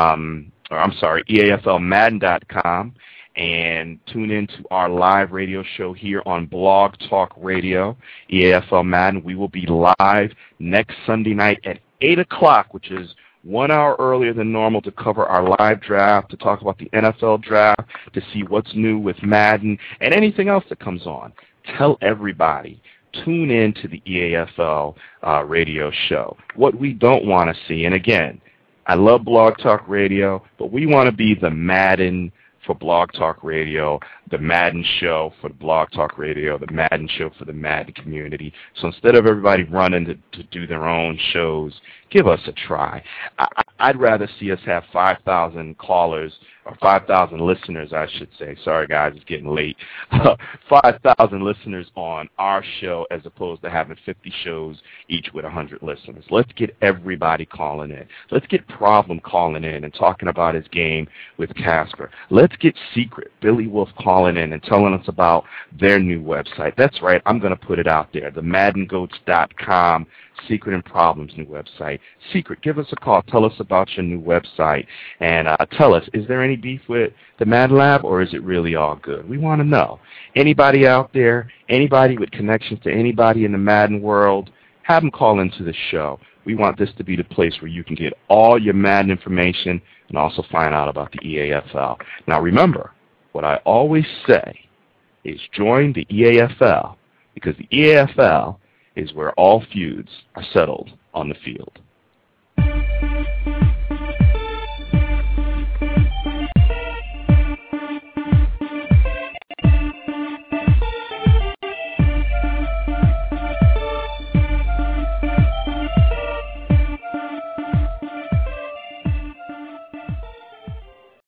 EAFLmadden.com. And tune in to our live radio show here on Blog Talk Radio, EAFL Madden. We will be live next Sunday night at 8 o'clock, which is 1 hour earlier than normal, to cover our live draft, to talk about the NFL draft, to see what's new with Madden, and anything else that comes on. Tell everybody. Tune in to the EAFL radio show. What we don't want to see, and again, I love Blog Talk Radio, but we want to be the Madden for Blog Talk Radio, the Madden show for Blog Talk Radio, the Madden show for the Madden community. So instead of everybody running to do their own shows, give us a try. I'd rather see us have 5,000 callers, or 5,000 listeners, I should say. Sorry, guys, it's getting late. 5,000 listeners on our show as opposed to having 50 shows each with 100 listeners. Let's get everybody calling in. Let's get Problem calling in and talking about his game with Casper. Let's get Secret, Billy Wolf, calling in and telling us about their new website. That's right, I'm going to put it out there, the MaddenGoats.com, Secret and Problem's new website. Secret, give us a call. Tell us about your new website. And tell us, is there any beef with the Madden Lab, or is it really all good? We want to know. Anybody out there, anybody with connections to anybody in the Madden world, have them call into the show. We want this to be the place where you can get all your Madden information and also find out about the EAFL. Now remember, what I always say is join the EAFL, because the EAFL is where all feuds are settled on the field.